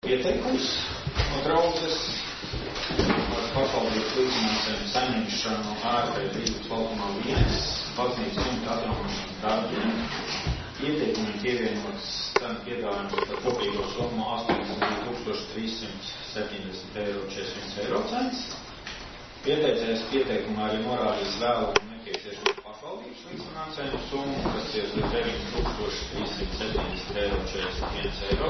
pieteikums no draudzes par pašvaldības līdzfinansējumu saņemšanu ārpēc Rīgas laukumā 1 baznīcas jumta atjaunošanas darbiem. Ieteikumiem pievienots cenu piedāvājums par kopīgo summu 82,370,41 eiro. Pieteicējs pieteikumā arī norādījis vēlamu nepieciešamo pašvaldības līdzfinansējumu summu, kas ir 9,370,41 eiro.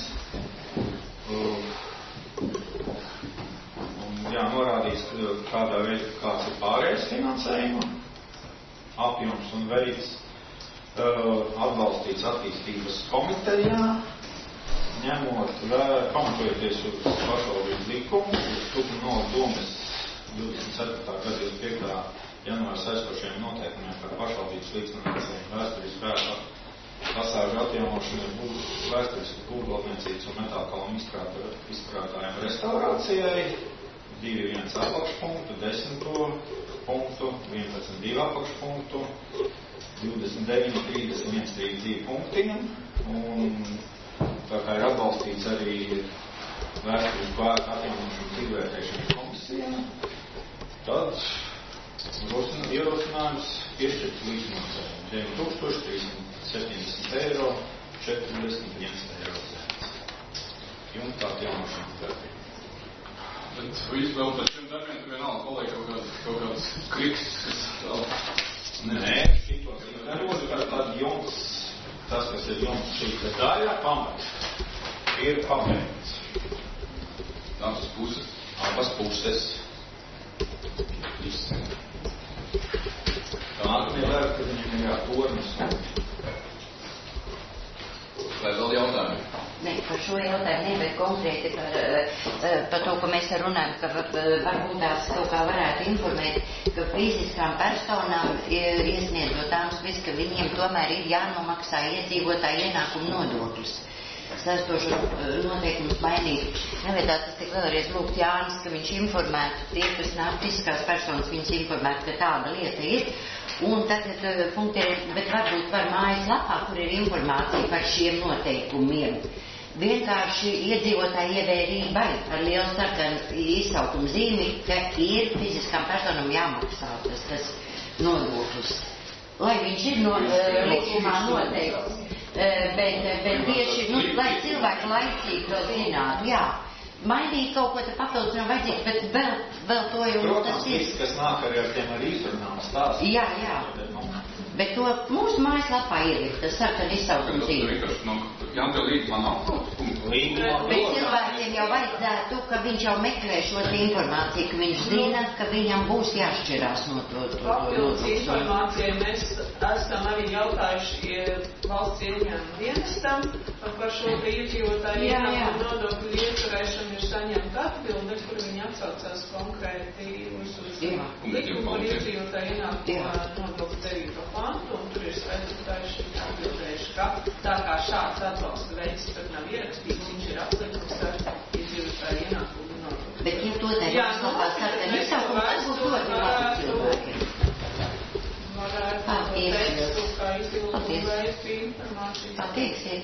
Norādījis, kādā veidā kāds ir pārējais finansējuma apjoms un veids, atbalstīts attīstības komitejā, ņemot pamatojoties uz pašvaldības likumu, uz Stupņu domes 24. gada 25. janvāra saistošajiem noteikumiem par pašvaldības līdzfinansējumu vēsturiski vērtā pasāžu atjaunošanai, vēsturisku būvgalvniecības un metālkalnu izkrātājiem restaurācijai, 2.1 apakšpunktu, 10. punktu, 11.2 apakšpunktu, 29.31.32 punktiem, un tā kā ir atbalstīts arī vēsturisku atjaunošanas izvērtēšanas komisijā, tad ierosinājums piešķirt līdzfinansējumu 9,370,41 eiro. Jumta atjaunošanas darbiem. Bet visu vēl par šiem darbiem tu vienalga paliek kaut kāds kriks, kas vēl... Nē, šitos nerodu, ka tad jums, tas, kas ir jums šī daļā, pamats, ir pabeigts. Abas puses. Abas puses. Viss. Tā nākamie dara, ka viņam ir jātornas. Vai vēl jautājumi? Nē, par šo jautājumu, bet konkrēti par to, ko mēs runājam, ka varbūt tās kaut kā varētu informēt, ka fiziskām personām iesniedzot tāmas viss, ka viņiem tomēr ir jānomaksā iedzīvotāju ienākumu nodokļus. Saistošos noteikumus mainīt. Nevētā tas tik vēlreiz lūgt Jānis, ka viņš informētu tie, kas nāk fiziskās personas, viņas informētu, ka tāda lieta ir. Un tagad punkti ir, bet varbūt var mājas lapā, kur ir informācija par šiem noteikumiem. Vienkārši iedzīvotāji ievērībai ar lielu sarkanu izsaukumu zīmi, ka ir fiziskām personām jāmaksā tas nodoklis. Lai viņš ir likumā noteikts. Bet tieši, lai cilvēki laicīgi to zinātu, jā. Mainīt kaut ko te papildus nav vajadzīgs, bet vēl to jau tas ir. Protams, kas nāk arī ar tiem arī izrunām stāstu. Jā. Bet to mūsu mājaslapā ielikt, tas sarkan izsaukums zīmi. Jāntev līgumā nav kaut punktu. Bet cilvēkiem jau vajadzētu, ka viņš jau meklē šo informāciju, ka viņš zina, ka viņam būs jāšķirās no to. Papildus informācijai mēs esam arī jautājuši valsts ieņēmumu dienestam par šo iedzīvotāju ienākumu nodokļu ieturēšanu ir saņemta atbilde, kur viņi atsaucās konkrēti uz likumu par iedzīvotāju ienākumu nodokļu 9. pantu, un tur ir specifitājuši atbildējuši, ka tā kā šāds atbalsta veids tad nav ierakstīts, viņš ir atlikums ar iedzīvotāju ienākumu nodokļu. Bet, ja to teikt, labā sarkan izsaukums, tas būs ļoti labi cilvēkiem. Varētu tekstu, kā izlūkojuši pie informācijas. Attieksiet,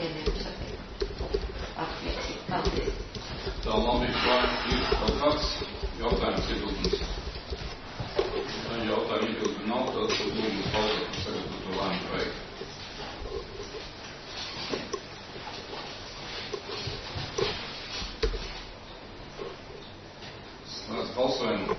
Paldies. Tā labi, ir kaut kāds jautājums iebildums. Ja jautājumu iebildumu nav, tad lūgums paldies, tagad par to lēmu veikt. Balsojumu.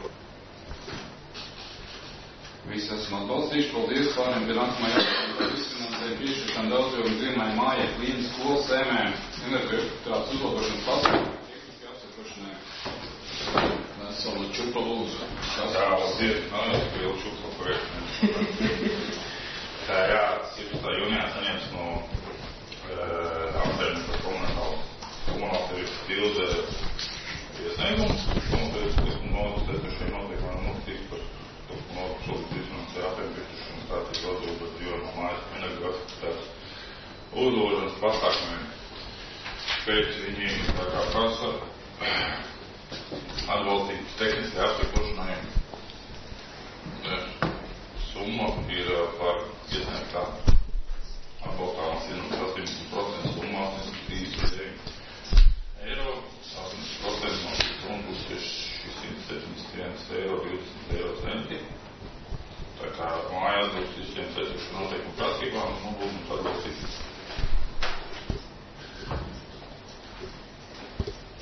Visi esam atbalstījuši. Paldies pāriem pie nākamā jautājuma par izfinansējumu piešķiršanu daudzjomu dzīvmāju mājai, klīnas skolas sēmēm, energoefektivitātes uzlabošanas pasākumu, tehniski apsakošanai. Mēs esam no Čupla lūdzu. Jā, paldies. Nav jau tik liela Čupla projekta. Tā jā, 17. jūnijā saņems no apsvērums par komunālās bilde iesniegums. Komunālās noteicošiem noteikumiem notiks par šobrīd izmanācija apvienpiešķiršanas tātad atbildat dzīvojamo mājas energoefektivitātes uzlabošanas pasākumiem. Pēc viņiem tā kā prasa atbalstīt tehniskai apsakošanai. Summa ir par iesniegtā atbalstām 80% summa 839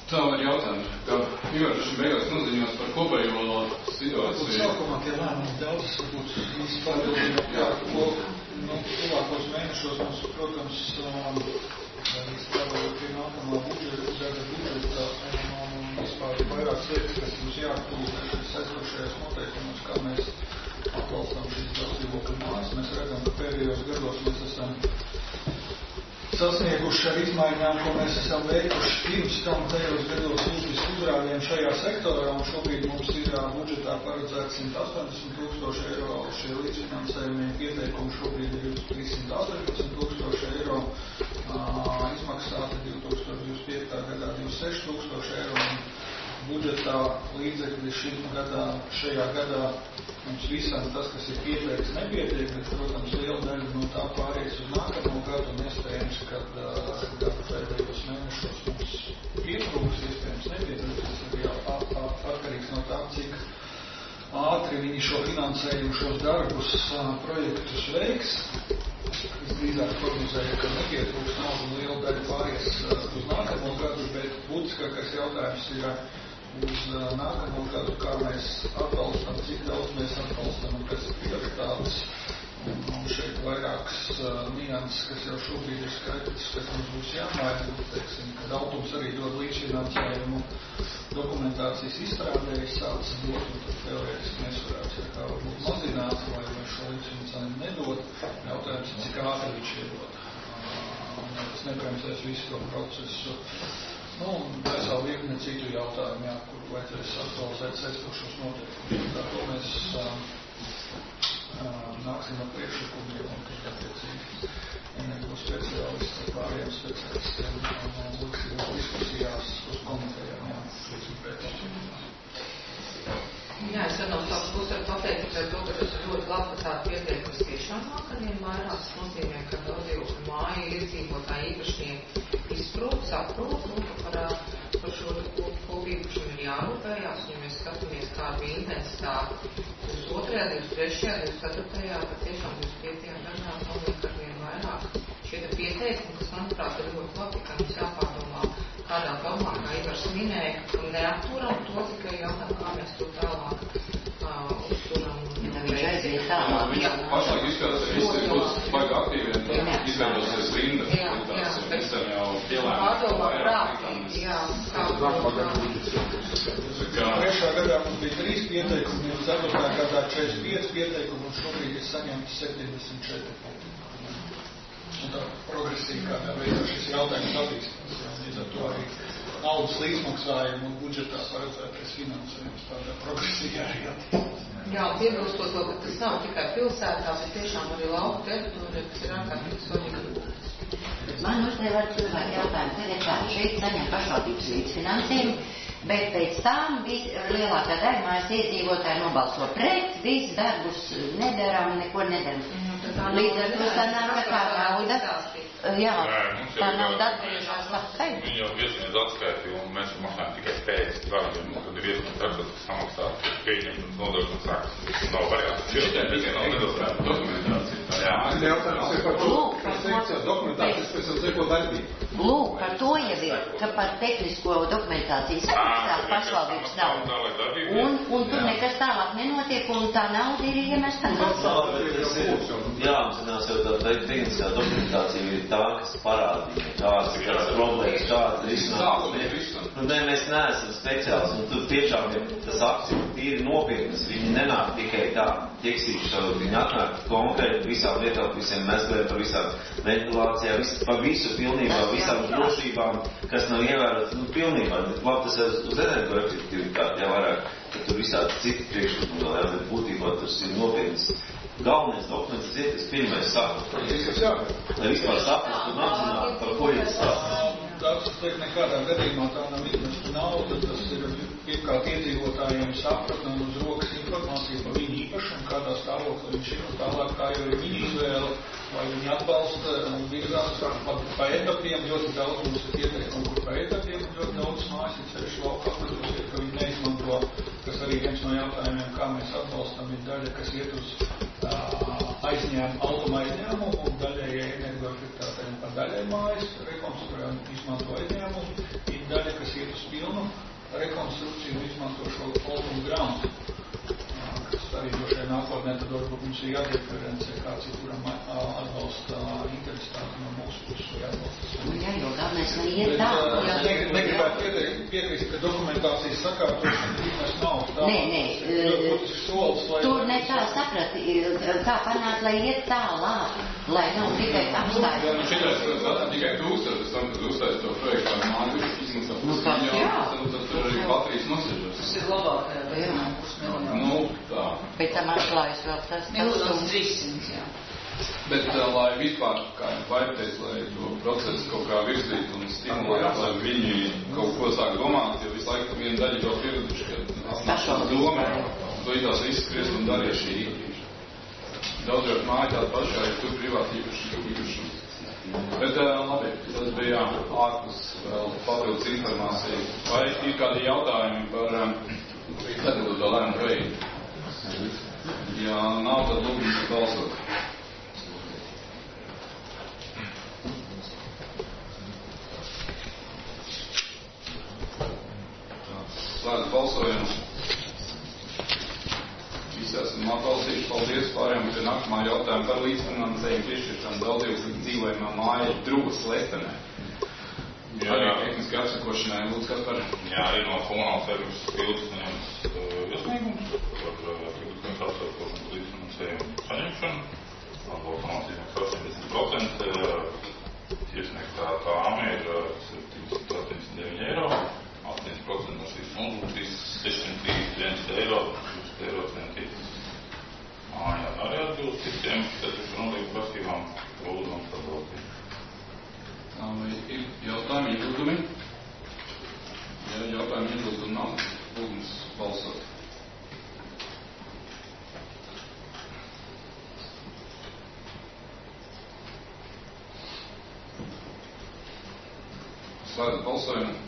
Tā var jautājumi, ka Ivērtaši beigās noziņos par kopējo situāciju. Sākumā tie lēmumi daudzas varbūt izpārdodījumi, tuvākos mēnešos mums, protams, strādājot pie nākamā budžeta un vispār vairākas lietas, kas mums jāatpūst sekošajās noteikumos, kā mēs atbalstām šīs daudzdzīvokļu mājas. Mēs redzam, ka pēdējos gados mēs esam sasnieguši ar izmaiņām, ko mēs esam veikuši pirms tam tajos gados būtiski uzrādījumi šajā sektorā, un šobrīd mums ir budžetā paredzēts 180,000 eiro. Šie līdzfinansējumi pieteikumi šobrīd ir 318,000 eiro, izmaksāti 2025. gadā 26,000 eiro, un budžetā līdzekļi šajā gadā mums visam tas, kas ir pieteikts, nepietiek, bet, protams, liela daļa no tā pāries uz nākamo gadu, un iespējams, kad pēdējos mēnešos mums pietrūks, iespējams nepietiek, tas ir atkarīgs no tā, cik ātri viņi šo finansējumu, šos darbus, projektus veiks. Es drīzāk prognozēju, ka nepietrūks naudu, un liela daļa pāries uz nākamo gadu, bet būtiskākais jautājums ir uz nākamo gadu, kā mēs atbalstam, cik daudz mēs atbalstam un kas ir prioritātes. Un šeit vairākas nianses, kas jau šobrīd ir skaidrs, kas mums būs jāmaina. Teiksim, kad Altums arī dod līdzfinansējumu dokumentācijas izstrādēji, sāc dot, un tad teorētiski mēs varētu kā varbūt mazināt, vai šo līdzfinansējumu nedot. Jautājums, cik ātri viņš iedod. Tas nebremzēs visu to procesu. Un vesela virkne citu jautājumu, kur vajadzēs aktualizēt sestošos noteikumus. Tā to mēs nāksim ar priekšlikumiem, un tad attiecīgi energo speciālisti ar pārējiem speciālistiem un liksim diskusijās uz komitejām, līdz pēc. Jā, es no savas puses pateicu, ka to, ka tas ir ļoti labi, ka tāda pieteikums tiešām nākamajiem vairākas nozīmē, ka daudzdzīvokļu māju iedzīvotāji īpašnieki izprot, saprot, un par šo kopīpašumu ir jārūpējās, un ja mēs skatāmies kādu intensitāti 22., 23., 24., tad tiešām 25. gadā noliek arvien vairāk. Šie te pieteikumi, kas manuprāt ir ļoti labi, ka mums jāpārdomā kādā formā, kā Ivars minēja, un neapturam to, tikai jautājam, kā mēs to tālāk uzturam. Pašlaik izskatās, ka visi būs baigi aktīviem, izveidosies rinda. Mēs jau pielēmām vairāk. Trešā gadā mums bija 3 pieteikumi, un 4. gadā 45 pieteikumi, un šobrīd ir saņemti 74. Un tā progresīvi kādā veidā šis jautājums attīstās. Līdz ar to arī naudas līdzmaksājumu un budžetā paredzētais finansējums tādā progresīvi arī attīstās. Jā, un piebilstot to, ka tas nav tikai pilsētās, bet tiešām arī lauku teritorija, kas ir ārkārtīgi svarīgi. Man uzdev ar cilvēku jautājumu, tad ir tā, šeit saņem pašvaldības līdzfinansējumu, bet pēc tam lielākā daļa mājas iedzīvotāji nobalso pret, visus darbus nedaram, neko nedaram. Līdz ar to sanāk, ka tā nauda, tā nauda atgriežās atpakaļ. Viņi jau iesniedz atskaiti, un mēs maksājam tikai pēc darbiem, un tad ir iesniedz rakstot, kas samaksā pieņemt nodokļu sākas. Nav variants. Tikai nav nedosprāt dokumentācija. Jautājums ir par to, kas sekcija dokumentācijas, pēc tam seko darbību. Lūk, par to jau ir, ka par tehnisko dokumentāciju samaksāt pašvaldības naudu. Un tur nekas tālāk nenotiek, un tā nauda ir iemesta. Jāapzinās jau tā tehniskā dokumentācija ir tā, kas parādīja, kādas problēmas, kādas risinājums. Mēs neesam speciāls, un tur tiešām tas akts ir nopietnas. Viņi nenāk tikai tā ķeksīšana, viņi atnāk konkrēti visām lietām, visiem mezgliem, par visām ventilācijām, par visu pilnībā, visām drošībām, kas nav ievērotas, pilnībā. Labi, tas ir uz energoefektivitāti, vairāk, ka tur visādi citi priekšlikumi vēl, bet būtībā tas ir nopietnas. Galvenais dokuments ir tas pirmais sākums. Lai vispār saprast un apzināt, par ko ir stāsts. Tas teikt, nekādā gadījumā tā nav izmesta nauda, tas ir pirmkārt iedzīvotājiem sapratne un uz rokas informācija par viņu īpašumu, kādā stāvoklī viņš ir un tālāk, kā jau ir viņa izvēle, vai viņi atbalsta un virzās pa etapiem, ļoti daudz mums ir pieteikumi, kur pa etapiem ļoti daudz mājas ir ceļš laukā, protams, ka viņi neizmanto, kas arī viens no jautājumiem, kā mēs atbalstam, ir daļa, kas iet uz automa aizņēmumu un daļai energoefektivitātei un par daļai mājas rekonstruējam izmanto aizņēmumu, ir daļa, kas iet uz izmantošo Oltuma grantu, kas arī droši vien nākotnē, tad varbūt mums ir jādiferencē, kāds ir kuram atbalsta intensitāti no mūsu puses vai atbalsta. Jā, jo galvenais man iet tā. Negribētu piekrist, ka dokumentācijas sakārtošana tīmēs nav tā. Nē. Tur ne tā saprati, kā panākt, lai iet tālāk, lai nav tikai apstājas. Tikai tu uzstāst, es tam, kad uzstāst to projektu ar māju, izmaksāt tad tur arī baterijas nosežas. Tas ir labākajā, Tā. Pēc tam atklājas vēl tas. Milzons 300, jā. Bet, lai vispār, kā jau paiteic, lai to procesu kaut kā virzītu un stimulētu, lai viņi kaut ko sāk domāt, jo visu laiku viena daļa jau pieraduši, ka atnākšanas domē, to tās viss skries un darīja šī īpaši. Daudzot māja tāda pašā ir tur privāti īpaši. Bet, labi, tas bija ārpus vēl papildus informācija. Vai ir kādi jautājumi par sagatavoto lēmumu projektu? Ja nav, tad lūdzu balsot. Slēdz balsojumu. Visi esam atbalstījuši. Paldies pārējām pie nākamā jautājuma par līdzfinansējumu piešķiršanu Daldīvas dzīvojumā māja Drūvas Lestenē. Arī tehniski apsakošanai, lūdzu, kas par... Jā, arī no komunāla servisa pildes saņemts iesniegums par likums apsakošanu līdzfinansējumu saņemšanu. Atbalstamās izmaksas 80%, iesniegtā tāma ir 789 eiro, 80% no šīs nodokļas 631 eiro, 20 eiro centītas. Mājā arī atbilst visiem statušu nodokļu prasībām, lūdzu mums atbalstīt. Vai ir jautājumi, iebildumi? Ja jautājumi, iebildumi nav, lūgums balsot. Slēdzat balsojumu.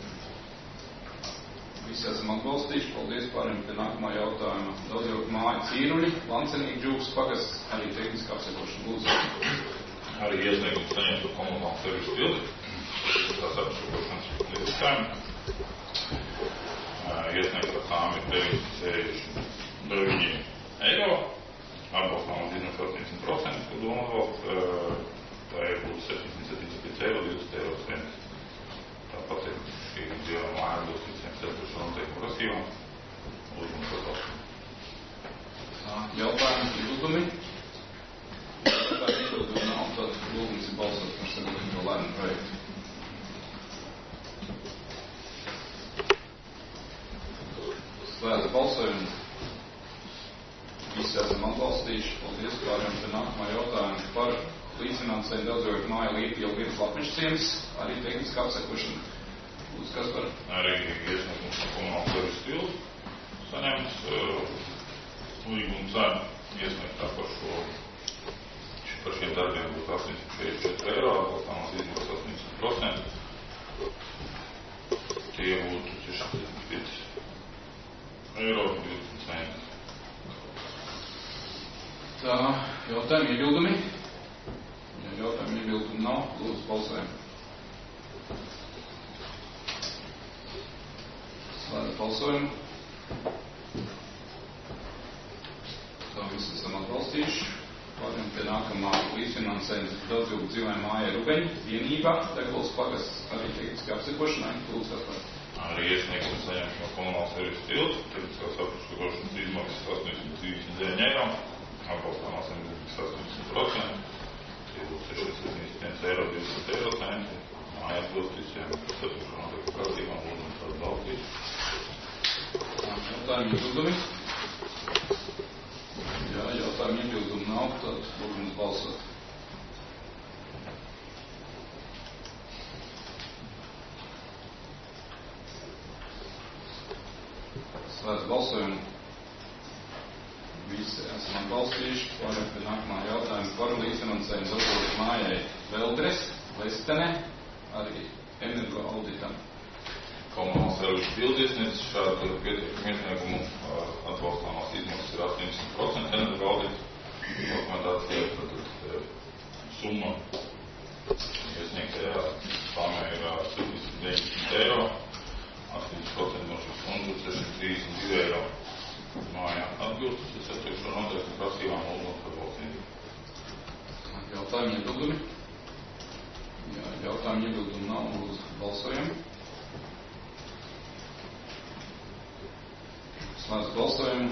Visi esam atbalstījuši. Paldies pārējiem pie nākamā jautājuma. Daudzjauku māja Cīruļi, Lancenīgi Džūgas pagasts, arī tehniski apsakošana lūdzu. Arī iesniegums saņemt par komunālu servisu pildi. Tās apsakošanas līdzekļiem. Iesniegtā tām ir 969 eiro. Atbalstām līdz 80%, ko doma atbalst. Tā ir būtu 775 eiro, 20 eiro centus. Tāpat ir šī dzīvē māja atbilst visiem statušu noteikumu prasībām. Līgums atbalst. Jautājumi, iebildumi? Tā iebildumi nav, tad lūgums ir balsot par sagatavoto lēmumu projektu. Slēdz balsojumu. Visi esam atbalstījuši. Paldies pārējām pie nākamā jautājuma par līdzfinansējumu Daudzjauku māju Līpju Ilgīras Lapniņš ciems, arī tehniski apsekošana. Lūdzu, kas par? Arī iesniegums par komunālu servisu pildi saņemts. Līgums iesniegtā par šiem darbiem būtu 844 eiro, atbalstāmās izmaksas 80%. Tie būtu 675 eiro, 20 centi. Tā, jautājumi, iebildumi? Ja jautājumi, iebildumi nav, lūdzu balsojam. Slēdz balsojumu. Tā visi esam atbalstījuši. Pārējām pie nākamā līdzfinansējums Daudzjauku dzīvojumā māja Rubeņa vienībā, Deglols pagasts, arī tehniski apsekošanai. Lūdzu, kas par? Arī iesniegums saņemts no komunāla servisu pildi, tehniskās apsakošanas izmaksas 839 eiro, atbalstāmās izmaksas 80%, tie būtu 671 eiro, 20 eiro centi, māja atbilst visiem statušu noteikumu prasībām, lūdzu atbalstīt. Jautājumi, iebildumi? Ja jautājumi, iebildumi nav, tad lūgums balsot. Slēdz balsojumu. Visi esam atbalstījuši. Pārējām pie nākamā jautājuma par līdzfinansējumu Daudzjauku mājai Veldres, Lestene, arī energo auditam. Komunāla servisu pildi iesniedz šādu pieteikumu iesniegumu, atbalstāmās izmaksas ir 80% energo audita. Dokumentācija ir summa iesniegtajā tāmē ir 790 eiro. 80% no šīs stundas 632 eiro mājā. Atbilst iepriekšējo noteikumu prasībām lūgums par balsību. Jautājumi, iebildumi? Jā, jautājumi, iebildumi nav, lūdzu, balsojam. Slēdz balsojumu.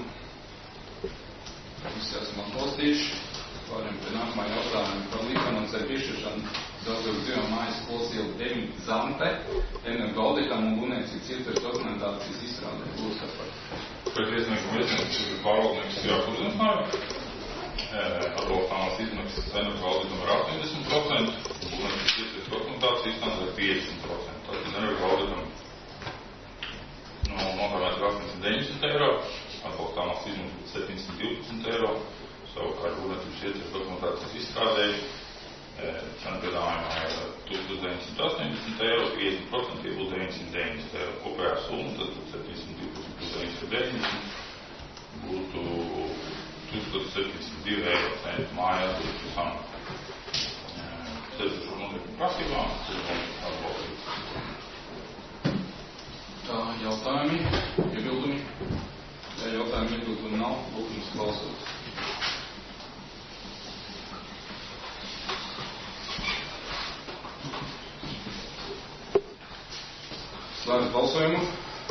Visi esam atbalstījuši. Pārējām pie nākamā jautājuma par līdzfinansējumu piešķiršanu Daugavas dzīvām mājas skolas iela 9 Zante, energoauditam un būvniecības ietveres dokumentācijas izstrādē. Lūdzu, par. Pēc iesniegumu iesniegums ir pārvaldnieks Jākurs Zināju. Atbalstāmās izmaksas energoauditam ir 80%, būvniecības ietveres dokumentācijas izstrādē 50%. Tātad energoauditam notārmēt 890 eiro, atbalstāmās izmaksas 712 eiro, savukārt būvniecības ietveres dokumentācijas izstrādēji cena piedāvājumā ir 1980 eiro, 50% iebūtu 990 eiro. Kopējā summa, tad 712 plus 990 būtu 1072 eiro centi mājās, būtu visam sēdzošo noteikumu prasībām, tad atbalstīt. Tā, jautājumi, iebildumi? Ja jautājumi, iebildumi nav, lūdzu balsot. Slēdz balsojumu.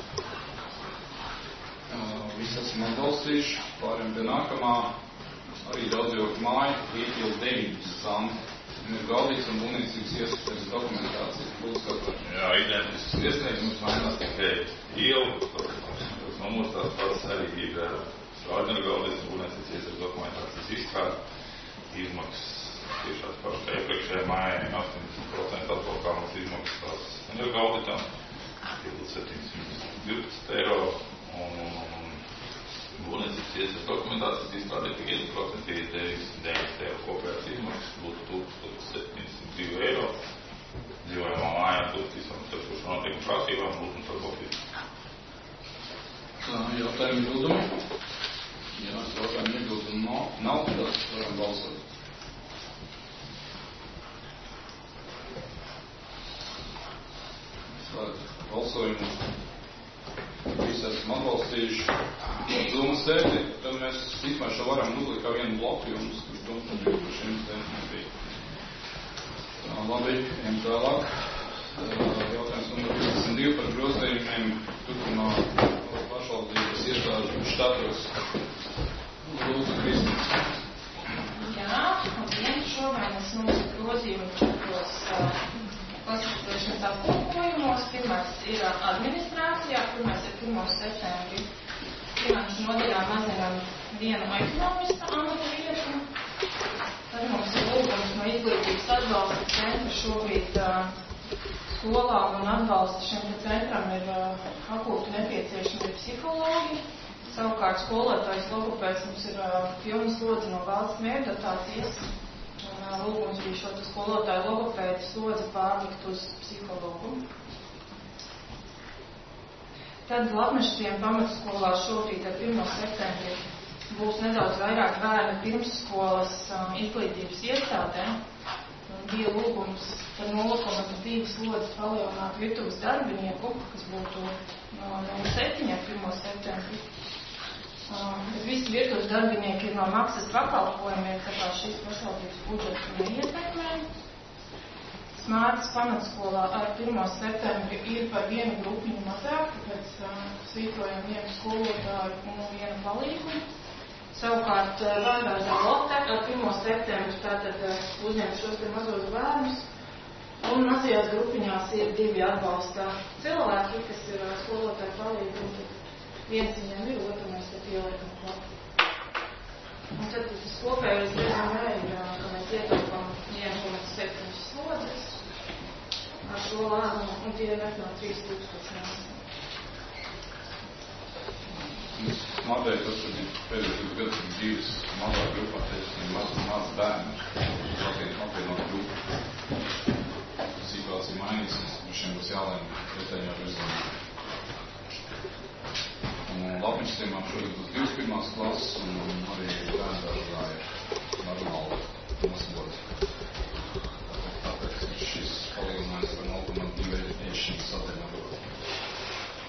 Visi esam atbalstījuši. Pārējām pie nākamā. Arī daudzdzīvokļu māja, ietila 9 Zante. Energoauditam un būvniecības ietveres dokumentācija. Lūdzu, kaut Jā, identisks iesniegums mainās tikai ielu. Tas numurs tās pats arī ir energoauditam un būvniecības ietveres dokumentācijas izstrāde. Izmaksas tiešās pašas kā iepriekšējā mājā 80% atbalstāmās izmaksas tās energoauditam. 712 eiro un būvniecības ietveres dokumentācijas izstrādē tikai 50%, 99 eiro kopējās izmaksas būtu 1702 eiro. Dzīvojamā mājā būtu visam starpūšu noteikumu prasībām būtu un atbalstīt. Tā, jautājumi, iebildumi? Jā, jautājumi, iebildumi nav, tad varam balsot. Balsojumu visi esam atbalstījuši ar domas sēdi, tad mēs vismaz šo varam uzlikt kā vienu bloku, jo mums tur domas nebija par šiem sēdiem nebija. Tā, labi, ejam tālāk. Jautājums numur 52 par grozījumiem turpinā pašvaldības iestāžu štatos. Lūdzu, Kristīna. Jā, un šomēnes mums grozījumi štatos klasificēšanas aplūkojumos. Pirmais ir administrācijā, pirmais ir 1. septembri. Finanšu nodaļā mazinām vienu ekonomista amata vietu. Tad mums ir lūgums no izglītības atbalsta centra šobrīd skolām un atbalsta šim centram ir akūti nepieciešami psihologi. Savukārt skolotājs logopēds mums ir pilna slodze no valsts mērķdotācijas. Lūgums bija šo skolotāju logopēdu slodzi pārlikt uz psihologu. Tad Lapmešciem pamatskolā šobrīd ar 1. septembri būs nedaudz vairāk bērnu pirmsskolas izglītības iestādē. Bija lūgums par 0,2 slodzes palielināt virtuves darbinieku, kas būtu no 7. ar 1. septembri. Visi virtuves darbinieki ir no maksas pakalpojumiem, tā kā šīs pašvaldības budžetu neietekmē. Smārtas pamatskolā ar 1. septembri ir par vienu grupiņu mazāk, tāpēc svītrojam vienu skolotāju un vienu palīgu. Savukārt Vārgāzā Lotte ar 1. septembri tātad uzņem šos te mazos bērnus. Un mazajās grupiņās ir 2 atbalsta cilvēki, kas ir skolotāju palīgu. Viens viņiem ir, otru mēs tad ieliekam klāt. Un tad tas kopējais rezumē ir, ka mēs ietaupām 1,7 slodzes ar šo lēmumu, un tie ir no 3000 Smādēļ, tas ir pēdējos gadus ir 2 mazā grupā, tas ir maz bērni, apvienot grupu. Situācija mainīsies, šiem būs jālēm pretējā rezumē. Lapmešciem šodien būs 2 pirmās klases un arī bērndārzā ir normāli noslodzes. Tāpēc šis palielinājums par 0,2 ēšanu sadaļā.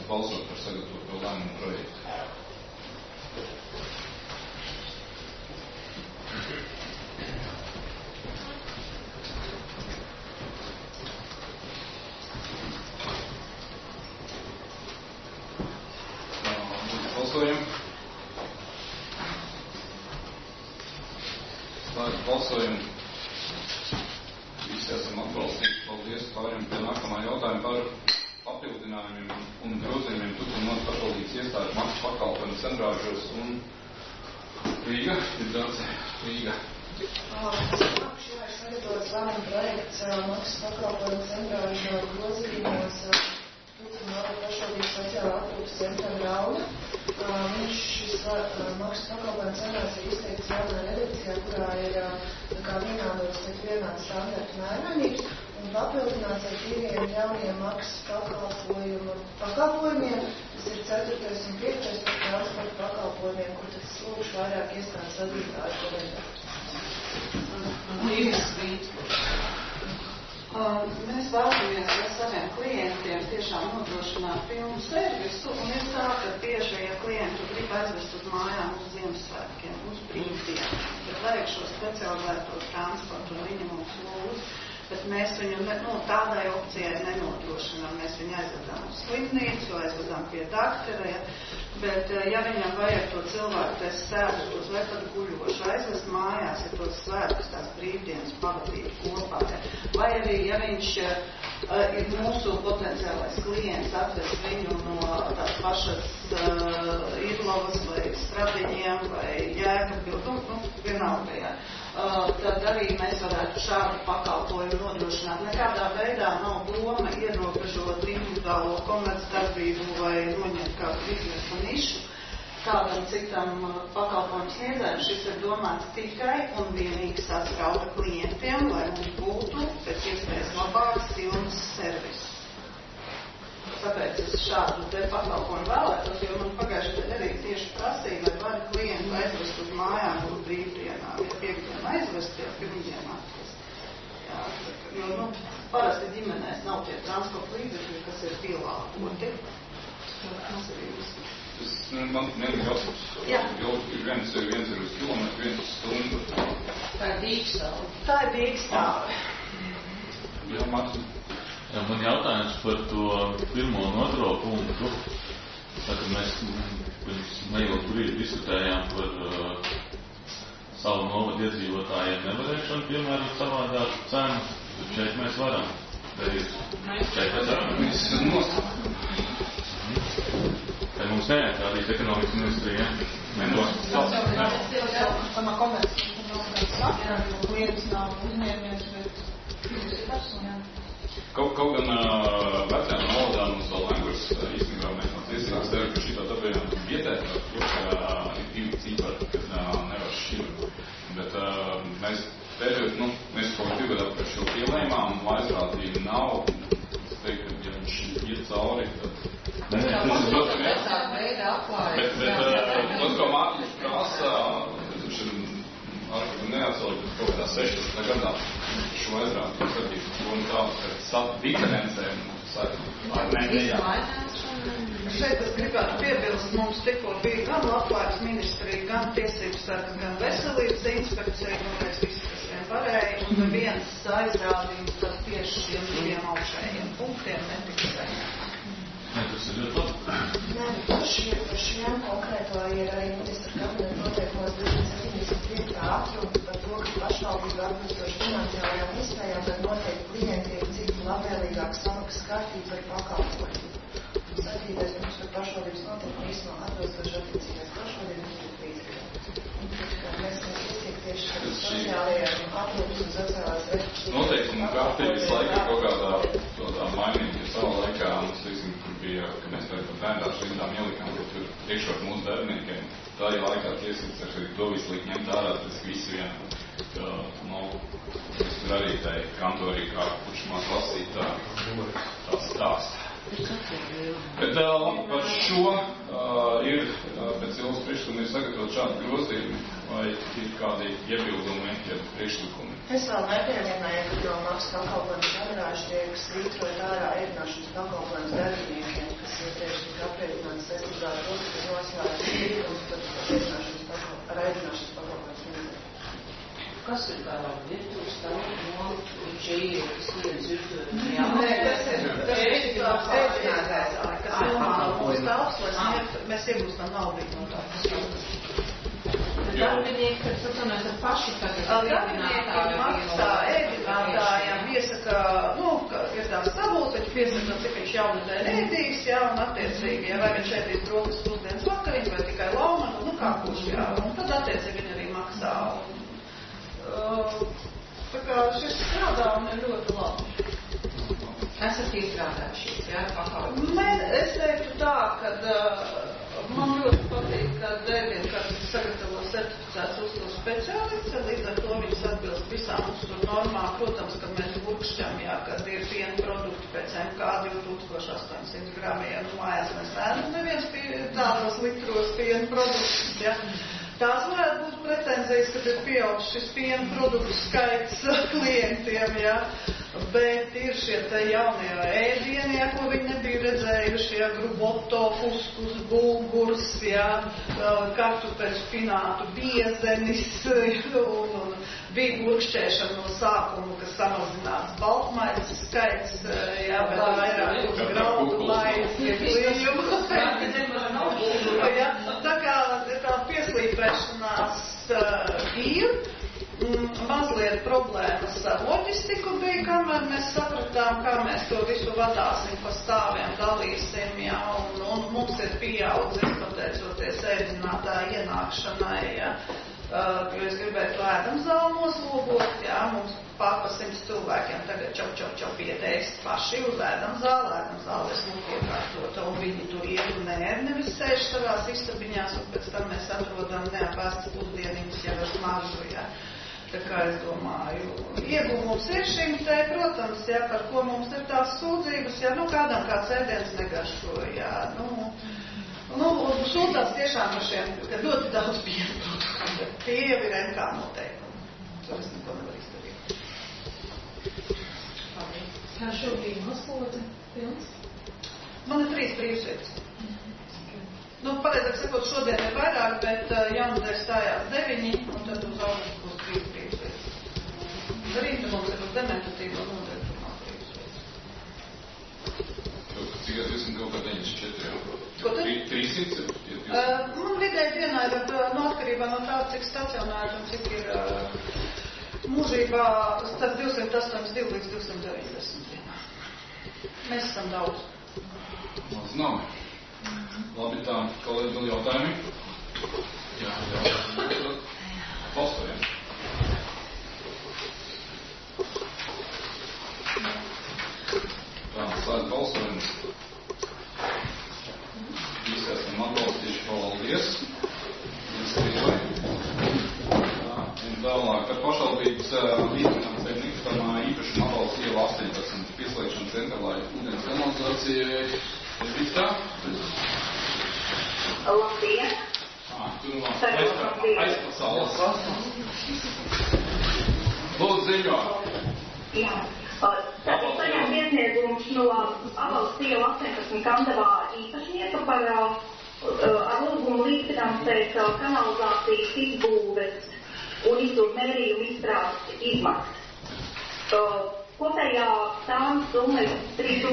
balsot par sagatavoto lēmumu projektu. Balsojam. Slēdz balsojumu. Visi esam atbalstīti. Paldies. Pārējām pie nākamā jautājuma par papildinājumiem un grozījumiem turpinot pašvaldības iestāžu maksas pakalpojumu centrāžos un Rīga. Rīga. Šajā ir sagatavots lēmuma projekts maksas pakalpojumu centrāžu grozījumos turpinot pašvaldības sociālā aprūpes centra Rauna. Šis maksas pakalpojumu centrās ir izteikts jaunā redakcijā, kurā ir vienādots vienāds standarta mērmenības un papildināts ar 2 jauniem maksas pakalpojumiem. Tas ir 4. un 5. par transporta pakalpojumiem, kur tad lūkšu vairāk iestādes vadītāju komentēt. Mēs vēlamies ar saviem klientiem tiešām nodrošināt pilnu servisu, un ir tā, ka bieži, ja klientu grib aizvest uz mājām uz Ziemassvētkiem, uz brīvdienu, tad vajag šo specializēto transportu, un viņi mums lūdz, bet mēs viņu tādai opcijai nenodrošinām. Mēs viņu aizvedām uz slimnīcu, aizvedām pie daktera, bet ja viņam vajag to cilvēku pēc sēdekļus vai pat guļošu aizvest mājās, ja tos svētkus tās brīvdienas pavadīt kopā, vai arī, ja viņš ir mūsu potenciālais klients, atvest viņu no tās pašas Irlavas vai Stradiņiem vai Jēkabpils, vienalga, tad arī mēs varētu šādu pakalpojumu nodrošināt. Nekādā veidā nav doma ierobežot individuālo komercdarbību vai noņemt kādu biznesu nišu kādam citam pakalpojumu sniedzējiem. Šis ir domāts tikai un vienīgi saskauta klientiem, lai mums būtu pēc iespējas labāks pilns servis. Tāpēc es šādu te pakalpojumu vēlētos, jo man pagājušajā arī tieši prasīja, vai var klientu aizvest uz mājām uz brīvdienām, ja piekdienu aizvest, ja pirmdienu atvest. Jā, jo, parasti ģimenēs nav tie transporta līdzekļi, kas ir pielāgoti. Tas arī viss. Man jautājums, jo viens ir uz kilometru, viens uz stundu. Tā ir dīkstāve. Tā ir dīkstāve. Jā, Martin. Jā, man jautājums par to pirmo un otro punktu. Tātad mēs pirms neilgu brīdi diskutējām par savu novadu iedzīvotājiem nevarēšanu piemērot savādāk cenu, tad šeit mēs varam darīt. Šeit mēs varam. Te mums neatkārdīt ekonomikas ministrija. Sama komercija. Lietas nav uzņēmies, bet fiziski personīgi. Kaut gan vecajām valodām mums vēl lēngurs īstenībā mēs no tiesības tevi, ka šitā dabējām vietēt, ka ir 2 cipari, kas nevar šķirt. Bet mēs pēdējot, mēs kaut kā gribētu par šo pielēmām, un aizrādība nav, es teiktu, ka ja viņš iet cauri, tad... Tas ir ļoti vecāka veida atklājums. Bet, ko Mārtiņš prasa, viņš ir neatcelot kaut kādā 16. gadā šo aizrādību skatīt un tā, ka diferencēm Šeit es gribētu piebilst, mums tikko bija gan Labklājības ministrija, gan tiesības sarga, gan veselības inspekcija, un mēs visi, kas vien varēja, un viens aizrādījums tad tieši šiem 2 augšējiem punktiem netika saņemts. Tas ir ļoti labi. Nē, par šiem konkrēto ir arī ministra kabineta noteikumos 275. atrunka par to, ka pašvaldība atbilstoši finansiālajām iespējām var noteikt klientiem citu labvēlīgāku samaksas kārtību par pakalpojumu. 7. punkts par pašvaldības noteikumu īstenībā atbilstoši attiecīgās pašvaldības līdzekļiem. Mēs iztiek tieši par sociālajiem aprūpes un sociālās resursus. Noteikumu kārtības laikā kaut kādā mainīgi, ja savā laikā mums, teiksim, kur bija, ka mēs par bērndāšu rindām ielikām, ka tur priekšrok mūsu darbiniekiem, tā ir laikā tiesības arī to visu liek ņemt ārā, tas visu vien, ka, es tur arī tai kantorī, kā kurš mās lasīt tā stāst. Bet par šo ir pēc Ilvas priekšlikuma sagatavot šādu grozījumu, vai ir kādi iebildumi, priekšlikumi? Es vēl nepieminēju, ka no maksas pakalpojums avarāži tiek svītrot ārā ēdināšanas pakalpojums darbiniekiem, kas ir tieši tik aprēķināts saistībā ar to, ka noslēgts līgums par ēdināšanas pakalpojums nozari. Kas ir tālāk virtuves tālāk no šī, kas viens virtuves? Nē, tas ir tāds ēdinātājs, kas domā uz tāls, lai mēs iegūstam naudu no tādas. Darbinieki, kas atcīmēs ar paši tagad darbinieki maksā ēdinātājiem, iesaka, ka ir tās tabulteņi, piesaka, cik viņš jaunadēļ ēdīs, un attiecīgi, vai viņš ēdīs brokas pusdienas vakariņu, vai tikai laumanu, kā kurš, un tad attiecīgi viņi arī maksā. Tā kā šis strādā un ir ļoti labi. Esat izstrādājušies, pakalpojums? Es teiktu tā, ka man ļoti patīk, ka dēļvienkārši sagatavo certificēts uzturu speciālists, līdz ar to viņas atbilst visām uzturu normām. Protams, ka mēs burkšķam, kad ir piena produkti pēc MK 2800 gramiem, mājās mēs ēdam neviens tādos litros piena produktus, Tās varētu būt pretenzijas, kad ir pieaudzis šis piena produktu skaits klientiem, bet ir šie te jaunie ēdieni, ko viņi nebija redzējuši, gruboto, kuskus, bulgurs, kartupeļu spinātu, biezenis, un bija burkšķēšana no sākuma, kas samazināts baltmaizes skaits, bet vairāk uz graudu maizes lielumu. Tā kā tā pieslīpēšanās ir, mazliet problēmas ar loģistiku bija, kamēr mēs sapratām, kā mēs to visu vadāsim, pa stāviem dalīsim, un mums ir pieaudzis, pateicoties ēdinātāju ienākšanai, jo es gribētu ēdamzāli noslogot, mums pār 100 cilvēkiem tagad čop ietēst paši uz ēdamzāli es lūk iekārtota, un viņi tur iet un nevis sēž savās istabiņās, un pēc tam mēs atrodam neapēstas pusdieniņas jau ar smaržu, Tā kā es domāju, ieguvums ir šim te, protams, par ko mums ir tās sūdzības, kādam kāds ēdiens negaršo, sūdzās tiešām par šiem, ka ļoti daudz piena produktu, bet tie jau ir MK noteikumi. To es neko nevaru izdarīt. Kā šobrīd noslodze pilns? Man ir 3 brīvsvietas. Pareizāk sakot, šodien ir vairāk, bet jaunadēļ stājās 9, un tad uz augustu būs 3 brīvsvietas. Rīta mums ir uz dementatīvo nodeļu, tur nav brīvsvietas. Cik ir 200 kaut kā 94? Ko tad? 300? Vidēji dienā ir atkarībā no tā, cik stacionāri un cik ir mūžībā starp 282 līdz 290 dienā. Mēs esam daudz. Maz nav. Labi, tā, kolēģi, vēl jautājumi? Jā. Balsojam. Tā, sākt balsojums. Visi esam atbalstījuši, paldies. Un tālāk ar pašvaldības līdzfinansējumu nikutamā īpašuma atbalsta iela 18 pieslēgšana centrālai ūdens kanalizācijai. Ir viss tā? Labdien! Tu aizpasaules. Lūdzu, ziņo. Jā. Tad ir saņēmis iesniegums no atbalsta iela 18 Kandavā īpašnieku par ar lūgumu līdzfinansēt kanalizācijas izbūves un izbūves mērījumu izstrādes izmaksas. Kopējā stāvuma summa ir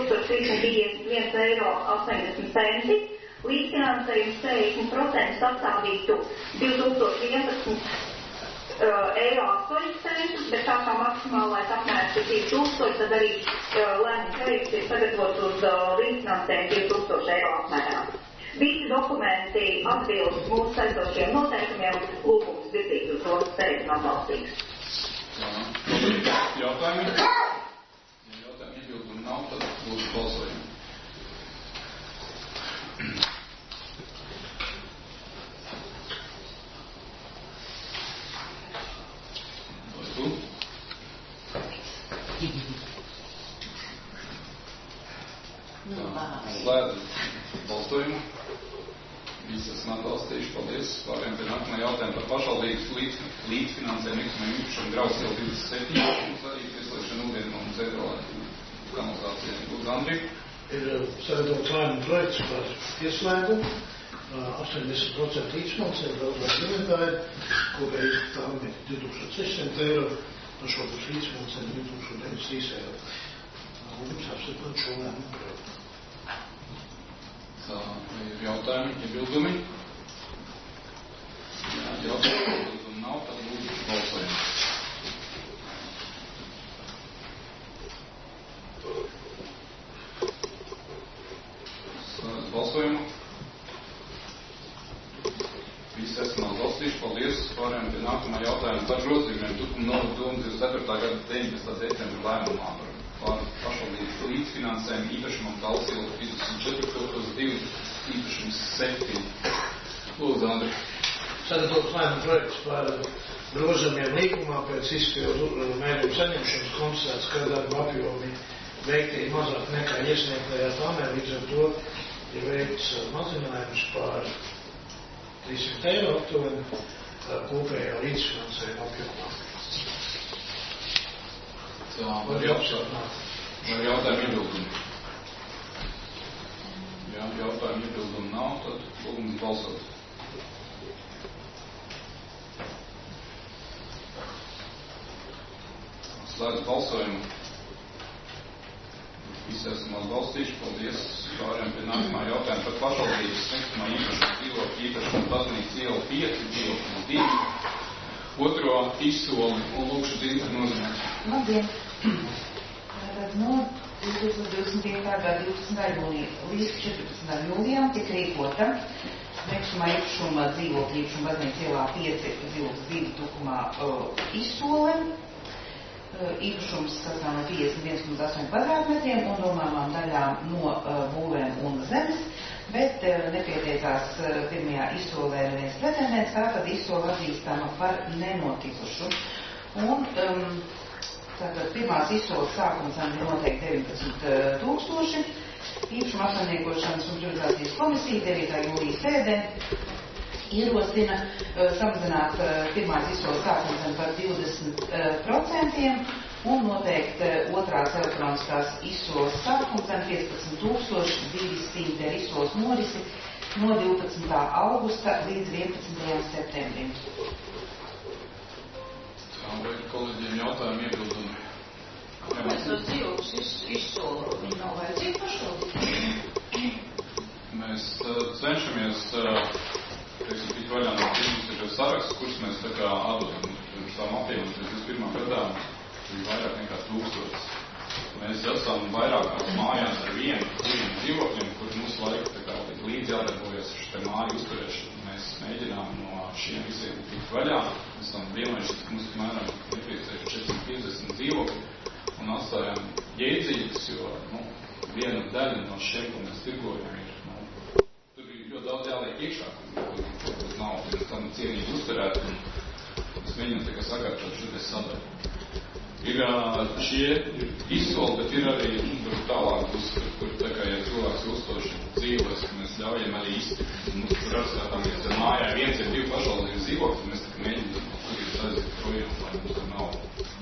3,351,80 eiro. Līdzfinansējums 40% sastāvītu 2011 eiro 8 centus, bet tā kā maksimālais apmērs ir 2000, tad arī lēmums projekts ir sagatavots uz līdzfinansējumu 2000 eiro apmērā. Visi dokumenti atbilst mūsu saistošiem noteikumiem, lūgums virzīt uz to steigtu atbalstīgs. Jautājumi? Ja jautājumi iebildumi nav, tad lūdzu balsojam. Vai tu? Tā. Slēdzu balsojumu. Visi esam atbalstījuši. Paldies. Pārējiem pie nākamā jautājuma par pašvaldības līdzfinansējumu nekustamiem īpašumu Grauds iela 27. Mums arī pieslēgšana ūdens eiro kanalizācijai. Lūdzu, Andrija. Ir sagatavots lēmuma projekts par pieslēgumu. 80% līdzfinansējumu Grauds ģenerētāji. Kopēji tām ir 2600 eiro. Pašvaldības līdzfinansējumu 2093 eiro. Mums apstiprināt šo lēmumu projektu. Tā ir jautājumi, iebildumi. Jā, jautājumi, iebildumi nav, tad lūdzu balsojumu. Slēdzu balsojumu. Visi esam atbalstījuši. Paldies. Pārējām pie nākamā jautājuma par grozījumiem. Novada doma 24. gada 19. decembra lēmumā par pašvaldības līdzfinansējumu īpašumam Tallas iela 34,2 īpašums 7. Lūdzu, Andri. Sagatavots lēmuma projekts par grozījumiem līgumā pēc izpildu mērķu saņemšanas konstatēts, ka darba apjomi veikti mazāk nekā iesniegtajā plānā, līdz ar to ir veikts mazinājums par 300 eiro aptuveni kopējā līdzfinansējuma apjomā. Var jautājumu iebildumi? Jā, jautājumu iebildumi nav, tad lūgums balsot. Slēdzu balsojumu. Visi esam atbalstījuši. Paldies. Pārējām pie nākamā jautājuma par pašvaldības nekustamā īpašuma baznīcas iela 5, 2. Otro izsoli un lūkšu Zinta nozīmēt. Labdien! Tātad no 2020. gada 12. jūlijā līdz 14. jūlijām tiek rīkota nekustamā īpašuma dzīvokļu īpašuma baznīcas ielā 5, 2 tukumā izsole. Īpašums sastāv no 51,8 kvadrātmetriem un domāmām daļām no būvēm un zemes, bet nepieteicās pirmajā izsolē neviens pretendents, tātad izsole atzīstama par nenotikušu. Un tātad pirmās izsoles sākuma cena ir noteikti 19 000. Īpašuma apsaimniekošanas un privatizācijas komisija 9. jūlijas sēdē ierosina samazināt pirmās izsoles sākuma cenu par 20% un noteikt otrās elektroniskās izsoles sākuma cenu 15 200 ar izsoles norisi no 12. augusta līdz 11. septembrim. Tā, vai kolēģiem jautājumi iebildumi? Mēs tos dzīvokļus izsolu, viņi nav vajadzīgi pašvaldībai. Mēs cenšamies tikt vaļā no pirms saraksts, kurus mēs tā kā atdodam pirms tām apjēmas 21. gadā bija vairāk nekā 1000. Mēs esam vairākās mājās ar vienu dzīvokļiem, kur mūsu laika tā kā līdz jādarbojas šo māju uzturēšanu. Mēs mēģinām no šiem visiem tikt vaļā. Mēs esam vienlaiši, mums mēram nepieciešami 450 dzīvokļi un atstājām jēdzīgus, jo viena daļa no šiem, ko mēs tirgojam, ir ļoti daudz jāliek iekšā, kur nav tam cienīgi uzturēt, un mēs mēģinām tikai sakārtot šo sadaļu. Ir šie izsoli, bet ir arī tālāk, kur tā kā, ja cilvēks ilstoši dzīvojas, mēs ļaujam arī iztikt. Mums tur atstātāmies mājā viens ir 2 pašvaldības dzīvokļi, mēs tā mēģinām tur aiziet projām, lai mums tur nav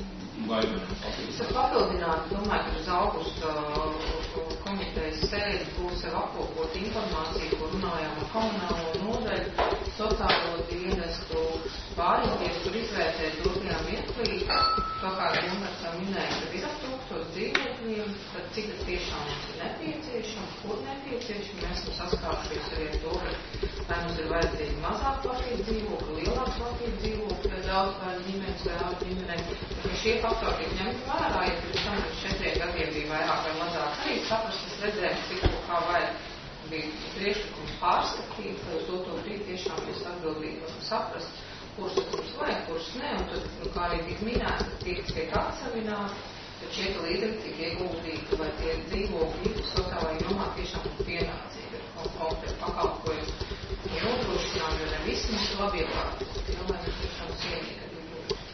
Es papildinātu, domāju, ka uz augustu komitejas sēdi būs jau apkopot informāciju, kur runājām ar komunālo nodaļu, sociālo dienestu pārīties, kur izvērtēt dotajām ieklī, to kā Gunārs minēja, kad ir ap 1000 dzīvokļiem, tad cik tas tiešām mums ir nepieciešams, kur nepieciešams, mēs esam saskārušies arī ar to, ka vai mums ir vajadzīgi mazāk platību dzīvokļu, lielāk platību dzīvokļu, vai daudz vai ģimenes vai ādu ģimenei, ka šie faktori tiek ņemt vērā, ja pirms tam 4 gadiem bija vairāk vai mazāk arī saprast, es redzēju, cik kā vajag bija priekšlikums pārskatīt, lai uz to brīdi tiešām mēs atbildīgi varam saprast, kurus mums vajag, kurus ne, un tad, kā arī tika minēts, ka tie, kas tiek atsavināti, tad šie līdzekļi tiek ieguldīti, vai tie dzīvokļi sociālajā jomā tiešām ir pienācīgi ar konkrētu pakalpojumu. Un nodrošinām, jo ne visi mums ir labi iepārti. Domāju, ka tiešām cienīgi, kad ir ļoti.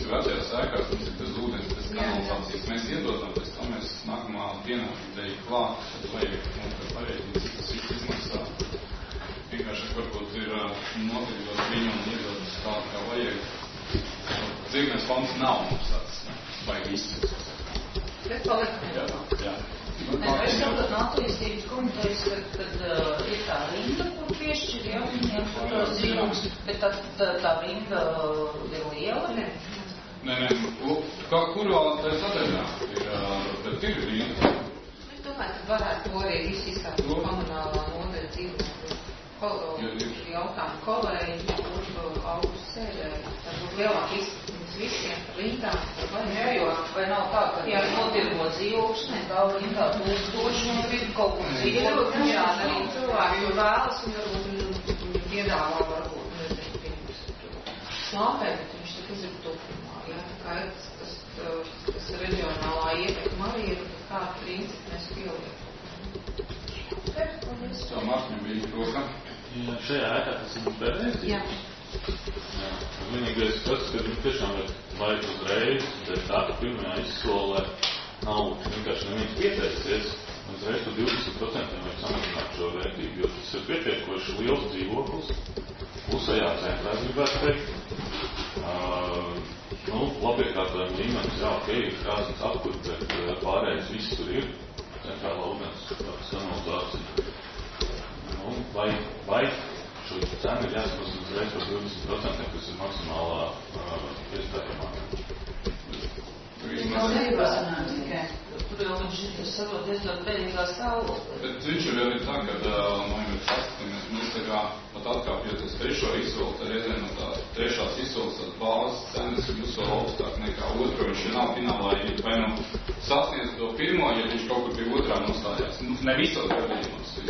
visi vecajās ēkās, mums ir bez ūdens, bez kanalizācijas. Mēs iedodam, pēc tam mēs nākamā dienā dēļ klāt, tad vajag mums pareiķināt, cik tas viss izmaksā. Vienkārši varbūt ir notiekot viņu un iedodam tā, kā vajag. Dzīvnieks fonds nav mums tāds, vajag izsaks. Bet paliekam. Jā. Es saprotu, no attīstības komitejas, kad ir tā rinda, kur piešķir, jā, viņiem tos dzīvums, bet tā rinda ir liela? Nē, kurā tā sadaļā ir rinda? Es domāju, ka varētu to arī visu izsākt komunālā nodaļa dzīvums. Jautājumu kolēģi, kur augustu sēdē, tad būtu lielāk izskatījums visiem par rindām. Jā, jo vai nav tā, ka jā, notirgo dzīvokšņi, daudz rindā tūkstoši, un ir kaut kur dzīvot, jā, arī cilvēki vēlas, un varbūt piedāvā varbūt, nezinu, pirms slāpē, bet viņš tik izrūt tūkumā, jā, tā kā ir tas reģionālā ietekma arī ir, kādu principu mēs pieliekam. Tā Mārtiņa bija roka. Jā, šajā ēkā tas ir pēdējais? Jā. Vienīgais tas, ka tiešām vajag uzreiz, bet tā, ka pirmajā izsolē nav vienkārši neviens pieteicies, uzreiz par 20% vajag samazināt šo vērtību, jo tas ir pietiekoši liels dzīvoklis, klusajā centrā, gribētu teikt. Labiekārtojuma līmenis, jā, ok, ir krāsnes apkur, bet pārējais viss tur ir. Centrālā ūdens kanalizācija. Vai šo cenu ir jāsakos uzreiz par 20%, kas ir maksimālā iespējamā. Nav neiepasināt tikai. Tur jau viņš ir savot diezgan bēdīgā stāvoklī. Bet viņš jau ir tā, ka, paskatāmies, mēs tā kā pat atkāpjoties trešo izsoli, tad reizē no tā trešās izsoles tad bāzes cenas ir vēl augstāk nekā otro. Viņš nav finālā, ja vai nu sasniedz to pirmo, ja viņš kaut kur pie otrā nostājās. Ne visos gadījumos ir.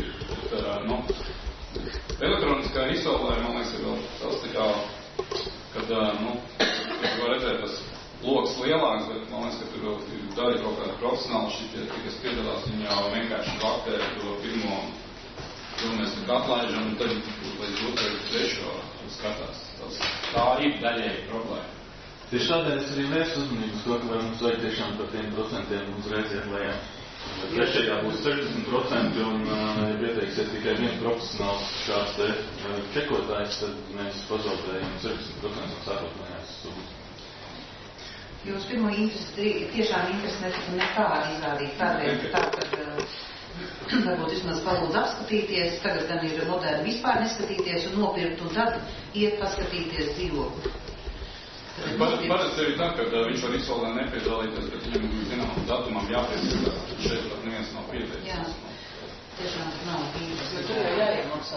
Elektroniskā izsolē, man liekas, ir vēl tas tā kā, kad, var redzēt tas loks lielāks, bet man liekas, ka tur vēl ir daļa kaut kāda profesionāla šitie, kas piedalās, viņi jau vienkārši vaktē to pirmo, to mēs atlaižam, un tad līdz otrai trešo skatās. Tā ir daļēji problēma. Tieši tādēļ es arī vērstu uzmanību uz to, ka vai mums vajag tiešām par tiem procentiem uzreiz iet lejā. Trešajā būs 60%, un ja pieteiksies tikai viens profesionāls šāds te čekotājs, tad mēs pazaudējam 60% sākotnējās summas. Jūs pirmo tiešām interesi nekādi izrādīt tādēļ, ka varbūt vismaz palūdz apskatīties, tagad gan ir moderni vispār neskatīties un nopirkt, un tad iet paskatīties dzīvokli. Parasti ir tā, ka viņš var izsolē nepiedalīties, bet viņam zinām datumam jāpiesakās. Šeit pat neviens nav pieteicis. Jā, tiešām nav īpaši. Jo tur jau jāiemaksā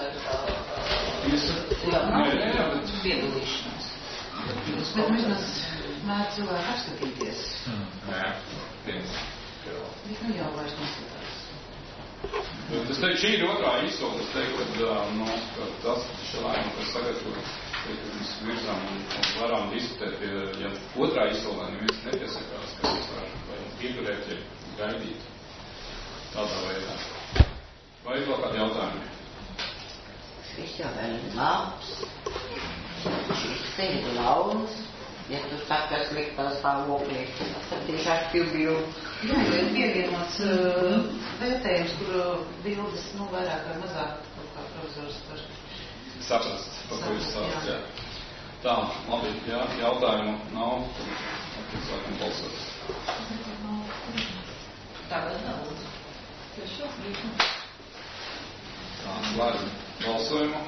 piedalīšanās. Bet vismaz mēr cilvēku apskatīties. Jā, viens. Bet jau vairs neskatās. Es teiktu, šī ir otrā izsole. Es teiktu, ka tas lēmums, kas sagatavots, mēs virzām un varam diskutēt, ja otrā izsolē neviens nepiesakās, ka mēs varam ieturēt, ja gaidīt tādā veidā. Vai ir vēl kādi jautājumi? Viss jau vēl ir labs. Šis tevi launas, ja tu sakas likt tā stāvoklī, tad tieši ar pilbīlu. Jā, jo ir pievienots vērtējums, kur bildes, vairāk vai mazāk kaut kā profesors var saprast, par ko jūs stāstāt, jā. Tā, labi, jā, jautājumu nav. Sākam balsot. Tagad nav. Tā, slēdzam balsojumu.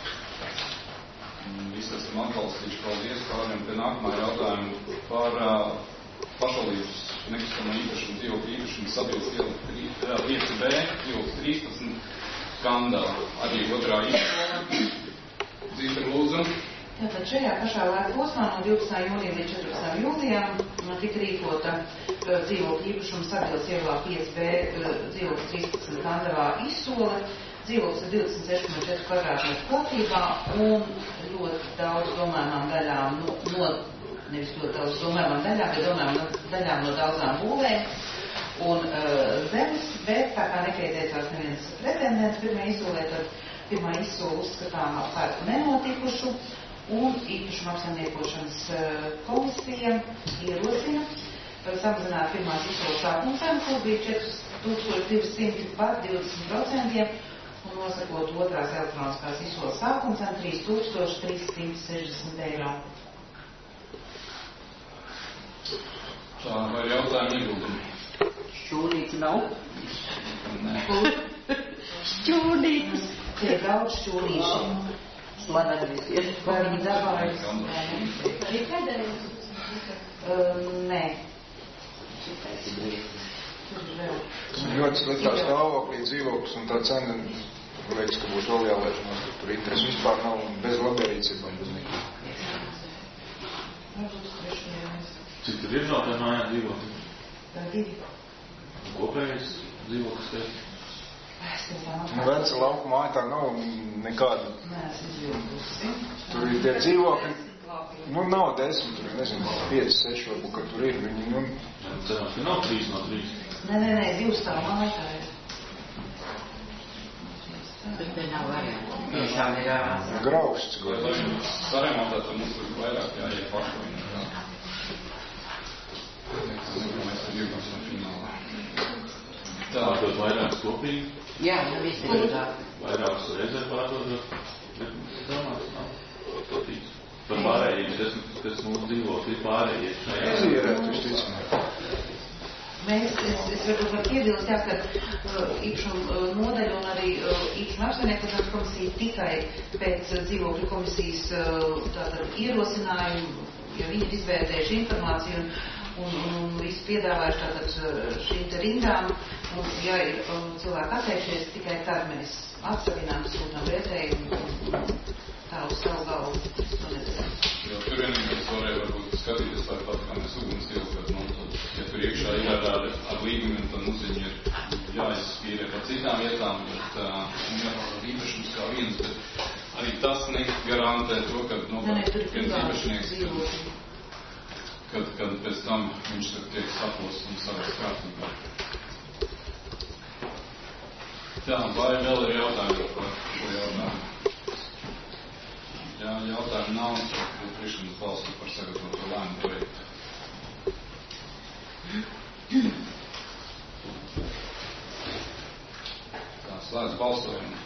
Visi esam atbalstījuši, paldies. Pārējām pie nākamā jautājumu par pašvaldības nekustamā īpašuma dzīvokļu īpašumu sabildes iela 5B, dzīvoklis 13, skandāla. Arī otrā izsola. Dzīve lūdzu. Tātad šajā pašā laika posmā no 12. jūnija līdz 14. jūlijām tika rīkota dzīvokļu īpašuma sabildes ielā 5B, dzīvoklis 13 Kandavā izsole. Dzīvoklis ir 26,4 kvadrātmetru platībā un ļoti daudz domājumām daļām, nevis ļoti daudz domājumām daļām, bet domājumām daļām no daudzām būvēm un zemes, bet tā kā nepieteicās neviens pretendents pirmajā izsolē, tad pirmā izsola uzskatām par pērku nenotikušu un īpašuma apsaimniekošanas komisija ierosina samazināt pirmās izsoles sākuma cenu, kur bija 4200 par 20%, un nosakot otrās elektroniskās izsoles sākuma cenu 3360 eiro. Tā vai jautājumi iebildumi? Šķūnīts nav? Nē. Šķūnītis. Tie ir daudz šķūnīši. Slavenīsies. Vai viņi dabājas? Arī pēdējais? Nē. Ļoti sliktā stāvoklī dzīvoklis un tā cena, liekas, ka būtu vēl jālēšanās, ka tur interesi vispār nav bez labierīcībām, bez nekā. Cik tad ir no tā mājā dzīvokļi? 2. Kopējais dzīvoklis te? Veca lauku māja tā nav nekāda. Nē, es izjūtusi. Tur ir tie dzīvokļi, nav 10, tur nezinu, 5, 6 varbūt, ka tur ir viņi, Cerams, ka nav 3 no 3. Nē, 2 stāv māja tā ir. Bet te nav varianti. Tiešām ir grausts. Saremontēt, tad mums ir vairāk jāiet pašlaik. Mēs ar jūgas no finālā. Tā, dot vairākas kopīgi? Jā, visi ir tā. Vairākas reizēs pārdodot. Domāts, nav. Par pārējiem, kas mūsu dzīvokļi pārējie. Izīrēt, visticamāk. Es varbūt varu piebilst, jā, ka īpašuma nodaļa un arī īpašuma apsaimniekošanas komisija tikai pēc dzīvokļu komisijas tātad ierosinājumu, jo viņi ir izvērtējuši informāciju un visu piedāvājuši tātad šīm te rindām, un ja ir cilvēki atteikšies, tikai tad mēs atsavinām, sūtām vērtējumu tā uz savu galvu. Jo tur vienīgais varēja varbūt skatīties tāpat, kā mēs uguns ielikot, ja tur iekšā ir ar līgumiem, tad mums viņi ir jāizspīrē par citām vietām, bet īpašums kā viens, bet arī tas negarantē to, ka viens īpašnieks, kad pēc tam viņš tiek saplos un savas kārtībā. Tā, vai vēl ir jautājumi par šo jautājumu? Ja jautājumu nav, tad būtu priekšlikums balsot par sagatavotu lēmumu projektu. Tā, slēdz balsojumu.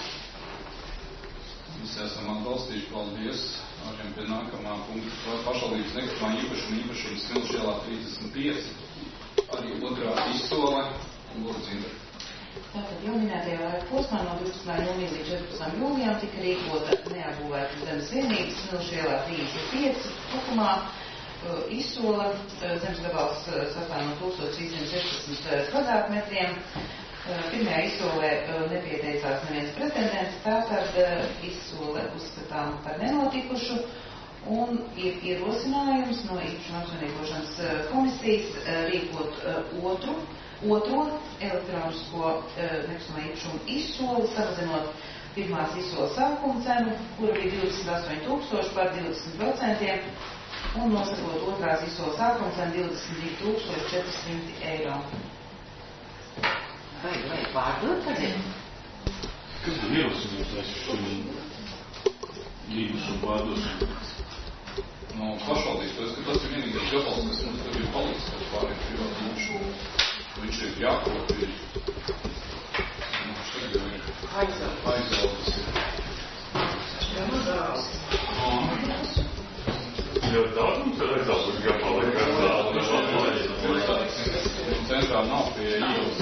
Visi esam atbalstījuši, paldies. Āriem pie nākamā punkta pašvaldības nekustamā īpašuma Smilšu ielā 35. Arī otrā izsole un Lūdzība. Tātad jau minētajā laika posmā no 12. jūnija līdz 14. jūnijām tika rīkota neapbūvētas zemes vienības Smilšu ielā 35. Tukumā izsola zemes gabals sastāv no 1316 kvadrātmetriem. Pirmajā izsolē nepieteicās neviens pretendents, tātad izsole uzskatām par nenotikušu un ir ierosinājums no īpašuma apsaimniekošanas komisijas rīkot otro elektronisko nekustamā īpašuma izsoli, samazinot pirmās izsoles sākuma cenu, kura bija 28,000 par 20%, un nosakot otrās izsoles sākuma cenu 22,400 eiro. Vai pārdot tagad? Kas ir ierosinājums šim īpašumu pārdošanu? No pašvaldības, ka tas ir vienīgais gabals, kas mums tur ir palicis ar pāriem privātu īpašumu. Viņš ir jākopī. Šeit jau ir aizvaldes. Ļoti daudz mums ir aizvaldes gabali, kā centrā nav pie ielas.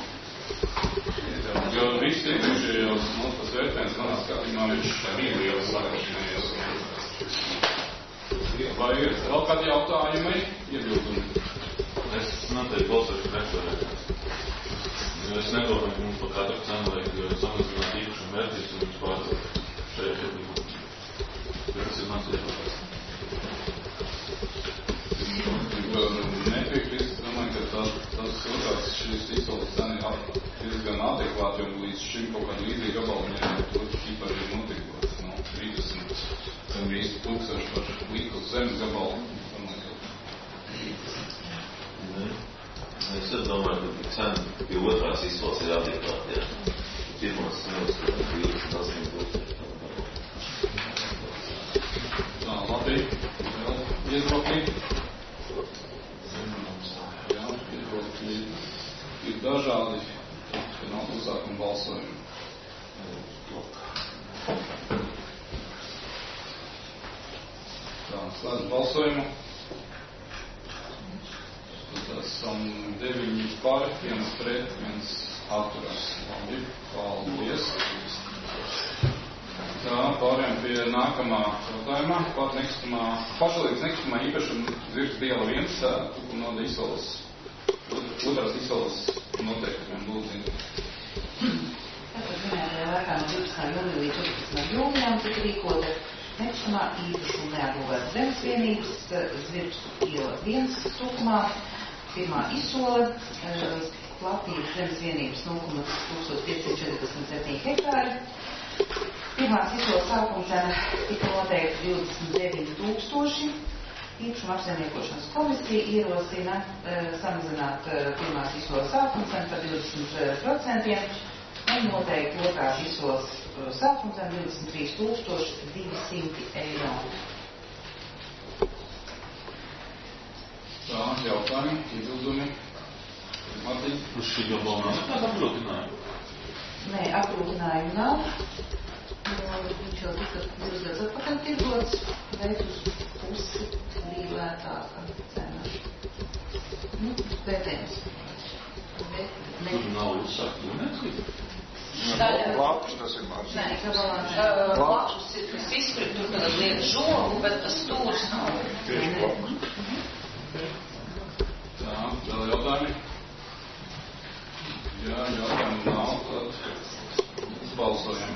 Jo visi iepriekšējos tas vērtējums manā skatījumā viņš ir ielas sakošanējies. Vai ir vēl kādi jautājumi? Iebildumi. Es noteikti balsošu pret to. Jo es nedomāju, ka mums par katru cenu vajag samazināt īpašumu vērtības un viņš pārdot šajā gadījumā. Tas ir mans viedoklis. Nepiekrist, domāju, ka tas otrās šīs izsoles cena ir diezgan adekvāti, jo līdz šim kaut kādu līdzīgi gabalu ņēmēt, tur īpaši ir notikot 30,000 par līdz zemes gabalu. Es domāju, ka cena pie otrās izsoles ir adekvāti, ja. Pirmās Smilšu 28,000. viedokļi. Jā, viedokļi ir dažādi, ka nav uzsākuma balsojumi. Tā, slēdz balsojumu. Tad esam 9 par, 1 pret, 1 atturās. Labi, paldies. Tā, pārējām pie nākamā jautājumā. Pašvaldības nekustamā īpašuma Zvirgs Biela 1, Tukunoda izsoles, otrās izsoles noteikumiem lūdzu. Tātad minētajā laikā no 12. jūnija līdz 14. jūnijām tika rīkota nekustamā īpašuma neapbūvētas zemes vienības Zvirgs Biela 1 Tukumā. Pirmā izsole, platības zemes vienības 0,1547 hektāri. Pirmās izsoles sākuma cena tika noteikti 29,000. Īpašuma apsaimniekošanas komisija ierosina samazināt pirmās izsoles sākuma cenu par 20% un noteikti otrās izsoles sākuma cenu 23,200 eiro. Tā, jautājumi, iebildumi. Martiņ. Uz šī gabalā nav tāda apgrūtinājuma? Nē, apgrūtinājumu nav. Viņš jau tika 2 gadus atpakaļ tirgots, bet uz pusi bija lētāka cena. Vērtējums. Tur nav uzsākt jūniecība? Lapus tas ir maz. Nē, gabalā nē. Lapus ir, kas izskrit, tur tad liek žogu, bet tas stūrs nav. Tieši lapus. Tā, vēl jautājumi? Jā, jautājumu nav, tad balsojam.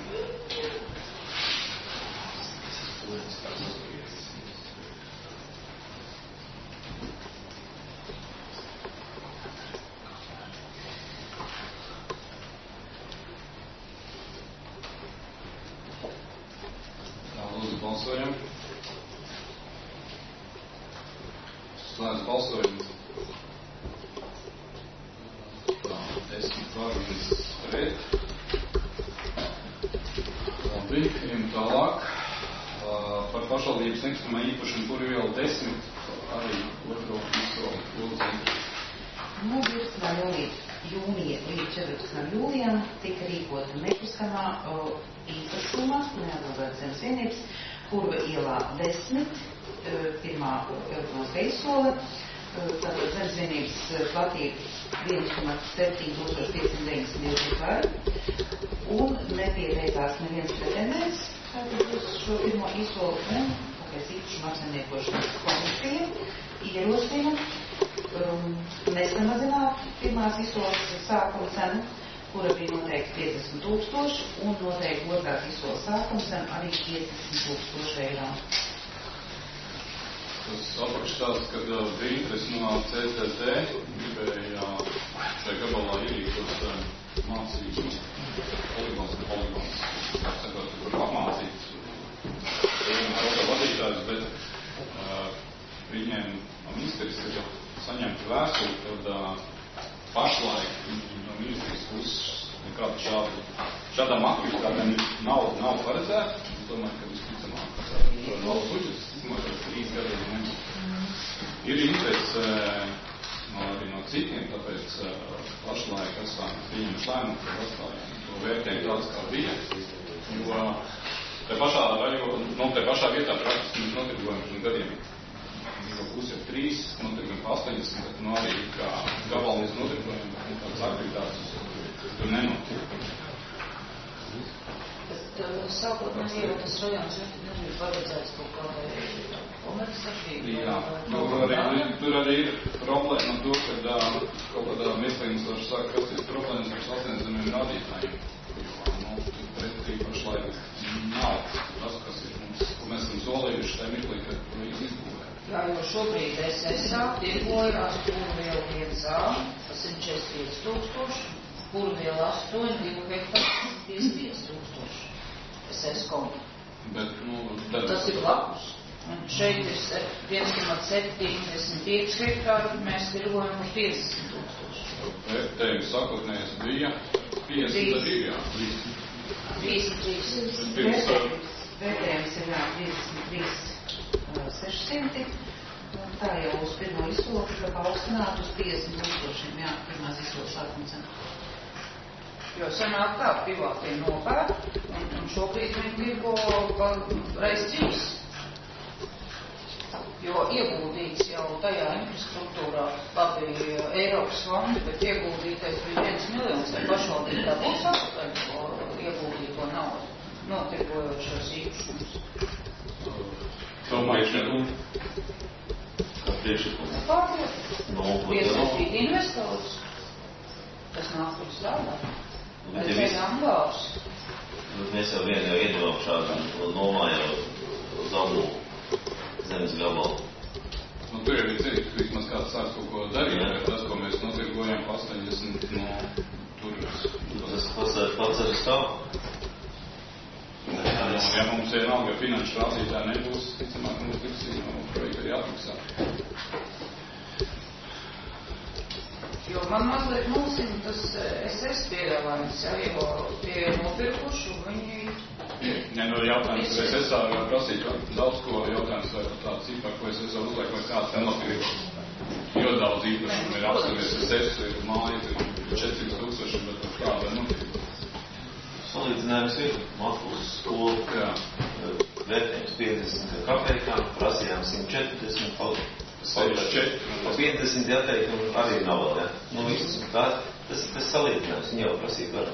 Tā, lūdzu, balsojam. Slēdz balsojumu. Tā, 10 par, 1 pret. Labi, ejam tālāk. Par pašvaldības nekustamā īpašumu Purviela 10 arī otro izsoli lūdzu. No 12. jūnija līdz 14. jūlijām tika rīkota nekustamā īpašuma neapbūvētas zemes vienības Purva ielā 10, pirmā elektroniskā izsole, tātad zemes vienības platība 1,7592 hektāri, un nepieteicās neviens pretendents tātad uz šo pirmo izsoli, un tāpēc īpašuma apsaimniekošanas komisija ierosina nesamazināt pirmās izsoles sākuma cenu, kura bija noteikti 50,000, un noteikti otrās izsoles sākuma cenu arī 50,000 eiro. Tas apakšstāsts, kad bija interesi no CCT, gribēja šai gabalā ierīkot mācības poligons, sakot, kur apmācīt vadītājus, bet viņiem no ministrijas ir saņemta vēstuli, kad pašlaik no ministrijas puses nekāda šādām aktivitātēm nav paredzēta. Es domāju, ka visticamāk, ka valsts budžets, visticamāk, ka 3 gadiem nevis. Ir interese arī no citiem, tāpēc pašlaik esam pieņemts lēmumu, ka atstājam to vērtējumu tāds, kā bija. Jo te pašā vietā praktiski mēs notirgojam pirms gadiem. Būs jau 3, notirgojam 80, bet arī kā gabalnīs notirgojam, kādas aktivitātes tur nenotiek. Sākotnēji jau tas rajons nebija paredzēts kaut kādai komercdarbībai. Jā, tur arī ir problēma ar to, ka kaut kādā meklējums var sākt rasties problēmas ar sasniedzamiem rādītājiem. Pretī pašlaik nav tas, kas ir mums, ko mēs esam solījuši tajā mirklī, kad to izbūvē. Jā, jo šobrīd SSA tirgojās Purviela 1A, tas ir 45,000, Purviela 8, 2 hektāri, 55,000. SS konta. Tas ir blakus. Un šeit ir 1,75 hektāru, mēs tirgojam uz 50,000. Vērtējums sākotnējais bija 50 arī, jā. 53. Vērtējums ir 33,600, tā jau uz pirmo izsoli, ka paaugstināt uz 50,000, jā, pirmās izsoles sākuma cena. Jo sanāk tā, privātie nopērk, un šobrīd viņi tirgo reiz 3. Jo ieguldīts jau tajā infrastruktūrā, labi, Eiropas fondi, bet ieguldītais bija 1 miljons, lai pašvaldība tā būs atpakaļ ieguldīto naudu, notirgojot šos īpašumus. Kā priekšlikums? Piesaistīt investorus, kas nāk tur strādāt. Bet angārs. Mēs jau vien jau iedomām šādu nomājā uz abu zemes gabalu. Tur jau ir cerīgs, ka vismaz kāds sāks kaut ko darīt, bet tas, ko mēs notirgojam pa 80 no turas. Tas pats arī stāv. Ja mums vienalga finanšu rādītāji nebūs, ticamāk, mums tiks projekti arī atmaksā. Jo man mazliet mulsina tas SS piedāvājums, ja, jo tie nopirkuši un viņi... Ja, jautājums, vai SS var prasīt daudz ko, jautājums, vai tāda cipar, ko SS var uzliek, vai kāds te nopirkuši. Jo daudz īpašumu ir apskaties, SS ir mājas, ir 4,000, bet kāda nopirkuši. Salīdzinājums ir Matūs skolu, vērtējums 50 kapekām, prasījām 140, pa 50 atteikumi arī nav vēl, ja? Tas salīdzinājums, viņi jau prasīja par.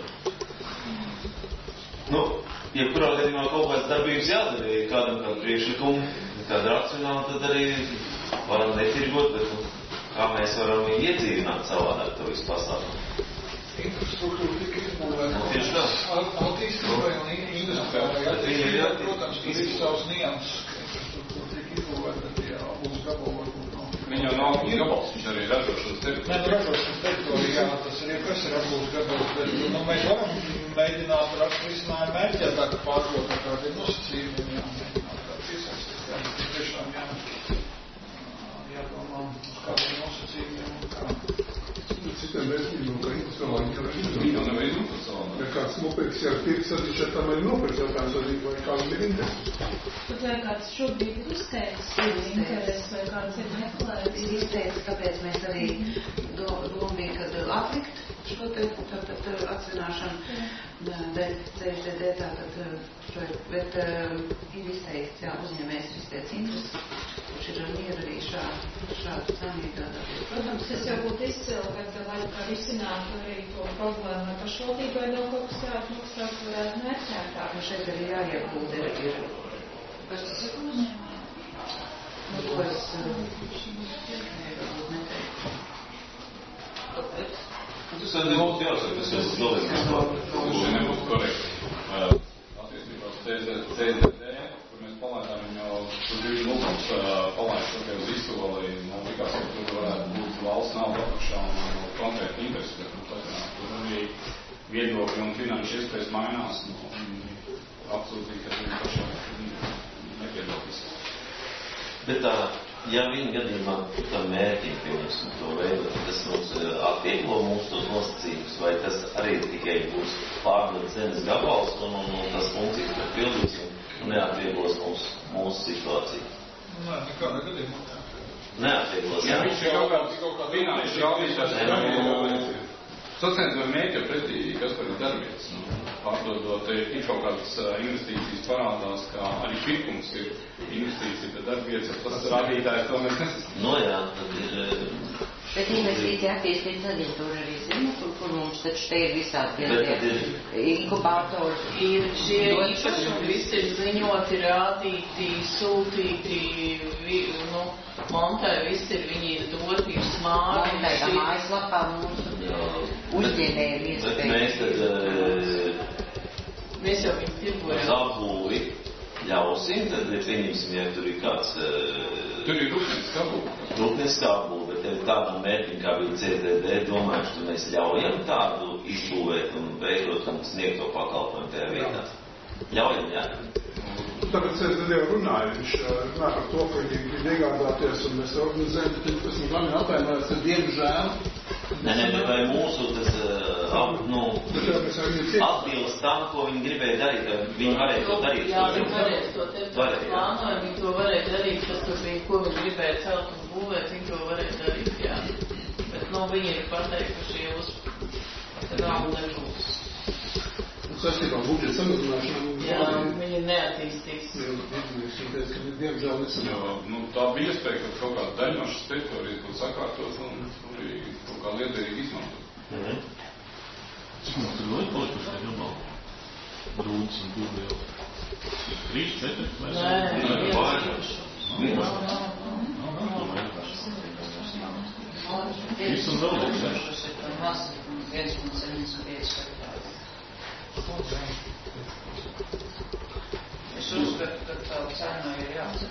Jebkurā gadījumā kaut kāds darbības jādara, ja kādam kādu priekšlikumu, kādu racionāli, tad arī varam netirgot, bet kā mēs varam viņu iedzīvināt savādāk to visu pasākumu. Infrastruktūra tika izbūvēta. Attīstībai un industriālai attīstībai, protams, tur ir savs nianses, ka infrastruktūra tika izbūvēta, bet jā, būs gabala varbūt nav. Viņa jau nav gabals, viņš arī ir ražošanas teritorija. Ražošanas teritorija, jā, tas arī kas ir apgūst gabals, bet mēs varam mēģināt rast risinājumu mērķētāk pārdot, kā kādi ir nosacījumi, jā, mēģināt kā piesaistīt, jā, tiešām jādomā, kādiem nosacījumiem un kā. Citiem vērtībām, ka industriālā viņa nav industriālā. Ja kāds nopirks, ja pirks, tad viņš tam arī nopirks, jautājums arī, vai kādam ir interesi. Tad vai kāds šobrīd ir izteicis interesi, vai kāds ir meklējis? Ir izteicis, tāpēc mēs arī doma bija, kad atlikt šo te atzināšanu, bet CSDD tātad, bet ir izteicis, jā, uzņēmējs ir izteicis interesi, kurš ir mieru arī šādu cenu iegādāties. Protams, tas jau būtu izcili, kad lai kā risinātu arī to problēmu, vai pašvaldībai nav kaut kas jāatmaksāt, varētu mērķētāk. Šeit arī jāiegūda ir. Kas tas ir uzņēmējs? To es neteiktu. Tas arī būtu jāsaka, tas jau dalīgs. Tas nebūtu korekti. Attiecībā uz CSDD, kur mēs palaidām viņu uz 2 lūgums palaid šokai uz izsoli, likās, ka tur varētu būt valsts nauda apakšā un konkrēti interesi, bet tur arī viedokļi un finanšu iespējas mainās, un apsūdzīgi, ka viņi pašā nepiedalīs. Bet ja viņa gadījumā tam mērķim, pieņemsim to veidu, tas mums atvieglo mūsu tos nosacījumus, vai tas arī tikai būs pārdot zemes gabals un tas funkcijas, ko pildīsim, un neatvieglos mūsu situāciju? Nē, nekādā gadījumā neatvieglos. Ja viņš ir kaut kāds finanšu jautājums, sasniedzot mērķi jau pretī, kas par darbietas. Pārdodot, ir kaut kādas investīcijas parādās, kā arī pirkums ir investīcija, bet darbietas, tas rādītājs to mēs nesasniedzam. No jā, tad ir... Bet investīcija attīstības aģentūra arī zina, kur mums taču te ir visādi inkubātori. Ir šie īpašumi visi ir ziņoti, rādīti, sūtīti, Montē viss ir, viņi ir doti, ir smāri. Montē tā mājaslapā mūsu uzņēmēji ir iespēja. Bet mēs tad... Mēs jau viņu tirgojam. Uz apbūvi ļausim, tad pieņemsim, ja tur ir kāds... Tur ir rūpnieciskā apbūve. Rūpnieciskā apbūve, bet tādam mērķim, kā bija CSDD, domājuši, ka mēs ļaujam tādu izbūvēt un veidot un sniegt to pakalpojumu tajā vietā. Ļaujam, jā? Tāpēc CSDD jau runāja, viņš runā par to, ka viņi grib iegādāties un mēs organizējam 15 gani atvainojās, tad diemžēl. Nē, vai mūsu tas atbilst tam, ko viņi gribēja darīt, viņi varēja to darīt. Jā, viņi varēja to plānoja, viņi to varēja darīt, tas, ko viņi gribēja celt un būvēt, viņi to varēja darīt, jā. Bet, viņi ir pateikuši uz naudu nebūs. Saistībā budžeta samazināšanu. Jā, viņi neattīstīs. Diemžēl nesanāk. Tā bija iespēja, ka kaut kāda daļa no šīs teritorijas būtu sakārtos un arī kaut kā liederīgi izmantot. Cik mums tur vēl palikuši tā gabali? Brūdis un Dūbēl. 3, 4? Nē, Viss un vēl lieks, Es uzskatu, ka tā cena ir jāatcer.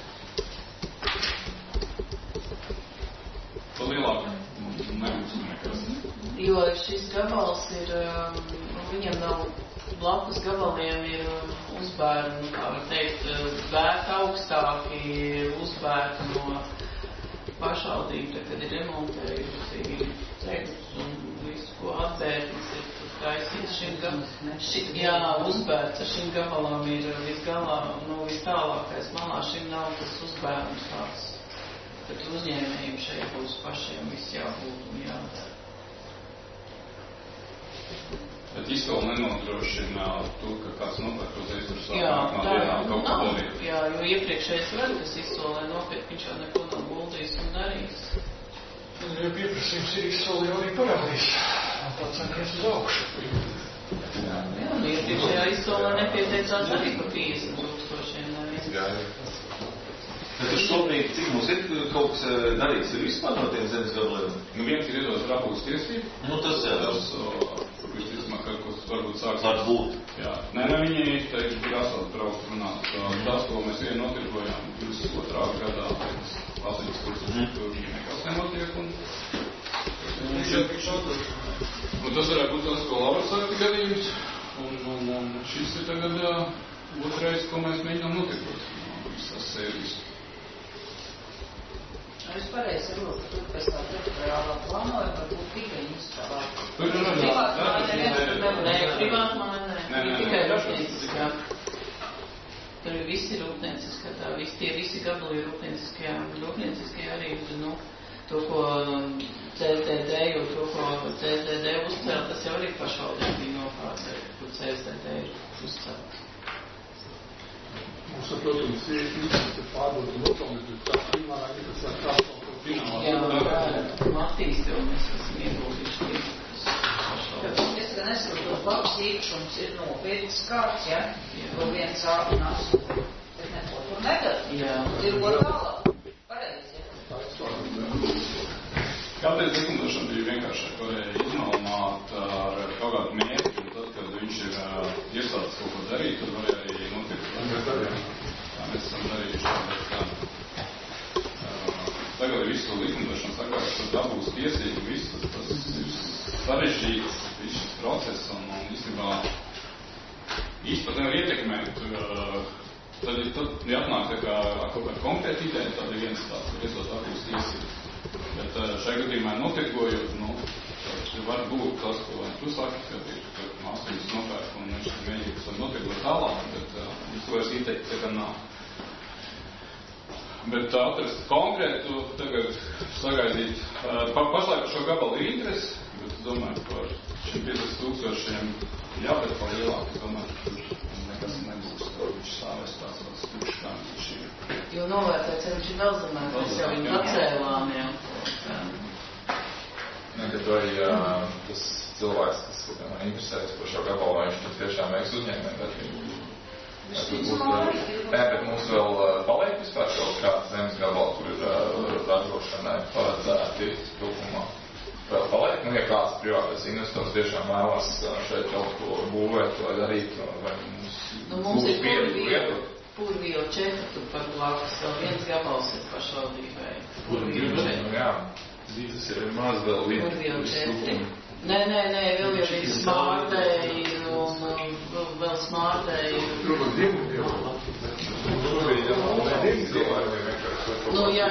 Pa lielāk nebūs nekas. Jo šis gabals ir, viņam nav blakus gabaliem ir uzbērni, kā var teikt, bērti augstāki, uzbērti no pašvaldību, kad ir remontējusi ceļus un visu, ko atbērtis ir taisīts šim gabalam. Jā, uzbērts ar šim gabalam ir visgalā, vistālākais malā, šim nav tas uzbērums tāds. Tad uzņēmējiem šeit būs pašiem viss jābūt un jādara. Bet izsoli nenodrošina to, ka kāds nopērkoties tur sākāk no dienā kaut ko darīt. Jā, jo iepriekšējais vēl, kas izsolē nopirkt, viņš jau neko nav guldījis un darījis. Ja pieprasījums ir izsoli jau arī parādījis. Tā cena ies uz augšu. Jā, iepriekšējā izsolē nepieteicās arī pa 50,000 neviens. Jā. Bet šobrīd, cik mums ir kaut kas darīts ir vispār no tiem zemes gabaliem? Viens ir iedos Rapūs tiesību. Tas jā. Visticamāk, ka kas varbūt sāks. Varbūt. Jā. Nē, viņi teikt, bija asfalt braukt runāt. Tas, ko mēs notirgojām 22. gadā, 8,000, tur nekas nenotiek. Un tas varētu būt tas, ko Laura saka gadījums. Un šis ir tagad otrais, ko mēs mēģinām notirgot. Visas sērijas. Es pareizi saprotu, ka tur pēc tā teritoriālā plānoja, varbūt tikai instalēt. Privātmāja nē, tikai rūpnieciskā. Tur visi rūpnieciskā, visi gabali ir rūpnieciskajā arī, to, ko CSDD, jo to, ko CSDD uzcēl, tas jau arī pašvaldība bija nopārcēt, kur CSDD ir uzcēl. Mums, protams, ir pārdot nopelnīt, bet tā primārā ir tas tāds attīsti, un mēs esam ieguldījuši Es gan nesaprotu, labs īpašums ir nopirkts kāds, ja? To viens sākunās, bet neko tur nedara. Ir ko tālāk. Pareizi, ja? Kāpēc likumdošana bija vienkāršāk? Varēja izmalnāt ar kaut kādu mērķi, un tad, kad viņš ir iesācis kaut ko darīt, tad varēja arī notikt. Tā mēs esam darījuši. Tagad ir visu likumdošanu sakāt, ka dabūs tiesīgi, viss tas ir sarežģīts, viss šis process, un īstenībā pat nevar ietekmēt. Tad jāatnāk kā kaut kāda konkrēta ideja, tad ir viens tāds, ka iesot dabūs tiesīgi. Bet šajā gadījumā notirgojot, var būt tas, ko tu saki, ka ir māsības nopērk, un viņš mēģinās notirgot tālāk, bet viņš to vairs ieteikt, ka nav. Bet atrast konkrētu, tagad sagaidīt, pašlaik šo gabalu ir interesi, bet es domāju, par šiem 50,000 jābēt par lielāk, es domāju, ka tur nekas nebūs, viņš stāvēs tāds stučs kā viņš ir. Jo novērtēts, ja viņš ir vēl zemāk, mēs jau viņu atcēlām, jā. Bet vai tas cilvēks, kas interesējas par šo gabalu, vai viņš tur tiešām veiks uzņēmē darbību? Nē, bet mums vēl paliek vispār kaut kāds zemes gabals, kur ir ražošanai paredzēti trūkumā. Vēl paliek, ja kāds privātais investors tiešām vēlas šeit kaut ko būvēt vai darīt, vai mums ir Purvīla 4, tur par blakus vēl viens gabals ir pašvaldībai. Purvīla 4. Jā, tas ir maz vēl viens. Purvīla 4. Nē, vēl jau ir smārdēji un vēl smārdēji. Jā,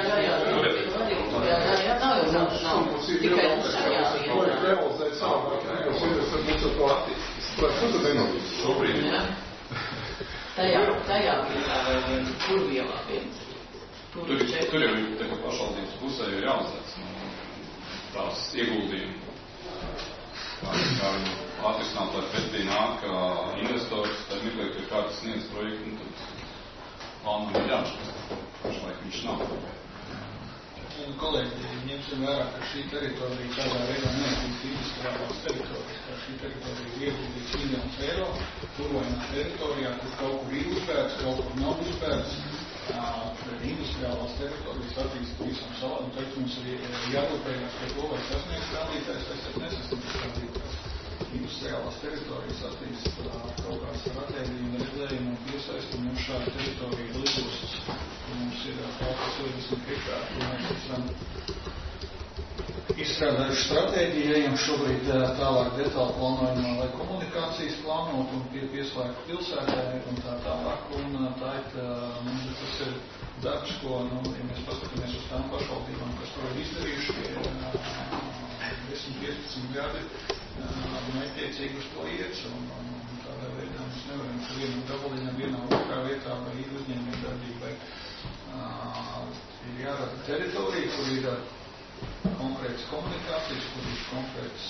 nav. Tikai šajā vietā. mums ar to attīstīs. Ko tad nenotiks? Šobrīd. Tajā vietā vai kur vielā viens. Tur jau tā kā pašvaldības pusē ir jāuzlēc tās ieguldījumi. Kā atrisināt, lai pretī nāk investors, tad mirklī, ka kāds sniedz projektu, tad plānam ir jāatšķirst. Pašlaik viņš nav. Kolēģi, ņemsim vērā, ka šī teritorija tādā veidā neattīst industriālās teritorijas, ka šī teritorija ir ieguldīts miljonus eiro, turvainā teritorijā, kur kaut kur ir uzbērts, kaut kur nav uzbērts, industriālās teritorijas attīst visam salā, un tagad mums ir jārūpējās par to, vai sasniegs rādītājs, vai nesasniegs rādītājs. Industriālās teritorijas attīst kaut kāds stratēģiju un redzējumu un piesaistu mums šāda teritorija lidostas. Mums ir kāds 40 hektāri, kur mēs esam izstrādājuši stratēģiju, ejam šobrīd tālāk detāli plānojumā, lai komunikācijas plānot un pieslēgt pilsētē un tā tālāk. Un tā ir, tas ir darbs, ko, ja mēs paskatāmies uz tām pašvaldībām, kas to ir izdarījuši, 10-15 gadi, mērķiecīgi uz to iet, un tādā veidā mēs nevaram vienu gabaliņam vienā otrā vietā vai uzņēmēju darbībai. Ir jārada teritorija, kur ir konkrētas komunikācijas, kur ir konkrētas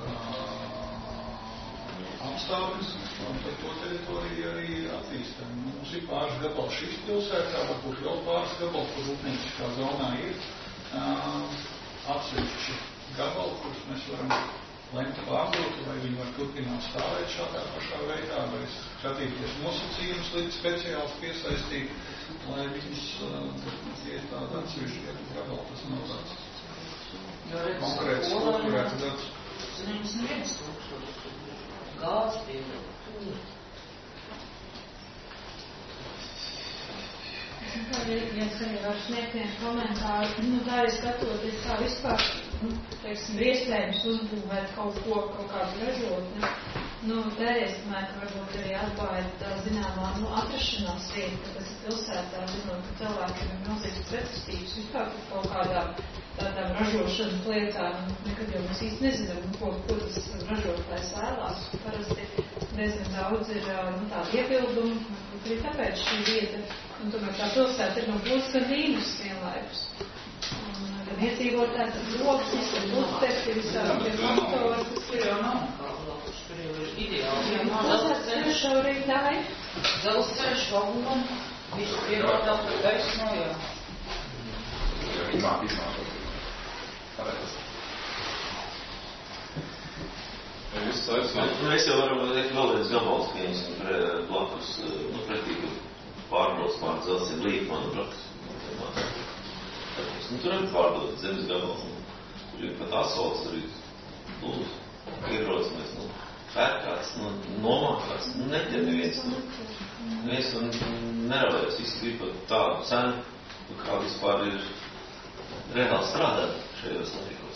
apstākļus, un tad to teritoriju arī attīstam. Mums ir pāris gabals šīs pilsētā, varbūt vēl pāris gabals, kur rūpnieciskā zonā ir atsevišķi gabali, kurus mēs varam lemt pārdot, vai viņi var turpināt stāvēt šādā pašā veidā, vai skatīties nosacījumus līdz speciāls piesaistīt, lai viņus ir tāda atsevišķi gabali, tas nav tāds konkrēts strukturēts darbs. 71 tūkstoši gāzes pievilkt. Ja es arī varu sniegt vienu komentāru, tā arī skatoties, kā vispār, teiksim, iespējams uzbūvēt kaut kādu ražotni. Pēdējais, domāju, ka varbūt arī atbāja zināmā atrašanās vieta, ka tas ir pilsētā, zinot, ka cilvēkiem ir milzīgas pretestības vispār kaut kādām tādām ražošanas lietām. Nekad jau mēs īsti nezinām, ko tas ražotājs vēlās. Parasti diezgan daudz ir tādi iebildumi, arī tāpēc šī vieta. Un tomēr tā pilsēta ir no būs gan vīnus vienlaikus. Gan iedzīvotājs, gan loksnis, gan lūgtesti, visādi faktori, kas ir jau nav. Tur jau ir ideāli. Dzelzceļš arī tā ir. Dzelzceļš, vagoni, visu pievādāt, ka gaisa nav jau. Mēs jau varam vēl viens gabals, ka viņas blakus pretī pārbrauc pār dzelzceļu līdz manu blakus. Tur ir pārdot zemes gabals. Tur ir pat asfalts arī lūdzu. Ierocamies, pērkāts, nomākāts, neķer neviens. Neviens neravējas, visi grib pat tādu cenu, kā vispār ir reāli strādāt šajos laikos.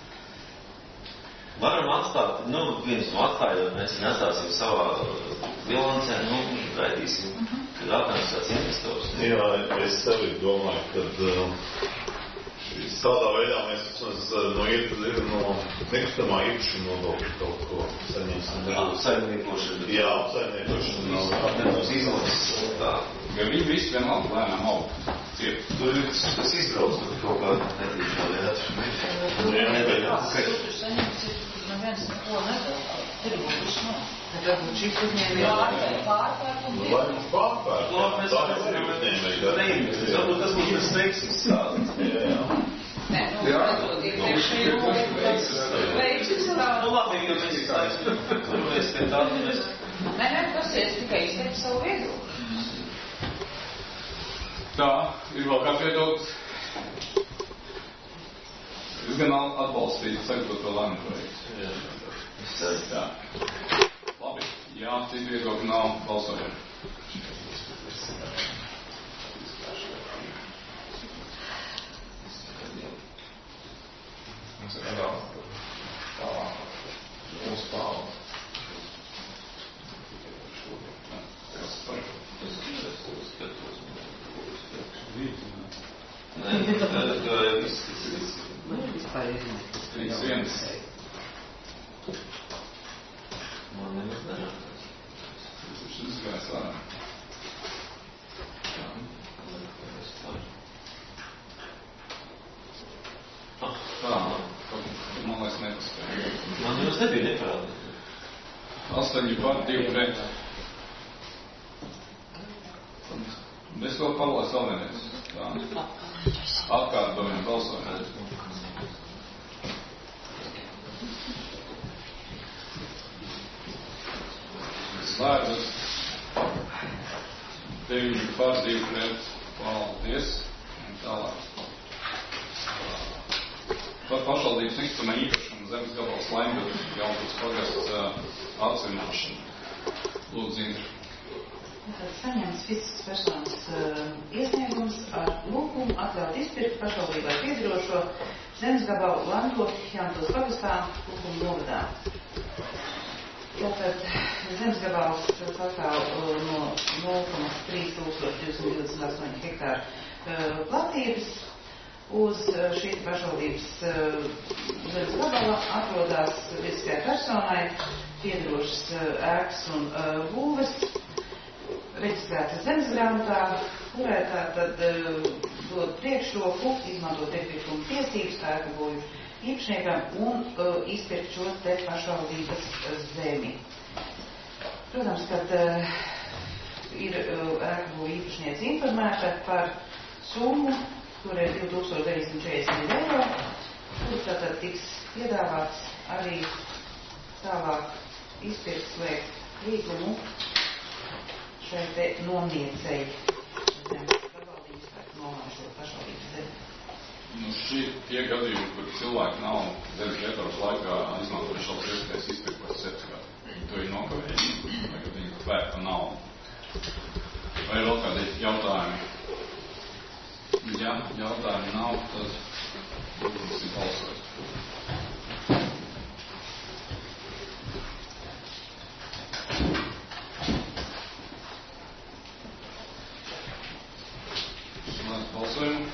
Varam atstāt, viens atstājot, mēs nestāsim savā bilancē, gaidīsim, kad atnāks kāds investors. Jā, es arī domāju, ka tādā veidā mēs no nekustamā īpašuma nodokļa kaut ko saņemsim. Saimniekošana. Jā, saimniekošana nav. Izmaksas tā. Ja viņi visi vienalga lēnām aug ciet. Tur ir tas izbrauc, tur kaut kāda netīšā lieta. Tu saņemsi, neviens neko nedod. Tur būs nav. Varbūt šī uzņēmēja pārpērkuma. Lai mums pārpērk. Tā ir uzņēmēja. Varbūt tas būtu tas veiksmes stāsts. Jā. Nē, nedod iepriekšējo veiksmes stāstu. Labi, jo mēs turmies pie tā, Nē, tas ir tikai izteikt savu viedokli. Tā, ir vēl kāds viedoklis. Es gan atbalstītu sagatavot lēmumu projektu. Jā. Labi, jā, citu viedokļu nav, balsojam. Mums ir nedaudz tālāk. Mūsu tālāk. Kas par? Tas skatos. Nē, tā ir viss. 3-1. Šis gājās ārā. Tā, man liekas nepaspēja. Man jums nebija neparādīt. 8 par 2 pret. Es vēl palaisu vēl vienreiz. Tā. Atkārtojam balsojumu. Slēdzas. 9 par 2 pret. Paldies. Un tālāk. Par pašvaldības nekustamā īpašuma zemes gabals Laimbeles Galvas pagasts atsvināšanu. Lūdzu, Zindra. Tad saņemts fiziskas personas iesniegums ar lūgumu atļaut izpirkt pašvaldībai piederošo zemes gabalu Lango Jauntos pagastā Lūgumu novadā. Tātad zemes gabals sastāv no 0,3228 hektāru platības. Uz šīs pašvaldības zemes gabala atrodas fiziskai personai piederošas ēkas un būves, reģistrētas zemes grāmatā, kurai tātad dod priekšroku, izmantot priekšlikumu tiesības, ēku būvju īpašniekam un izpirkt šo te pašvaldības zemi. Protams, kad ir ēku būvju īpašniece informēta par summu, kur ir 2940 eiro, kur tātad tiks piedāvāts arī tālāk izpirkt slēgt līgumu šai te nomiecei zemes pašvaldības nomāšot pašvaldības zemi. Nu, šie tie gadījumi, kur cilvēki nav zemes ietvaros laikā izmantojuši šāds iespējas izpirkt par certifikātu. To ir nokavējumi, vai kad viņi tvērt par naudu. Vai ir vēl kādi jautājumi? Ja jautājumi nav, tad būsim balsot. Slēdz balsojumu.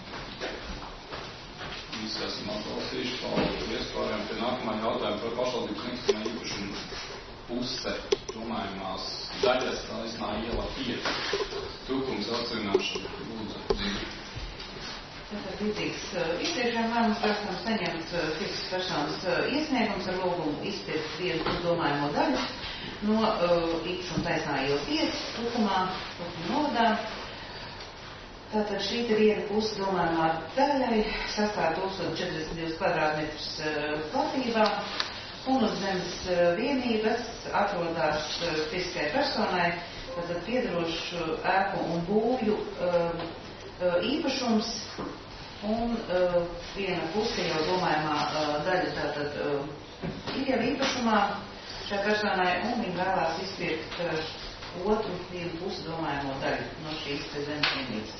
Visi esam atbalstījuši. Paldies pārējām pie nākamā jautājuma par pašvaldības nekustamā īpašumu puse domājumās daļas taisnā iela 5. Tūkums atsvināšana. Lūdzu, Zini. Tātad līdzīgs iepriekšējām lēmums esam saņemt fiziskas personas iesniegums ar lūgumu izpirkt vienu domājumo daļu no īpašuma taisnā iela 5 Tūkumā, Tūkuma novadā. Tātad šī te viena puse domājumā daļai sastāv 1042 kvadrātmetrus platībā un uz zemes vienības atrodas fiziskai personai, tātad piederošu ēku un būvju īpašums un viena puse jau domājumā daļa tātad ir jau īpašumā šai personai un viņi vēlās izpirkt otru vienu pusi domājamo daļu no šīs zemes vienības.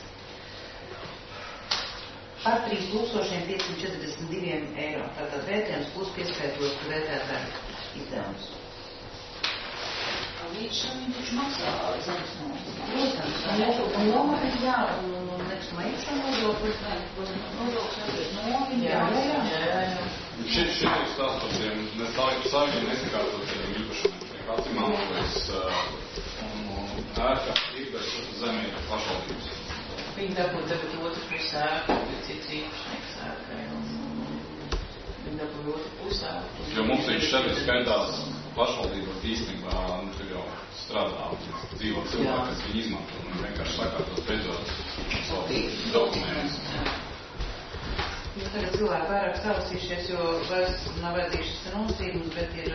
Par 3542 eiro. Tātad vērtējums plus pieskaitot vērtētāju izdevums. Līdz šim viņi taču maksā zemes nodokli. Protams, un nomaiņa, jā, un nekustamā īpašuma nodoklis, jā. Šeit ir stāsts par tiem saimiem nesakārtot tiem īpašumiem. Kāds ir mākojas un ēka ir bez zemē pašvaldības. Viņi dabū tagad otru pusi ēku, bet cits īpašnieks ēkai, un viņi dabū otru pusi ēku. Jo mums viņš šeit skaitās pašvaldība īstenībā, tur jau strādā, dzīvo cilvēki, kas viņi izmanto, un vienkārši sakārtos beidzot savu dokumentus. Jo tagad cilvēki vairāk salasījušies, jo vairs nav vajadzīgs šis nosīgums, bet ir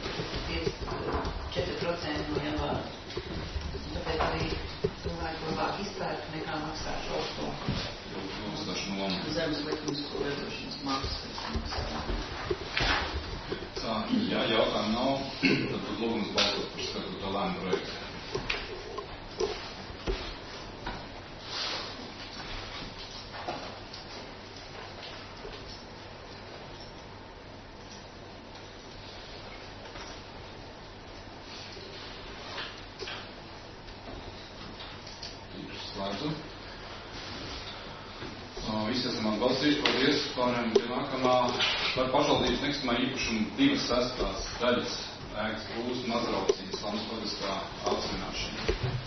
4% no janvāra. Tāpēc arī cilvēki labāk izpērk nekā maksā šo to. Zemes likumisko lietošanas maksas. Tā, ja jautājumu nav, tad lūgums balsot par skatīto lēmumu projektu. Slēdzu. Visi esam atbalstījuši, paldies. Pārējām pie nākamā par pašvaldības nekustamā īpašuma 2/6 daļas ēkas būs mazraucības Lampas pagastā atsvināšana.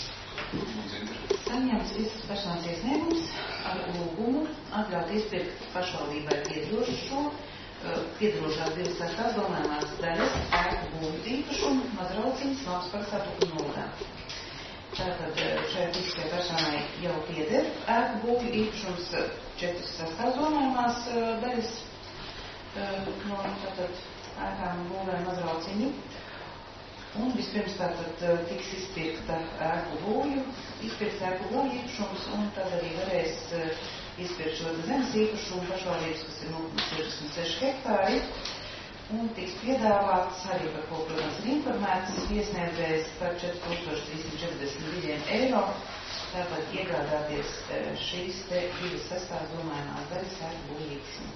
Saņemts visas personas iesniegums ar lūgumu atļaut izpirkt pašvaldībai piedarošās 26. domājumās daļas ēku būvju īpašumu mazraucības Lampas pagastā Tukunodā. Tātad šai fiziskajai personai jau pieder ēku būvju īpašums 4. domājumās daļas no tātad ēkām būvēm mazrauciņu. Un vispirms tātad tiks izpirkts ēku būvju īpašums, un tad arī varēs izpirkt šo zemes īpašumu pašvaldības, kas ir 66 hektāri, un tiks piedāvāts arī par ko, protams, ir informēts iesniedzējs par 4342 eiro, tātad iegādāties šīs te 26. domājumās daļas ēku būvju īpašumu.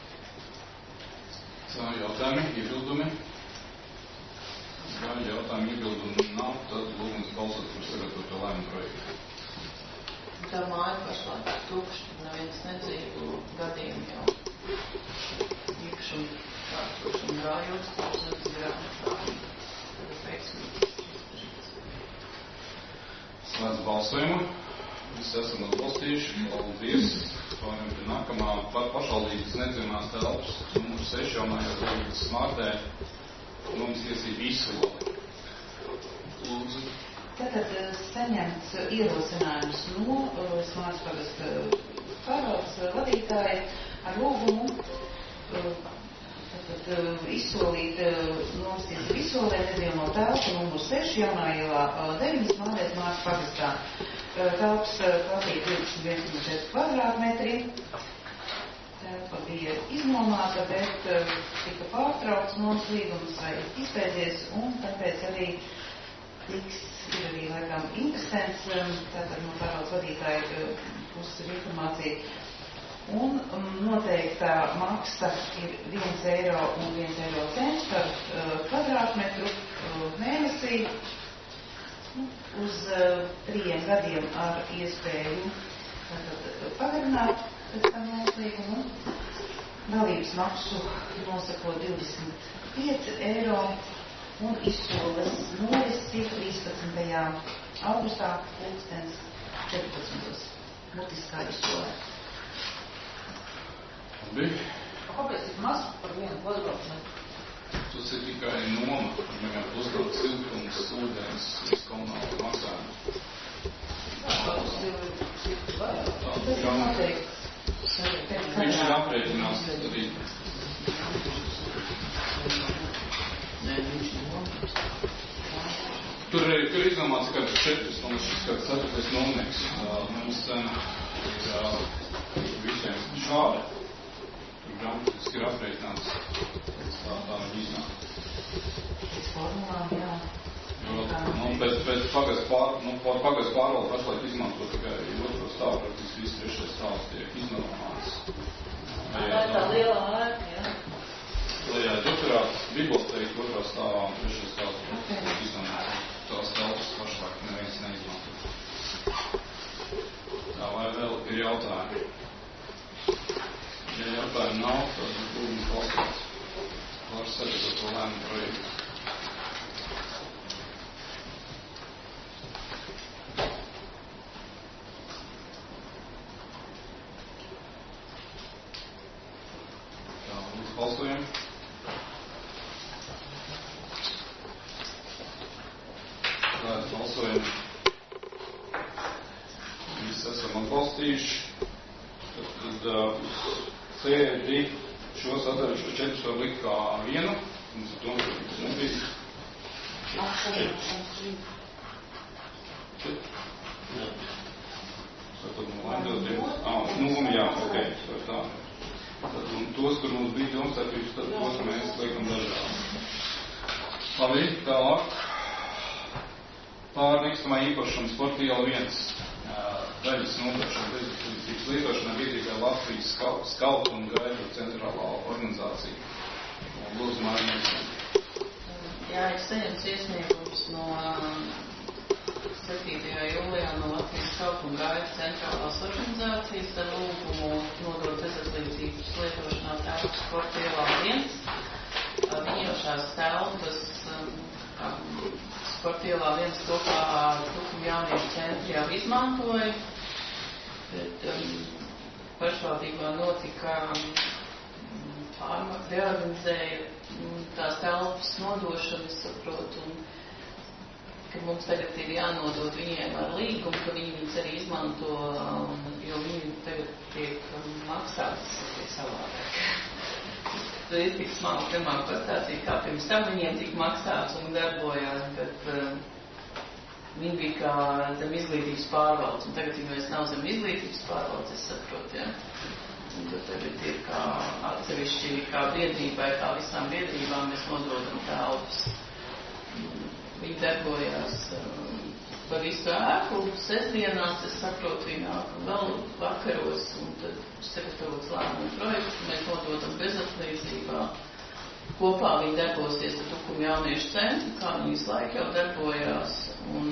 Jautājumi, iebildumi? Ja jautājumu iebildumu nav, tad lūgums balsot par sagatavoto lēmumu projektu. Tā māja pašlaik tukša, neviens nedzīvo gadiem jau īpašumu kārtošanu rājot, klausot grāmatā. Tad veiksmīgi. Slēdz balsojumu. Visi esam atbalstījuši. Paldies. Pārējām pie nākamā pašvaldības nedzimās telpas numur 6 jaunājā Rīgas Smārtē. Mums tiesība izsoli. Lūdzu. Tātad saņemts ierosinājums no Smārtas pagasta pārvaldes vadītāja ar lūgumu izsolīt nostiesību izsolē nedzīvo telpu numur 6 jaunā ielā 9 Smārtē Smārtas pagastā. Telpas platība 21,4 kvadrātmetri. Telpa bija iznomāta, bet tika pārtraukts mums līgums vai izbeidzies, un tāpēc arī ir arī laikam interesants, tātad no pārvaldes vadītāja puses ir informācija. Un noteiktā maksa ir 1 eiro un 1 eiro cents par kvadrātmetru mēnesī uz 3 gadiem ar iespēju pagarināt pēc tam noslīgumu. Dalības maksu nosako 25 eiro un izsoles norisi 13. augustā 2014. Mutiskā izsolē. Kāpēc ir maz par vienu kvadrātmetru? Tas ir tikai noma, nekā uzbrauc siltums, ūdens, komunāla maksājums. Tas ir vairāk. Viņš ir aprēķinās arī. Tur izdomāts, ka 4, un šis kāds 4. nomnieks. Mums cena ir visiem šādi. Tur grāmatiski ir aprēķināts. Tā viņi iznāk. Pēc pagas pārvaldu pašlaik izmanto tikai otro stāvu, praktiski viss 3. stāvs tiek iznomāts. Tā ir tā lielā ēka, jā? Lejā doktorāta biblioteka otrā stāvā un 3. stāvs tiek iznomāts. Tās telpas pašlaik neviens neizmanto. Tā vai vēl ir jautājumi? Ja jautājumi nav, tad lūgums balsots par sagatavoto lēmumu projektu. Balsojam. Tātad balsojam. Visi esam atbalstījuši. Tad sēdi šos atverušos 4 var likt kā vienu. Mums ir domā, ka tas nebija. 4. Tātad no lēmdotiem. Jā, ok. Tā. Tad tos, kur mums bija domstarpības, tad tos mēs liekam dažādi. Labi, tālāk. Pār nekustamā īpašuma sporta iela 1. Daļas nopirkšana bezatbildības lietošanā viedīgā Latvijas skaltu un gaidu centrālā organizācija. Lūdzu, Mārija. Jā, ir saņemts iesniegums no 7. jūlijā no Latvijas skaltu un gaidu centrālās organizācijas ar lūgumu nodot bezatbildības lietošanā telpu sporta ielā 1. viņi jau šās telpas Sportielā viens kopā Tukuma jauniešu centri jau izmantoja, bet pašvaldībā notika reorganizēja tās telpas nodošanu, es saprotu, un ka mums tagad ir jānodod viņiem ar līgumu, ka viņi viņas arī izmanto, jo viņi tagad tiek maksātas savādāk. Tad ir tik smalki pirmā pastāstīt, kā pirms tam viņiem tika maksāts un darbojās, bet viņi bija kā zem izglītības pārvaldes, un tagad viņi vairs nav zem izglītības pārvaldes, es saprotu, ja. Un tad tagad ir kā atsevišķi, kā biedrībai, kā visām biedrībām mēs nododam telpas. Viņi darbojās par visu ēku, sestdienās, es saprotu, viņi nāk vēl vakaros, un tad sagatavots lēmumu projektu, mēs nododam bezatlīdzībā. Kopā viņi darbosies ar Tukuma jauniešu centru, kā viņi visu laiku jau darbojās, un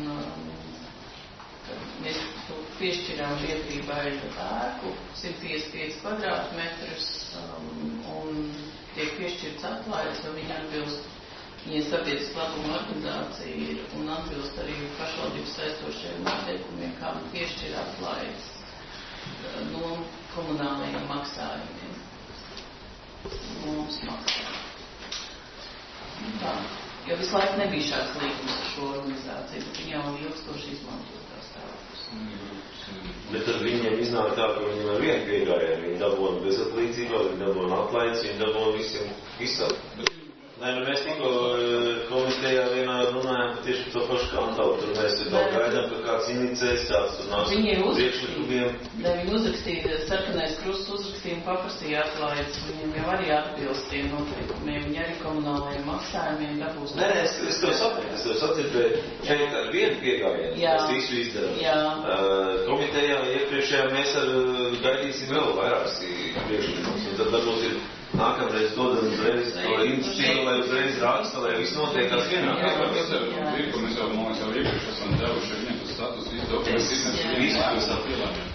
mēs piešķirām biedrībai ēku, 155 kvadrātmetrus, un tiek piešķirts atklājums, jo viņi atbilst. Viņa sabiedriskā labuma organizācija ir un atbilst arī pašvaldības saistošajiem noteikumiem, kā piešķir atlaides no komunālajiem maksājumiem. Mums maksā. Tā. Jo visu laiku nebija šāds līgums ar šo organizāciju, bet viņi jau ilgstoši izmanto tās telpas. Bet tad viņiem iznāk tā, ka viņiem ar vienu piegājienu. Viņi dabūna bezatlīdzībā, viņi dabūna atlaides, viņi dabūna visiem visādi. Nē, mēs tikko komitejā vienā runājām tieši par to pašu Kantavu. Tur mēs vēl gaidām, ka kāds inicēs, kāds tur nāks priekšlikumiem. Viņi uzrakstīja, sarkanais krusts uzrakstīja un paprasīja atlaides. Viņiem jau arī atbilst tiem noteikumiem. Viņi arī komunālajiem maksājumiem dabūs. Nē, es tev sapratu, bet šeit ar vienu piegājienu mēs visu izdarām. Komitejā iepriekšējā mēs gaidīsim vēl vairākas priekšlikumus. Un tad varbūt ir nākamreiz dodam uzreiz to iniciatīvu, lai uzreiz raksta, lai viss notiekās vienā. Mēs jau, man liekas, jau iepriekš esam devuši viņiem tas status izdokļu.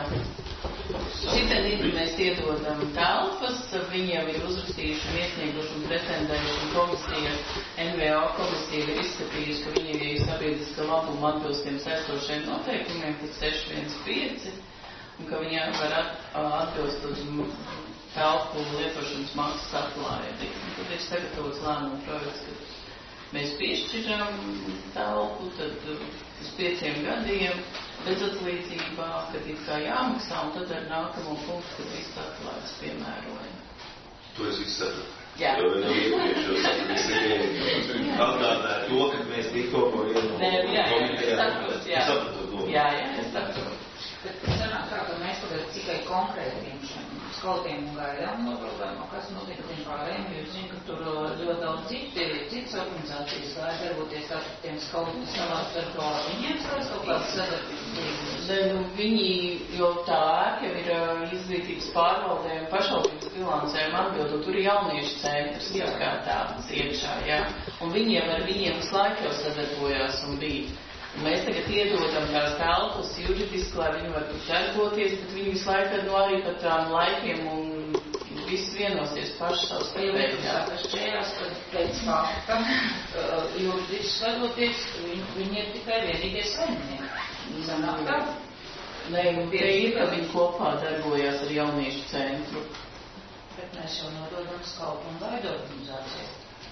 Šitien mēs iedodam telpas, viņiem ir uzrakstījuši un iesnieguši un pretendējuši komisija, NVO komisija ir izskatījuši, ka viņi ir sabiedriska labuma atbilstiem saistošiem noteikumiem, pēc 615, un ka viņi var atbilst uz telpu lietošanas maksas atlaidi. Tad ir sagatavots lēmumu projekts, ka mēs piešķiram telpu, tad uz 5 gadiem bezatlīdzībā, kad ir kā jāmaksā, un tad ar nākamo punktu, kad viss atlaides piemērojam. To es izsatu. Jā. Jo viņam iepriekš jau atgādāja to, ka mēs tikko ko vienu komitejā. Jā, es saprotu. Bet sanāk tā, ka mēs tagad tikai konkrētiem šiem skautiem un gaidām no problēmu, kas notiek ar tiem pārējiem, jo es zinu, ka tur ļoti daudz citas organizācijas vajag darboties tā, ka tiem skautiem savā starpā viņiem savas kaut kādas sadarbības. Viņi, jo tā ēka jau ir izglītības pārvaldēm, pašvaldības bilancēm atbild, un tur ir jauniešu centrs iekārtāts iekšā, jā. Un viņiem ar viņiem visu laiku jau sadarbojās un bija. Mēs tagad iedodam tās telpas juridiski, lai viņi var darboties, bet viņi visu laiku no arī par tām laikiem un viss vienosies paši savus pievērt. Tas šķērās, ka pēc fakta juridiski darboties, viņi ir tikai vienīgie saimnieki. Sanāk tā? Nē, te ir, ka viņi kopā darbojās ar jauniešu centru. Bet mēs jau nododam skautu un gaidu organizāciju.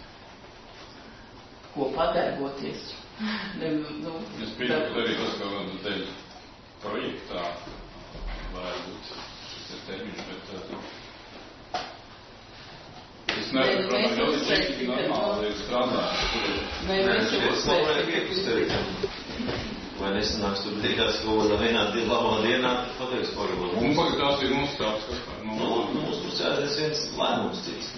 Kopā darboties. Es pieņemu arī tas, ka dēļ projektā varētu būt šis termiņš, bet es nevaru, protams, ļoti cik normāli ir strādāt. Es nevarētu piekustarīt. Vai nesanāks tur beigās kaut kādā vienā labā dienā, pateiks parabot. Un tās ir mūsu tāds, kas par mums būs jādies viens lēmums cits.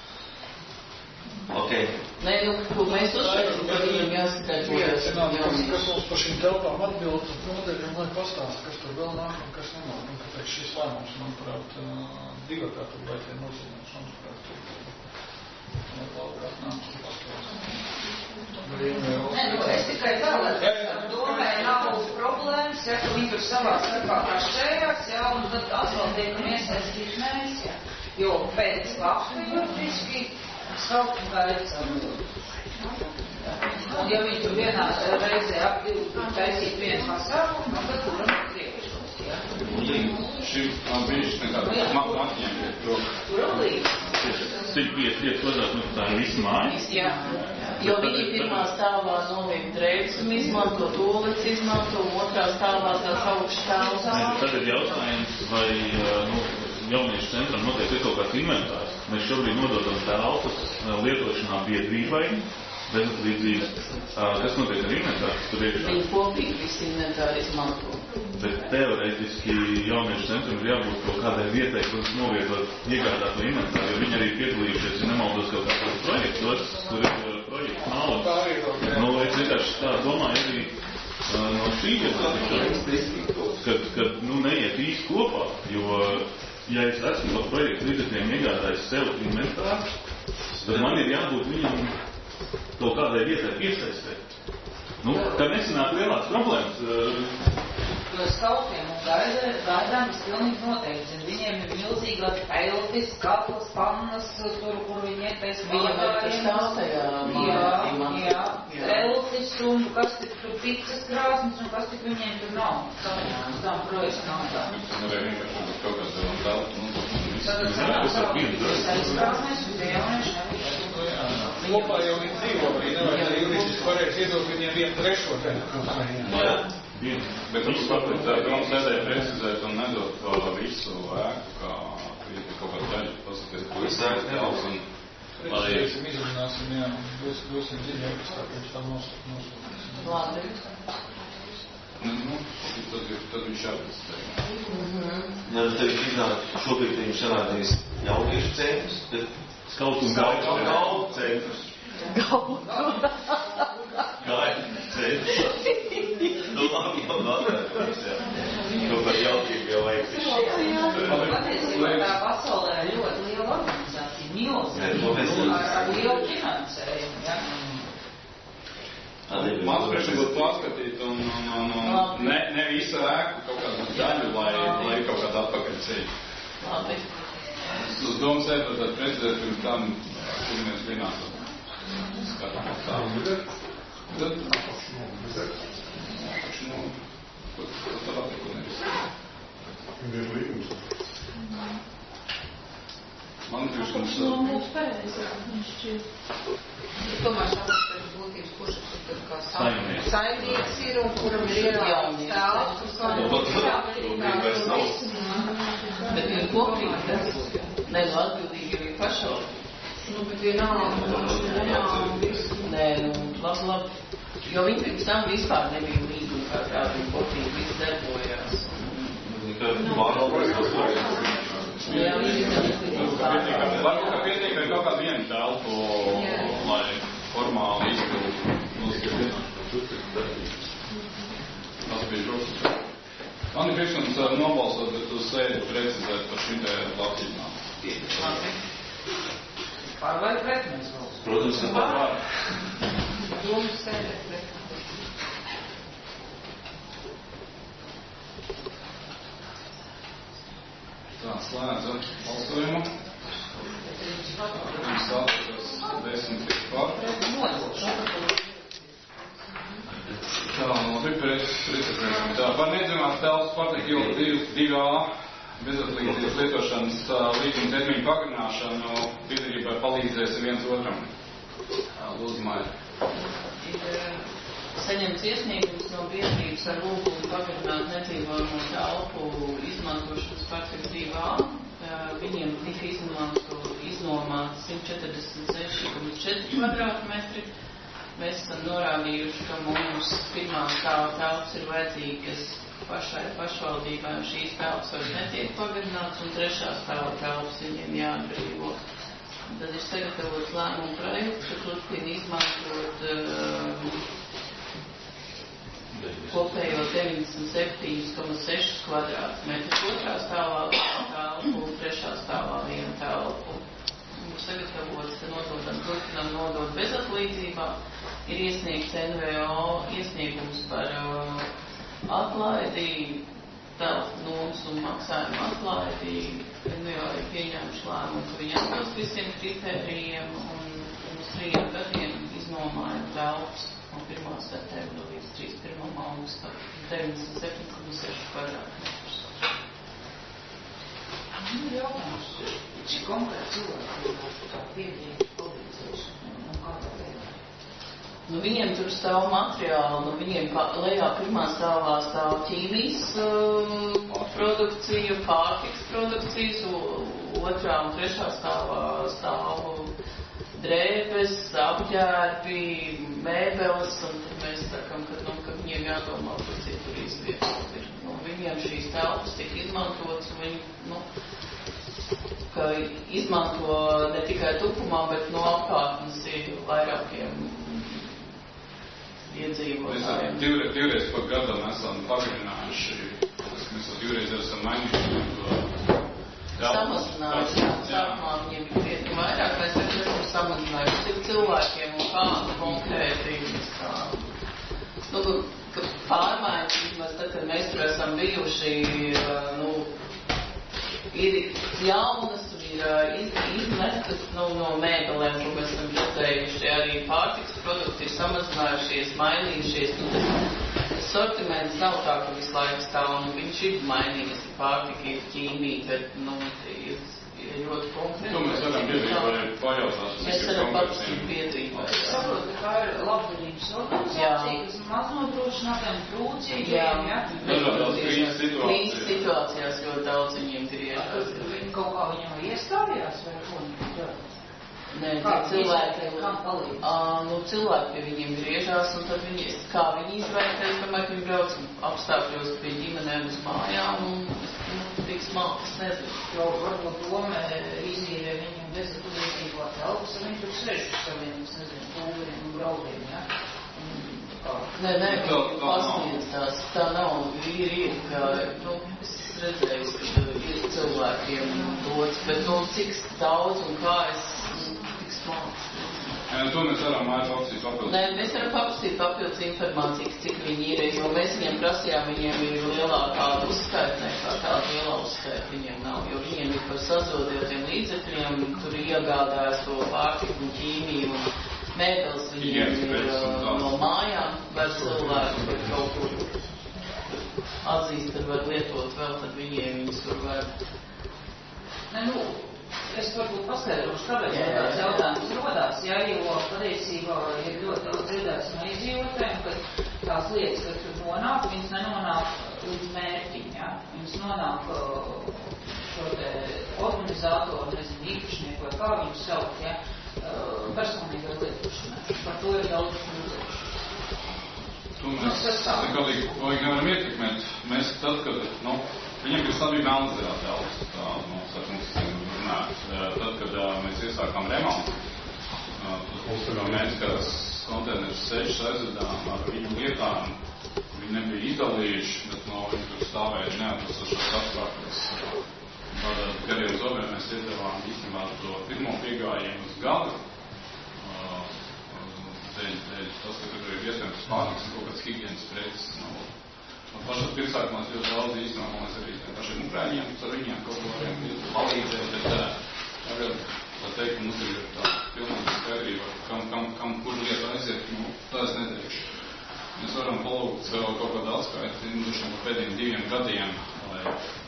Ok. Nē, ko mēs uzsveicam, ka viņam jāsadarbojas. Kas mums par šīm telpām atbild, noteikti, lai pastāsta, kas tur vēl nāk un kas nenāk. Un kāpēc šis lēmums, manuprāt, divatā tur vai tie nozīmēs, manuprāt, labprāt nāk un pastāsta. Nē, es tikai tā, lai domē nav problēmas, ja, ka viņi tur savā starpā kašķējās, ja, un tad atkal tiekam iesaistīt mēs, ja. Jo pēc faktu juridiski saukt un gaidīt atbildi. Un ja viņi tur vienā reizē apdīvot taisīt vienu pasākumu, tad kuram priekšos, jā? Šim brīdis nekādā matu atņemiet prom. Kuram līdz? Cik 5 kvadrātmetru tā ir visa māja? Jā, jo viņi pirmā stāvā noviek drēbes un izmanto tolets, izmanto otrā stāvā tās augšstāvs. Tad ir jautājums, vai jauniešu centram noteikti ir kaut kāds inventārs. Mēs šobrīd nododam telpas lietošanā biedrībai, bezatlīdzības. Kas notiek ar inventāru? Viņi kopīgi visi inventāri izmanto. Bet teorētiski jauniešu centram ir jābūt kaut kādai vietai, kur novietot iegādāto inventāru, jo viņi arī piedalījušies, ja nemaldos kaut kādos projektos, kur ir projekts naudas. Es vienkārši tā domāju arī no šī vieta, kad neiet īsti kopā, jo ja es esmu par projektu līdzekļiem iegādājis sev inventāru, tad man ir jābūt viņam kaut kādai vietai piesaistēt. Tad nesanāk lielāks problēmas. Jo skautiem un gaidām es pilnīgi noteikti. Viņiem ir milzīga peltis, katlas, pannas, tur, kur viņi ietaisa bādājiem. Jā, peltis un kas tik tur picas krāsnes un kas tik viņiem tur nav. Tām projekts nav tā. Tad aizkrāsnes un tie jaunieši nevis. Kopā jau viņi dzīvo, viņi nevajag juridiski pareizi iedot viņiem 1/3 tajā. Bet mums varbūt sēdēja precizēt un nedot to visu ēku, kā kaut kādu daļu pasakties, ko es ēku un lai izrunāsim, jā, dosim dziļākas, tāpēc tam nosūtīsim. Labi. Tad viņš jāprecizē. Tad viņš iznāk, šobrīd viņš sanākties jauniešu centrs, bet Kaut un galdu centrs. Galdu centrs. Labi, jau atkārtojas, jā. Kaut par jautību jau vajag Patiesībā tā pasaulē ir ļoti liela organizācija, milzīga, ar lielu finansējumu, jā. Mans priekšā būtu paskatīt un ne visu ēku kaut kādu daļu, lai kaut kādu atpakaļ ceļu. Labi. Es uz domu sēdu, tad precizēt pirms tam, kur mēs vienās skatām tādu. Tad man priekšlikums Tomēr šādas pēc būtības, kurš tur kā saimnieks ir un kuram ir ievēlēts tēls, bet viņi kopīgi, nevis atbildīgi arī pašau. Bet vienalga visu. Nē, labi, jo viņi pirms tam vispār nebija līgumi, kā kādi kopīgi visi darbojās. Jā, varbūt, ka pietiek ar kaut kādu vienu telpu, lai formāli izpildu. Tas bija droši. Man ir priekšlikums nobalsot, bet uz sēdi precizēt par šīm te labsībām. Pār vai pret mēs valsts? Protams, ka pār. Domas sēdēt pret. Tā, slēdzam balsojumu. Mums atlikas 10 tik pār. Tā, no priekšlikuma. Tā, par nedzimās telpas pārtiek iela 2A bezatlīdzības lietošanas līguma termiņu pagarināšanu biedrībai palīdzēs viens otram. Lūdzu, Maija. Ir saņemts iesniegums no biedrības ar lūgumu pagarināt nedzīvojamo telpu izmantošanas pārtiek 2A. Viņiem tika iznomāt 146,4 kvadrātmetri. Mēs esam norādījuši, ka mums pirmā stāva telpas ir vajadzīgas pašai pašvaldībai, un šīs telpas vairs netiek pagarināts, un trešā stāva telpas viņiem jāatbrīvo. Tad ir sagatavots lēmumu projekts, ka turpina izmantot kopējo 97,6 kvadrātmetrus otrā stāvā telpu un trešā stāvā vienu telpu. Ir sagatavots, ka turpinam nodot bezatlīdzībā. Ir iesniegts NVO iesniegums par atlaidi telpu nomas un maksājumu atlaidi, jau ir pieņēmuši lēmumu, ka viņi atbilst visiem kritērijiem un uz 3 gadiem iznomāja telpas no 1. septembra līdz 31. augustam 97,6 kvadrātmetrus. Jautājums, cik konkrēti cilvēki tā pieņēma palīdzēšanu un kādā veidā? Nu, viņiem tur stāv materiāli, nu, viņiem lejā 1. stāvā stāv ķīmijas produkcija, pārtiks produkcijas, 2. un 3. stāvā stāv drēbes, apģērbi, mēbeles, un tad mēs sakam, ka viņiem jādomā, kur citur izvietot ir. Nu, viņiem šīs telpas tiek izmantotas, un viņi, ka izmanto ne tikai tupumā, bet no apkārtnes ir vairākiem iedzīvotājiem. Mēs divreiz pat gadam esam pagarinājuši, mēs divreiz esam mainījuši to samazinājuši, sākumā viņiem ir krietni vairāk, mēs esam samazinājuši cik cilvēkiem un kādu konkrēti ka pārmaiņas, vismaz tad, kad mēs tur esam bijuši, ir jaunas un ir izmestas no mēbelēm, ko mēs esam redzējuši, arī pārtiks produkti ir samazinājušies, mainījušies. Sortiments nav tā, ka visu laiku stāv, viņš ir mainījies, ir pārtika, ir ķīmija, bet, ir ļoti konkrēti. To mēs varam biedrībai pajautāt. Mēs varam paprasīt biedrībai. Es saprotu, ka tā ir labdarības organizācija, kas maznodrošinātiem trūcīgiem, Dažādās krīzes situācijās ļoti daudz viņiem griežas. Viņi kaut kā viņam iestājās vai ko? Nē, cilvēki pie viņiem griežās, un tad kā viņi izvērtēs, kamēr viņi brauc apstākļos pie ģimenēm uz mājām, un tik smalkas nezinu. Jo varbūt doma izīrē viņiem dezaturīgo telpas, un viņi tur sēž uz saviem, pūliem un braudiem, ja? Nē, pasniedz tās, tā nav, ir, ka, es redzēju, ka ir cilvēkiem dots, bet, cik daudz un kā es To mēs varam paprasīt papildus. Nē, mēs varam paprasīt papildus informāciju, cik viņi ir, jo mēs viņiem prasījām, viņiem ir lielākā uzskaita nekā tāda lielā uzskaita viņiem nav, jo viņiem ir par sazodotiem līdzekļiem, tur iegādājas to pārtiku un ķīmiju un mēbeles viņiem ir no mājām, var cilvēki, bet kaut kur atzīst, kad var lietot vēl, tad viņas tur var. Es varbūt paskaidrošu, kāpēc tāds jautājums rodās, jo patiesībā ir ļoti daudz dzirdēts no iedzīvotājiem, ka tās lietas, kas tur nonāk, viņas nenonāk līdz mērķim, ja? Viņas nonāk šo te organizātoru, īpašnieku vai kā viņus saukt, ja? Personīgai lietošanai. Par to ir daudz mūzējuši. To mēs galīgi nevaram ietekmēt. Mēs tad, kad, viņam ir stabīgi Melnzerā telpas, tad, kad mēs iesākām remontu, mēs kādas konteinerus 6 aizvedām ar viņu lietām, viņi nebija izdalījuši, bet viņi tur stāvēja neatbilstošos apstākļos. Gariem zobiem mēs iedevām īstenībā to pirmo piegājienu uz gadu, dēļ tas, ka tur ir iespējams pārtiks un kaut kāds higienas preces. Pašā pirmsākumās ļoti daudz īstenībā mēs arī pašiem ukrāņiem, ar viņiem kaut ko varējām palīdzēt, bet tagad, tā teikt, mums ir tā pilnīgi skaidrība, kam kur lieta aiziet, tā es neteikšu. Mēs varam palūgt vēl kaut kādu atskaiti, par pēdējiem 2 gadiem, lai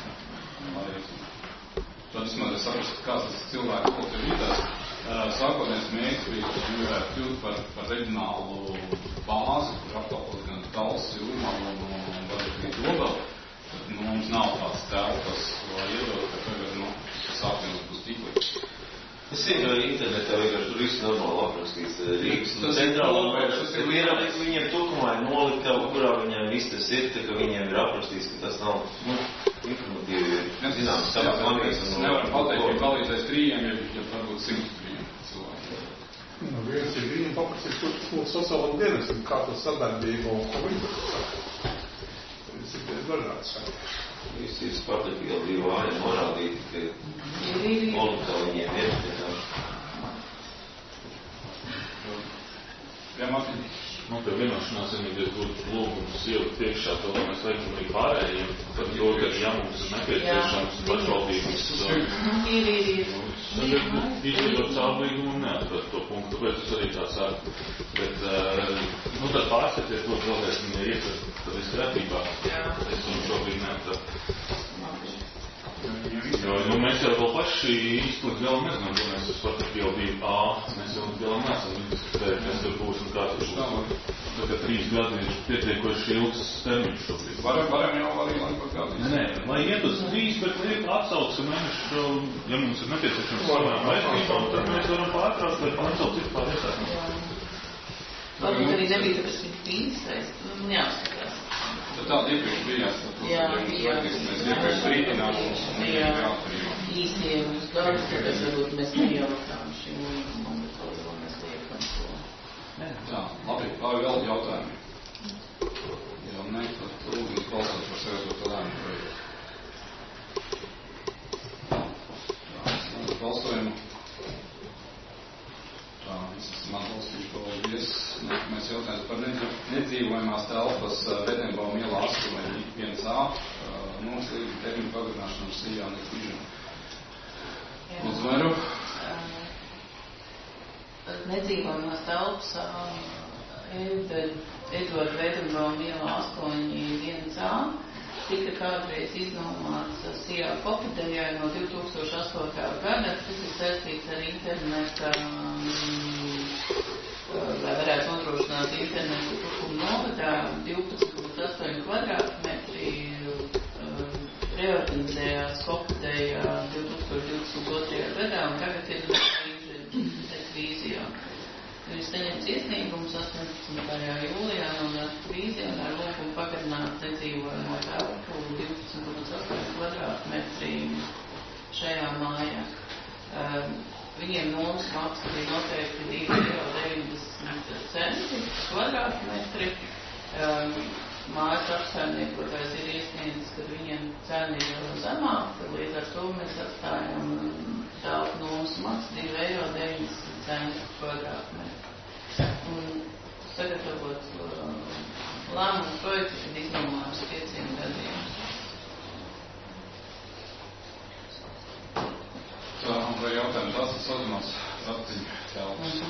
tad vismaz es saprastu, kāds tas cilvēks kaut ir vidās. Sākotnējais mērķis bija kļūt par reģionālu bāzi, kur apkalpot gan Tals, Jūrmalu un arī Dobeli. Mums nav tāds telpas, lai iedot, ka tagad, sākotnējums būs tikli. Es iegāju internetā, vienkārši tur viss normāli aprakstīts Rīgas un centrālā. Viņiem tukumā ir noliktava, kurā viņiem viss tas ir, tā ka viņiem ir aprakstīts, ka tas nav informatīvi zināms. Nevaram pateikt, ka palīdzēs 3, ja varbūt 100 cilvēki. Viens ir viņiem paprasīt, kur sociālam dienestam, kā tas sadarbība un ko viņi tas ir dažāds. Visi ir Spartakieli vāji norādīti, ka noliktava viņiem ir. Jā, Mārtiņ. Pie vienos vienošanās, vienīgais būtu lūgums ielikt iekšā to, ka mēs veikam arī pārējiem, tad to, ka ja mums ir nepieciešams pašvaldības izveidot savu līgumu un neatrast to punktu, tāpēc es arī tā saku. Bet, tad pārskatiet to vēlreiz, viņa ietver, tad viss kārtībā. Es viņu šobrīd neatrast. Jo mēs jau vēl paši īsti līdz galam nezinām, ka mēs uz jau bija A, mēs jau līdz galam nesam diskutējuši, kas tur būs un kā tur būs. Tagad 3 gadi ir pietiekoši ilgs termiņš šobrīd. Varam jau arī laikot gādīt? Nē, lai iet uz 3, bet liek atsauc, ka mēneši, ja mums ir nepieciešams savām vērtībām, tad mēs varam pārtraukt, lai pārcaukt citu pārēsākam. Varbūt arī nebija tāpēc viņa pīnstais, jāskatās. Tad tāda iepriekš bijās, mēs iepriekš brīdinām un īstiem uz gadus, tāpēc varbūt mēs nejautām šim līgumam, bet kaut ko mēs liekam to. Tā, labi, vēl jautājumi. Ja ne, tad lūdzu balsot par sagatavotu lēmumu projektu. Tā, balsojumu. Tā, es esmu atbalstījuši, paldies. Nākamais jautājums par nedzīvojamās telpas Vedenbauma ielā 8.1a. Mums ir termiņu pagarināšana uz Sījāna Kližana. Lūdzu, varu. Nedzīvojamās telpas Edvarda Vedenbauma ielā 8.1a tika kādreiz iznomāts Sijā Kopidejai no 2008. gada. Tas ir saistīts ar interneta, lai varētu nodrošināt internetu Tukuma novadā 12,8 kvadrātmetri. Reorganizējās Kopideja 2022. gadā un tagad ir krīzijā. Ir saņemts iesniegums 18. jūlijā no krīzijā un ar lūgumu pagarināt nedzīvojamo telpu 12,8 kvadrātmetri šajā mājā. Viņiem nomas maksa bija noteikti 2,90 kvadrātmetri. Mājas apsaimniekotājs ir iesniedzis, ka viņiem cena ir zemāka, līdz ar to mēs atstājam telpu nomas maksu 2,90 kvadrātmetri. Un sagatavot lēmumu projektu, kad iznomājums 5 gadiem. Tā, vai jautājums tas ir sazumās raktiņu telpas?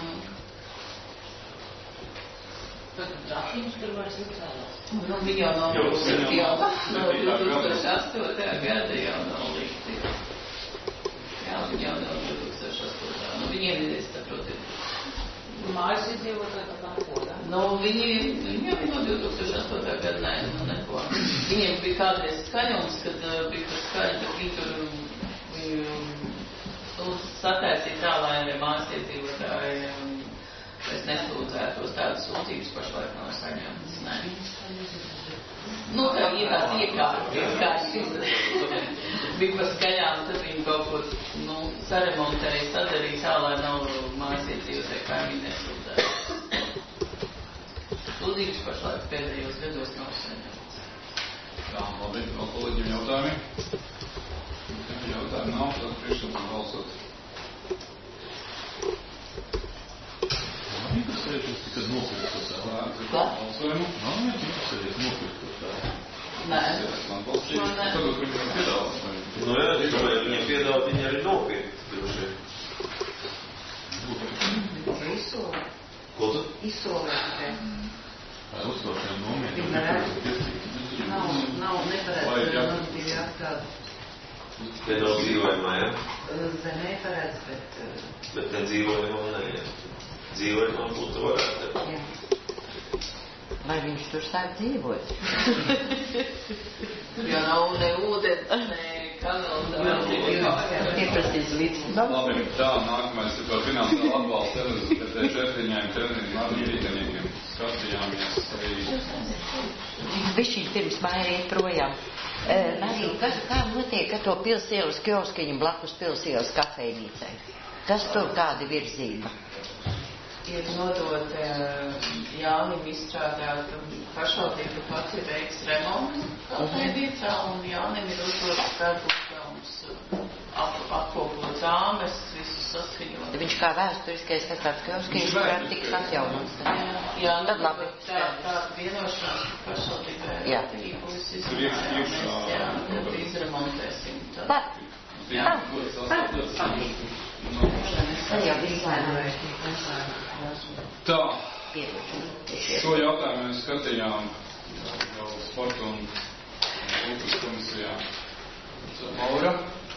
Raktiņus tur vairs necēlās. Viņi jau nav līdzi, jau no 2008. gada jau nav līdzi. Jā, viņi jau nav 2008. Viņiem ir, es saprotu, mājas iedzīvotāji tā kā kodā. Viņi jau no 2008. gada neko. Viņiem bija kādreiz skaņums, kad bija par skaņu, bet viņi tur sataisīja tā, lai arī mājas iedzīvotāji es nesūdzētos tādas sūdzības pašlaik nav saņemtas. Nē. Tā ir tāds iekārts. Bija par skaļām, tad viņi kaut ko saremontēja, sadarīja tā, lai nav mājas iedzīvotāji, kā viņi nesūdzētu. Sūdzības pašlaik pēdējos gados nav saņemtas. Tā, labi, vēl kolēģiem jautājumi? Jautājumi nav, tad priekšsakām balsot. Interesēties tikai nopirktos. Balsojumu? Nav interesēties nopirktos. Nē. Man balstīju. Tagad viņam piedāvās. Viņam piedāvāt, viņi arī nopirkt. Izsolē. Ko tu? Izsolē tikai. Ar uzstošiem nomiem. Nav neparedz normatīvi apstādi. Te nav dzīvojumā, ja? Zemē paredz, bet... Bet ne dzīvojumā, ne, ja? Dzīvojumā būtu varētu. Jā. Vai viņš tur sāk dzīvot? Jo nav ne ūdeni, ne kanāla. Ieprasīs līdz. Labi, tā, nākamais ir par finansiālu atbalstu enerģētiņiem, rīteniekiem. Skatījāmies arī. Bišķiņ pirms māja iet projām. Marija, kā notiek ar to pilsielas kioskiņu blakus pilsielas kafejnīcai? Kas tur kāda virzība? Ir nodot Jānim izstrādāt pašvaldību pats ir veiks remontu kafejnīcā un Jānim ir uzdot darbu uzdevums apkopot zāmes, visus saskaņot. Viņš kā vēsturiskais tāds kiosks, viņš varētu tiks atjaunots. Jā, tad labi. Tā vienošanās par pašvaldībai vērtību, viss izremontēsim. Tā, šo jautājumu mēs skatījām jau sporta un kultūras komisijā. Laura?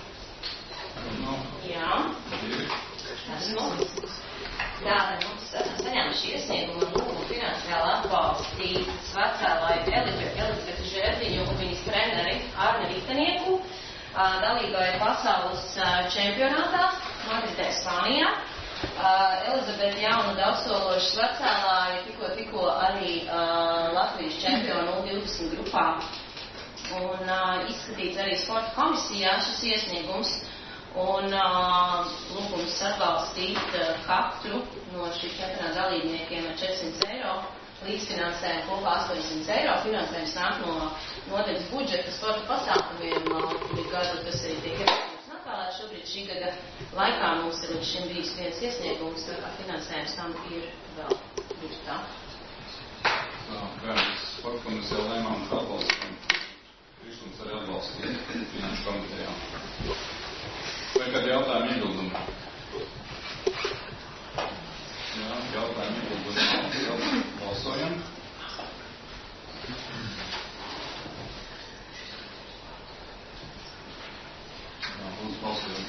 Jā. Esmu. Tātad mums saņēmuši iesniegumu un lūgumu finansiāli atbalstīt vecēlāju Elizabetu Žērdiņu un viņas treneri Arni Ritenieku dalībai pasaules čempionātā Madridē, Spānijā. Elizabete jauna daudzsološas vecēlāja tikko arī Latvijas čempionu 20 grupā. Un izskatīts arī sporta komisijā šis iesniegums un lūgums atbalstīt katru no šī čempionāta dalībniekiem ar 400 eiro, līdzfinansējumu kopā 800 eiro. Finansējums nāk no nodaļas budžeta sporta pasākumiem, kuri gadu tas arī tiek atvēlēts. Šobrīd šī gada laikā mums ir līdz šim bijis viens iesniegums, tā kā finansējums tam ir vēl budžetā. Tā, sporta komisijā lēmām atbalstīt. Priekšlikums arī atbalstīt finanšu komitejā. Vai kādi jautājumi iebildumi? Jā, jautājumi iebildumi. Balsojam. Jā, lūdzu balsojam.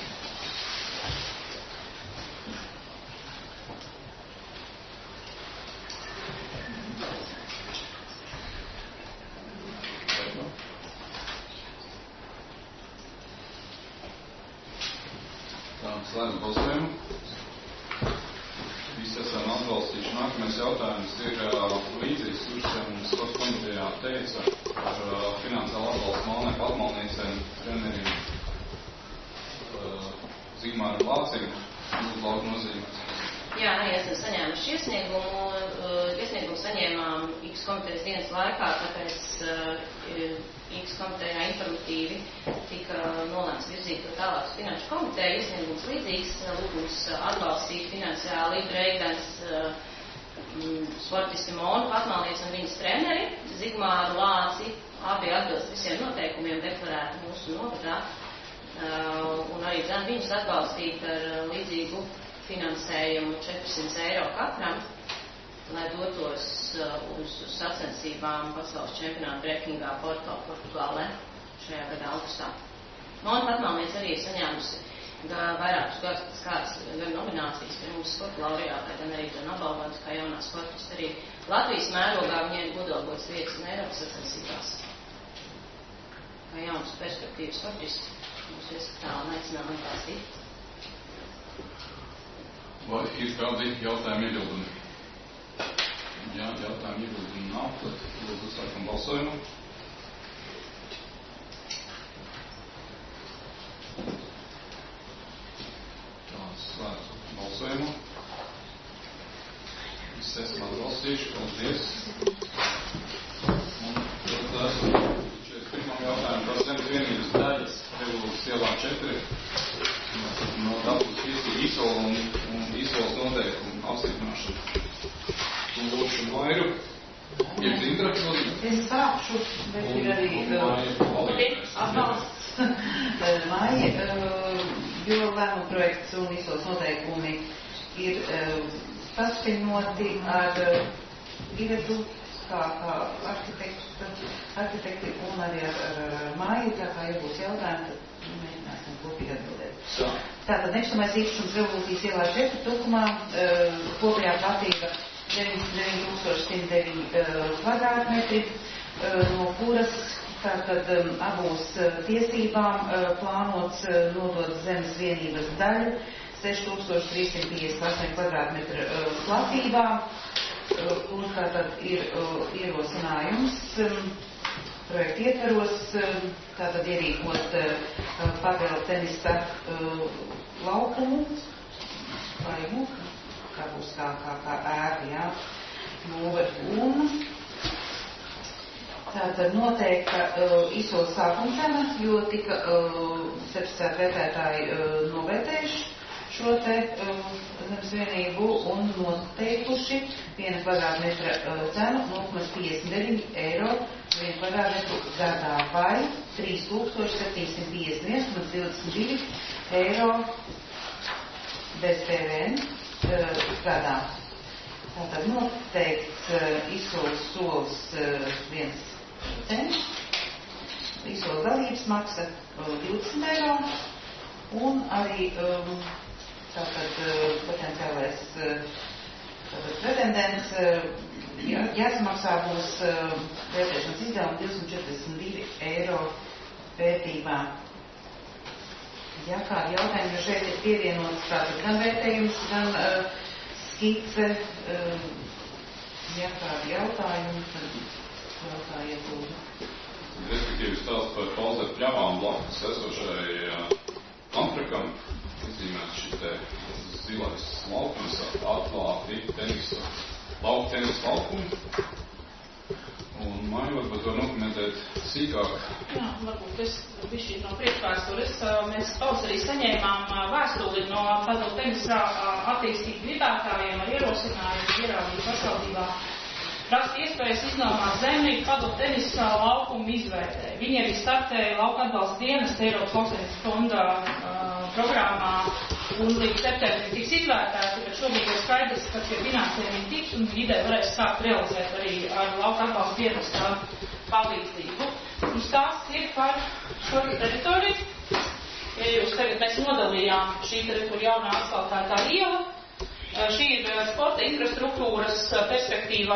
Slēdz balsojumu. Visi esam atbalstījuši. Nākamais jautājums ir līdzīgs, kurš sporta komitejā teica par finansiālu atbalstu Malnē Patmalniecēm trenerim Zigmāru Lācim. Lūdzu, lauku nozīmēs. Jā, arī esam saņēmuši iesniegumu. Iesniegumu saņēmām X komitejas dienas laikā, tāpēc X komitejā informatīvi tika nolēmts virzīt to tālāk uz finanšu komiteju. Iesniegums līdzīgs, lūgums atbalstīt finansiāli breakdance sportisti Monu Patmalnieci un viņas treneri Zigmāru Lāci. Abi atbilst visiem noteikumiem deklarēti mūsu novadā. Un arī viņus atbalstīt ar līdzīgu finansējumu 400 eiro katram, lai dotos uz sacensībām pasaules čempionāta rekingā Portugālē šajā gada augustā. Mona Patmalniece arī ir saņēmusi vairākus kādas gan nominācijas pie mūsu sporta laureātā, gan arī gan apbalvotas kā jaunā sportista. Arī Latvijas mērogā viņai ir godalgots vietas un Eiropas sacensībās. Kā jaunas perspektīvas sportisti mūsu ieskatā un aicinām atbalstīt. Vai ir kādi jautājumi iebildumi? Jā, jautājumi iebildumi nav, tad lūdzu sākam balsojumu. Tā, slēdzu balsojumu. Visi esam atbalstījuši, paldies. Un tad 41. jautājumu par zemes vienības daļas Revolūcijas ielā 4. No dabas tiesību izsolu un izsoles noteikumu apstiprināšanu. Un lūkšu Mairu. Ir Zindra, lūdzu. Es sākšu, bet ir arī atbalsts Maija, jo lēmuma projekts un izsoles noteikumi ir saskaņoti ar Ivetu, kā arhitekti un arī ar Maiju, tā kā ja būs jautājumi, tad mēģināsim kopīgi atbildēt. Tātad nekustamais īpašums Revolūcijas ielā 4 tukumā, kopējā platība 9109 kvadrātmetri, no kuras tātad abos tiesībām plānots nodot zemes vienības daļu 6358 kvadrātmetru platībā, kur tātad ir ierosinājums projekta ietvaros, tātad ierīkot padēlu tenisa laukumu, vai, kā būs kā ēka, jā, un Tātad noteikta izsoles sākuma cena, jo tika certificēti vērtētāji novērtējuši šo te zemes vienību un noteikuši 1 kvadrātmetra cenu 0,59 eiro 1 kvadrātmetru gadā vai 3751,22 eiro bez PVN gadā. Tātad noteikts izsoles solis 1 cents, izsoles dalības maksa 20 eiro un arī tātad potenciālais pretendents jāsamaksā būs vērtēšanas izdevumi 242 eiro vērtībā. Ja kādi jautājumi, jo šeit ir pievienots tātad gan vērtējums, gan skice, ja kādi jautājumi, tad jautājiet lūdzu. Respektīvi stāsts par pauzēt pļavām blakus esošai antrakam, izzīmēts šī te zilais laukums, atklāti lauku tenis laukumi. Un Maiva par to nokomentēt sīkāk. Jā, varbūt es bišķīt no priekšvēstures. Mēs pavasarī saņēmām vēstuli no padomu tenisa attīstību gribētājiem ar ierosinājumu ierādīt pašvaldībā rast iespējas iznomāt zemi padomu tenisa laukumu izvērtē. Viņi arī startēja lauka atbalsta dienas Eiropas lauksaimniecības fonda programmā un līdz septembrim tiks izvērtēti, bet šobrīd ir skaidrs, ka pie finansējumi tiks un ideja varēs sākt realizēt arī ar lauka atbalsta dienas palīdzību. Un stāsts ir par šo teritoriju. Ja jūs tagad mēs nodalījām šī teritorija jaunā asfaltētā iela, šī ir sporta infrastruktūras perspektīvā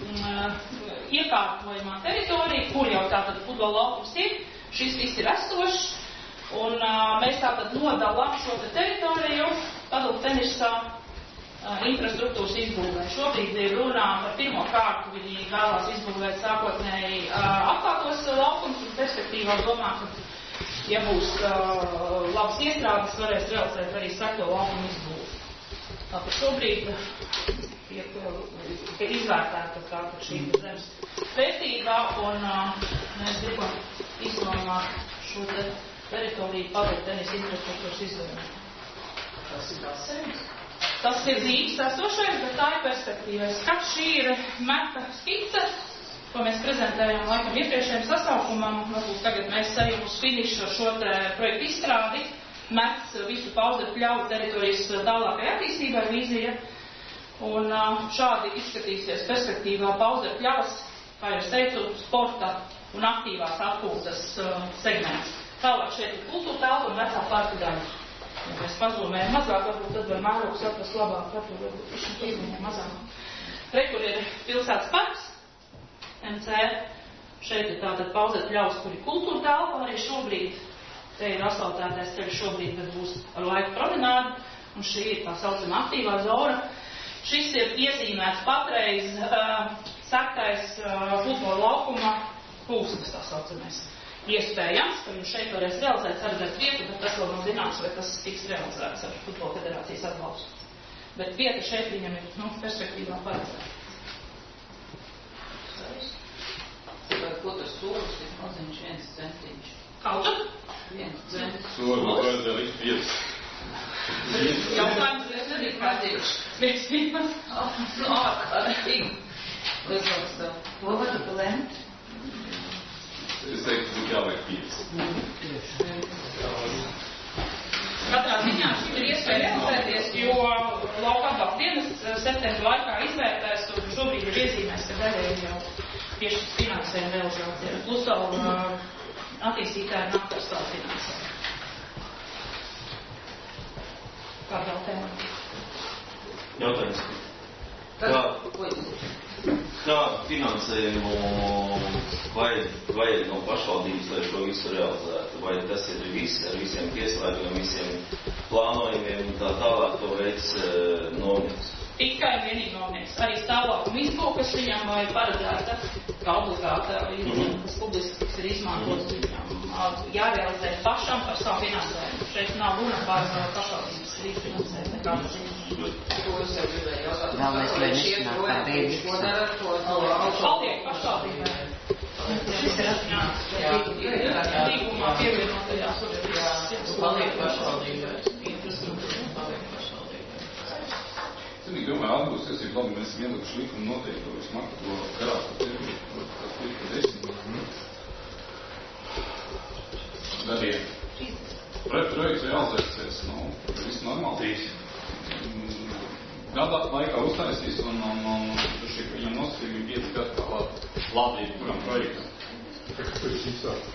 iekārtojumā teritorija, kur jau tātad futbola laukums ir, šis viss ir esošs. Un mēs tātad nodalām šo teritoriju padomu tenisa infrastruktūras izbūvē. Šobrīd ir runā par pirmo kārtu, viņi vēlās izbūvēt sākotnēji atklātos laukums un perspektīvā domā, ka, ja būs labas iestrādes, varēs realizēt arī sekto laukumu izbūvi. Tātad šobrīd tiek izvērtēta tātad šī zemes vērtība un mēs gribam izdomāt šo teritoriju padomu tenisa infrastruktūras izbūvē. Tas ir tās zemes? Tas ir zīmes esošais, bet tā ir perspektīva. Skats šī ir meta skice, ko mēs prezentējām laikam iepriekšējiem sasaukumam. Varbūt tagad mēs ejam uz finišu ar šo projektu izstrādi. Mets visu pauzeru pļauju teritorijas tālākai attīstībai vīzija. Un šādi izskatīsies perspektīvā pauzeru pļavas, kā jau es teicu, sporta un aktīvās atpūtas segments. Tālāk šeit ir kultūra telpa un vecā parka daļa. Ja mēs pazūmējam mazāk, varbūt tad var mērogs atrast labāk, varbūt šim piezīmēm mazāk. Rekur ir pilsētas parks, MC, šeit ir tātad pauzēt pļaus, kur ir kultūra telpa arī šobrīd. Te ir asfaltētais ceļš šobrīd, bet būs ar laiku promenādi, un šī ir tā saucamā aktīvā zona. Šis ir iezīmēts patreiz sektais futbola laukuma pūsmas, tā saucamais. Iespējams, ka viņš šeit varēs realizēt saredzēt vietu, bet tas vēl nav zināms, vai tas tiks realizēts ar futbola federācijas atbalstu. Bet vieta šeit viņam ir, perspektīvā paredzēta. Ko tas solis ir maziņš 1 centiņš? Kautu? 1 centiņš. Solis vajadzēja likt 5. Jautājums ir nezinu, kā tieši. Vērstības. Ārkārtīgi. Ko var lemt? Es teiktu, ka jāliek 5. Katrā ziņā šim ir iespēja realizēties, jo lauka atbalsta dienas septembra laikā izvērtēs un šobrīd ir iezīmēs, ka daļēji jau piešķirs finansējumu realizācija. Plus vēl attīstītāji nāk ar savu finansējumu. Kāda jautājuma? Jautājums. Kā finansējumu vajag no pašvaldības, lai šo visu realizētu? Vai tas ir viss ar visiem pieslēgumiem, visiem plānojumiem un tā tālāk to veids novnieks? Tikai vienīgi novnieks. Arī stāvokuma izbūve, kas viņam vai paredzēta, kā obligāta, kas publiski ir izmantots viņam, jārealizē pašam par savu finansējumu. Šeit nav runa par pašvaldības līdzfinansējumu nekādas ziņas. Ko es jau gribēju jautāt? Vēl mēs nezinām, kā beigas. Paldies pašvaldībai. Šis ir atnāks. Līgumā pievienotajās objektīvās paliek pašvaldībai. Infrastruktūra paliek pašvaldībai. Zinīgi, domāju, atbūs tiesību labi, mēs esam ielikuši likumu noteikti, to vismāk to garās, tas ir pa 10 gadiem. Projekts realizēsies, viss normāli. Gadā laikā uztaisīs un šī viņam nosacījumi 5 gadu kā labība kuram projektam. Kāpēc īsāk?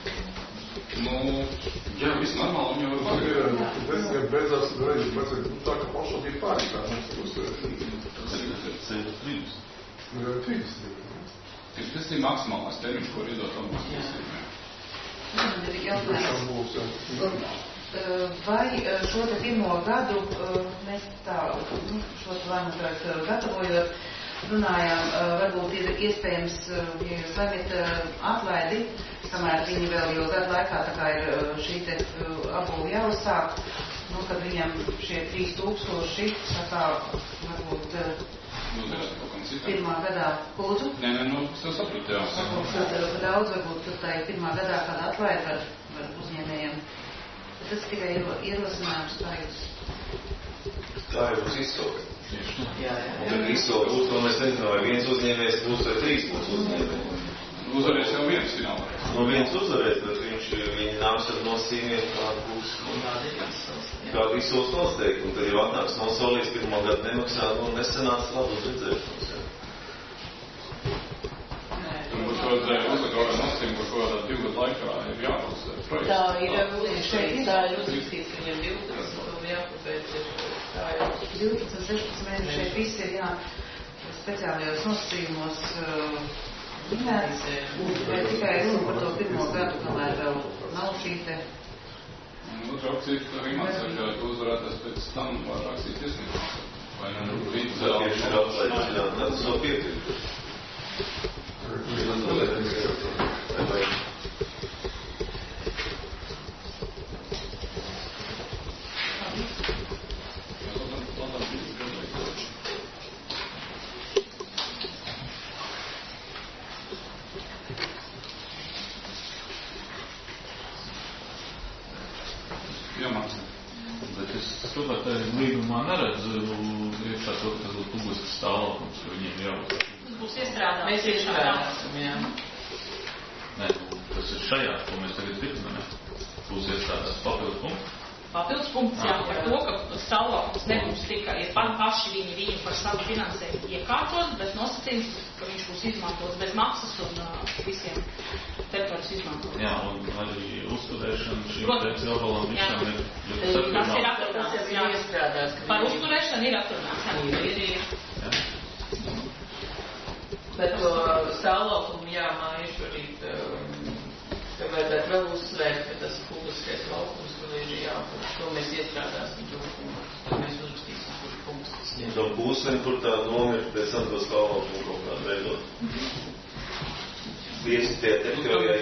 Jā, viss normāli, un jau var... 10 gadu beidzās, tad reiz, tā kā pašvaldība pārīkā mums būs... Tas ir 30. Jā, 30. Tas ir maksimālais termiņš, ko iedot abos tiesībiem. Man ir jautājums. Vai šo te pirmo gadu mēs tā, šo lēmumu gatavojot, runājām, varbūt ir iespējams, ja jūs lemat atlaidi, kamēr viņi vēl jau gadu laikā tā kā ir šī te apbūve jāuzsāk, kad viņam šie 3000, tā kā varbūt pirmā gadā lūdzu? Nē, es saprotu, jā. Daudz varbūt tā ir pirmā gadā kāda atlaida var uzņēmējiem. Tas tikai ierosinājums, kā jūs? Tā jau būs izsoka. Un tad izsoka būs, to mēs nezinām, vai viens uzņēmējs būs vai 3 būs uzņēmēji. Uzvarēs jau viens finālā. Viens uzvarēs, bet viņi nāks ar nosīmiem, kāda būs, kāda izsols nosteikti. Un tad jau atnāks nosolīs, pirmo gadu nemaksā, nesanāks labu uz redzēšanos. Turbūt vajadzēja uzsakot nosīm, par ko 2 gadu laikā ir jāuzsver projekts. Tā ir uzrakstīts, ka viņam 12 jāpapēc ir tā jau. 12, 16 mēneši šeit viss ir speciālajos nosacījumos minēts, vai tikai runa par to pirmo gadu, kamēr vēl nav šī te. Rakstīt, ka Rimāns ir, ka tu uzvarētās pēc tam var rakstīt tiesnību. Vai rīt zēl. Tieši ir atlaidis, tas nav piekrīt. Bet es tomēr līgumā neredzu iekšā to, ka tas būtu publisks stāvoklis, ka viņiem jābūt. Tas būs iestrādāts. Mēs iestrādāsim, jā. Nē, tas ir šajā, ko mēs tagad pirmēm. Būs iestrādāts papildus punkts. Papildus punkts, jā, par to, ka stāvoklis nebūs tikai, ja paši viņi par savu finansējumu iekārtos, bet nosacījums, ka viņš būs izmantots bez maksas un visiem teritorijas izmantot. Jā, un arī uzturēšana šī gabalam visam ir. Tas ir atrunāts, jā. Par uzturēšanu ir atrunāts, jā. Bet to stāvlaukumu jāmāja šorīt, ka vajadzētu vēl uzsvērt, ka tas ir publiskais laukums, ka ir jāpar. To mēs iestrādāsim, to mēs uzrakstīsim, kur punktus. To būsni, kur tā nomirst, pēc tam to stāvlaukumu kaut kādu veidot. Viesi tie teritorijai.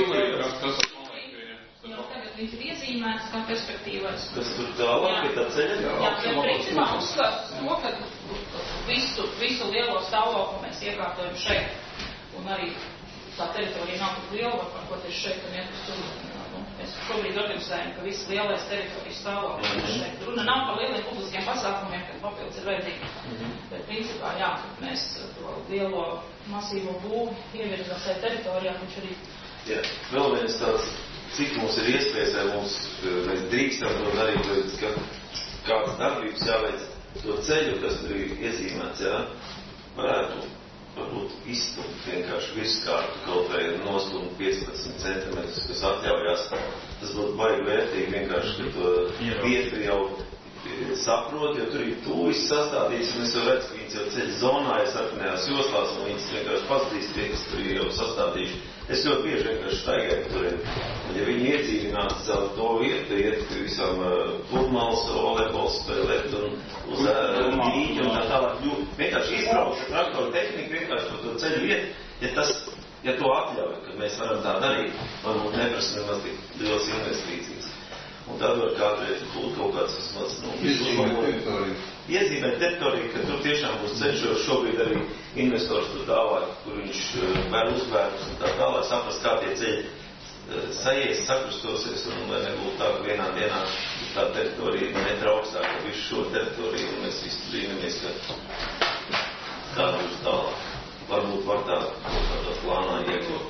Tagad viņš ir iezīmēts kā perspektīvais. Kas tur tālāk ir tā ceļa? Jā, principā uzskats to, ka visu lielo stāvokli mēs iekārtojam šeit. Un arī tā teritorija nav tik liela, par ko tieši šeit un iet uz tur. Mēs šobrīd organizējam, ka viss lielais teritorijas stāvoklis ir šeit. Runa nav par lieliem publiskiem pasākumiem, kad papildus ir vajadzīgi. Bet principā, jā, kad mēs to lielo masīvo būvu ievirzam šeit teritorijā, viņš arī... Jā, vēl viens tāds, cik mums ir iespējas, vai mums mēs drīkstam to darīt, ka kādas darbības jāveic to ceļu, kas ir iezīmēts, jā, varētu varbūt izstumt vienkārši virskārtu kaut vai nostumt 15 centimetrus, kas atļaujās. Tas būtu baigi vērtīgi vienkārši, ka to vietu jau saprot, jo tur ir tūvis sastādīts, un es jau redzu, ka viņas jau ceļa zonā ir sarkanajās joslās, un viņas vienkārši pazudīs tie, kas tur ir jau sastādījuši. Es ļoti bieži vienkārši staigāju tur, un ja viņi iedzīvinātu savu to vietu, iet visam pludmales, volejbols spēlēt un uz dīķi un tā tālāk, vienkārši izbraušu traktoru tehniku vienkārši par to ceļu vietu, ja to atļauj, ka mēs varam tā darīt, varbūt neprasa nemaz tik liels investīcijas. Un tad var kādreiz būt kaut kāds vismaz iezīmēt teritoriju, ka tur tiešām būs ceļš, jo šobrīd arī investors tur dāvā, kur viņš vēr uzvērtus un tā tālāk saprast, kā tie ceļi sajies, sakrustosies, un lai nebūtu tā, ka vienā dienā tā teritorija metra augstāk visu šo teritoriju, un mēs visi brīnamies, ka tā būs tālāk. Varbūt var tā tādā plānā iekļūt.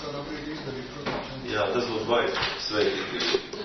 Jā, tas būs baigi sveitīgi.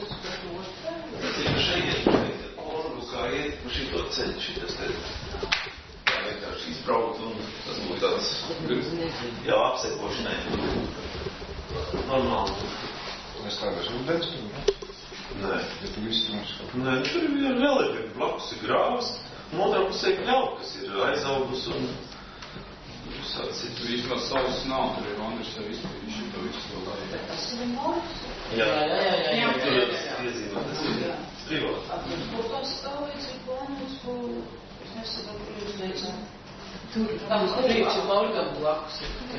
Šeit kā iet pa šito ceļu, šitas te tā vienkārši izbraukt, un tas būtu tāds jau apsekošanai. Normāli. Mēs tādas ūdens tur? Nē. Ja tu viss mums... Nē, tur ir vēl blakus ir grāvas, un otrā pusē kļauj, kas ir aizaugus un... Tur īstenībā savas nav, tur ir Andris sev izpildījuši to visu to lai. Tas ir mūs? Jā. Tur ir iezīmēt, tas ir privāti. Kur tas stāvēts ir plānots, ko es nesadotu, kur jūs veicām? Tur priekš ir Laurgam blakus.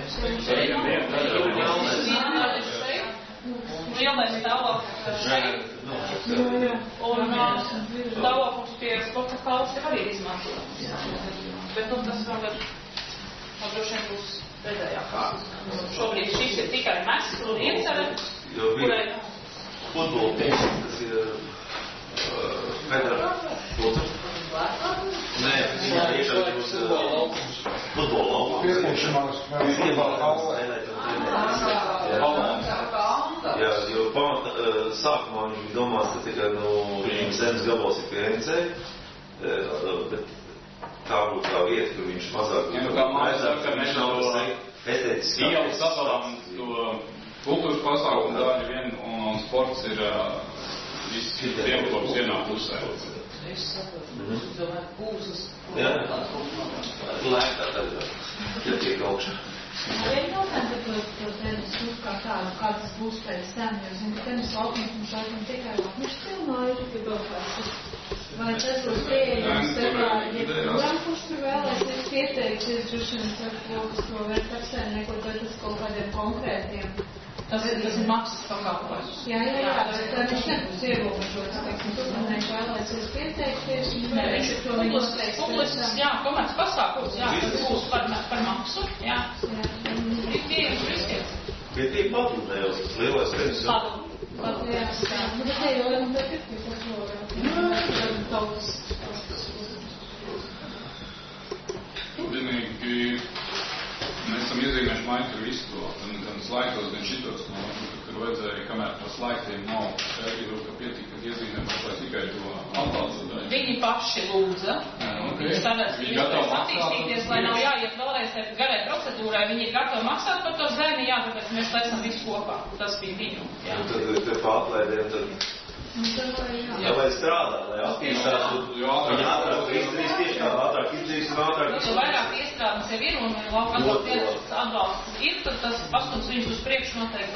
Lielais stāvoklis šeit. Un stāvoklis pie sporta halas arī ir izmantojams. Bet tas vēl ir... Man droši vien būs pēdējā kārta. Šobrīd šis ir tikai mests un iecere, kurai... Futbola tieši, tas ir Federa Lūdzu. Nē, iekšā būs futbola laukums. Piepūšanās. Jā, jo pamat sākumā viņš bija domāts, ka tikai viņam zemes gabals ir pie NC, bet tā būtu tā vieta, kur viņš mazāk būtu. Kā mājas saka, ka mēs nav ielas sadalām to kultūras pasākumu daļu vien, un sports ir viss dievklops vienā pusē. Es saprotu, domāju, pūzes. Jā, lētā tad, ja tiek augšā. Ja jautājums par to tenisu kā tādu, kā tas būs pēc tam, jo zinu, ka tenis laukums mums laikam tikai lapnišu pilnā ir, ka vēl kāds. Vai tas būs pieejams tev, jebkuram, kurš tur vēlēsies pieteikties, droši vien ar to, kas to vērt apsaimniekot, vai tas kaut kādiem konkrētiem. Tas ir maksas pakalpojums. Jā, bet viņš nebūs ierobežots, teiksim, tur viņš vēlēsies pieteikties. Nē, viņš ir publisks, jā, komerces pasākums, jā, tas būs par maksu, jā. Ir pieejams visiem. Bet tie patlūdē jau lielais tenis. Patlūdējās, jā. Bet te jau ir un bet ir tautas. Vienīgi mēs esam iezīmējuši maitu ar visu to, gan slaitos, gan šitos, tur vajadzēja, kamēr par slaitiem nav šeit, ka pietika iezīmē pašai tikai to atbalstu daļu. Viņi paši lūdza. Viņi stādās, viņi spēs attīstīties, lai nav jāiet vēlreiz garai procedūrai. Viņi ir gatavi maksāt par to zemi, jā, tāpēc mēs taisam visu kopā. Tas bija viņu. Jā. Un tad pāratlaidiem tad... Jā, lai strādā, lai attīstās, viņi ātrāk izdarīs tieši kā ātrāk izdarīs un ātrāk. Jo vairāk iestrādes jau ir un lauka atbalsts ir, tad tas pastums viņus uz priekšu noteikti.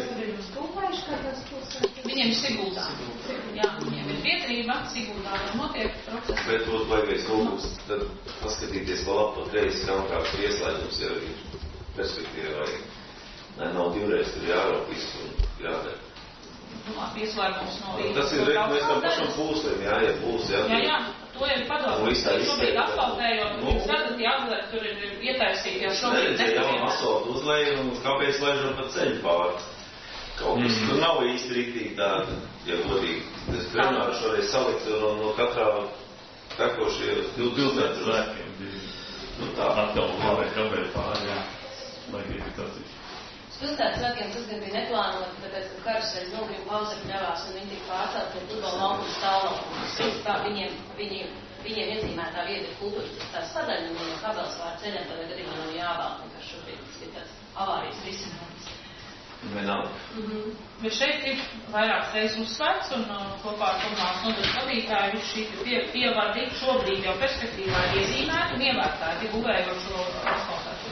Viņiem ir Siguldā. Jā, viņiem ir biedrība, Siguldā notiek procesi. Bet būtu baigais lūgums, tad paskatīties vēl apot reizes, kā ieslēdums jau ir perspektīva. Lai nav divreiz tur jāraupīs un jādara. Pieslēgums no vīdes. Tas ir mēs tam pašam pūslim, jāiet pūs, jā. Jā, to ir padomājums. Šobrīd asfaltējot, jūs redzat, jāatver, tur ir ietaisīti, jau šobrīd nevienam. Jau asfaltu uzlēju un kāpēc laižam pa ceļu pāri. Kaut kas tur nav īsti riktīgi tāda, ja godīgi. Es granāru šoreiz salikt un no katrā tekošie 20 metru lēkiem. Nu tā. Atkal labēt kāpēc pāri, jā. Lai ir tas ir. Pilsētas svētkiem tas gan bija neplānoti, tāpēc, ka karusēļ nogrīm pauzē pļavās un viņi tika pārcelt pie futbola laukuma stāvlaukuma. Principā viņiem iezīmētā vieta ir kultūras tās sadaļa, un viņiem kabels pār ceļiem, tādā gadījumā nav jāvēl, ka šobrīd tas ir tāds avārijas risinājums. Vienalga. Bet šeit ir vairākas reizes uzsvērts, un kopā ar komunālas nodaļas vadītāju šī pievardi šobrīd jau perspektīvā ir iezīmēti un ievērtēti, būvējot šo asfaltētu.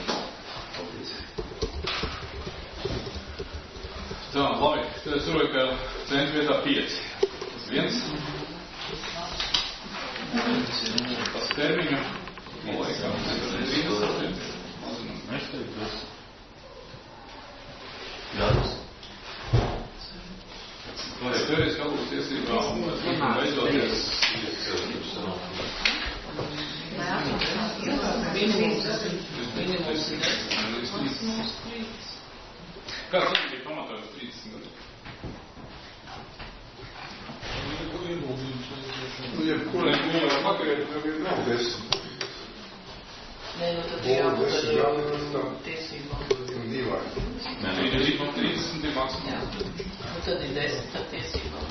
Tā, labi. Tad es saprotu, ka centra vietā 5. Tas 1. Tas termiņu. Man liekas, nešteiktos. Lai teories kalpos tiesībā Minimums ir 10. Kāds arī bija pamatojums 30 gadu? Jebkurā būvē materiāli nav 10. Nē, nu tad jābūt tiesībām. Dīvaini. Nē, 30 ir maksimums. Jā, nu tad ir 10 tad tiesībām.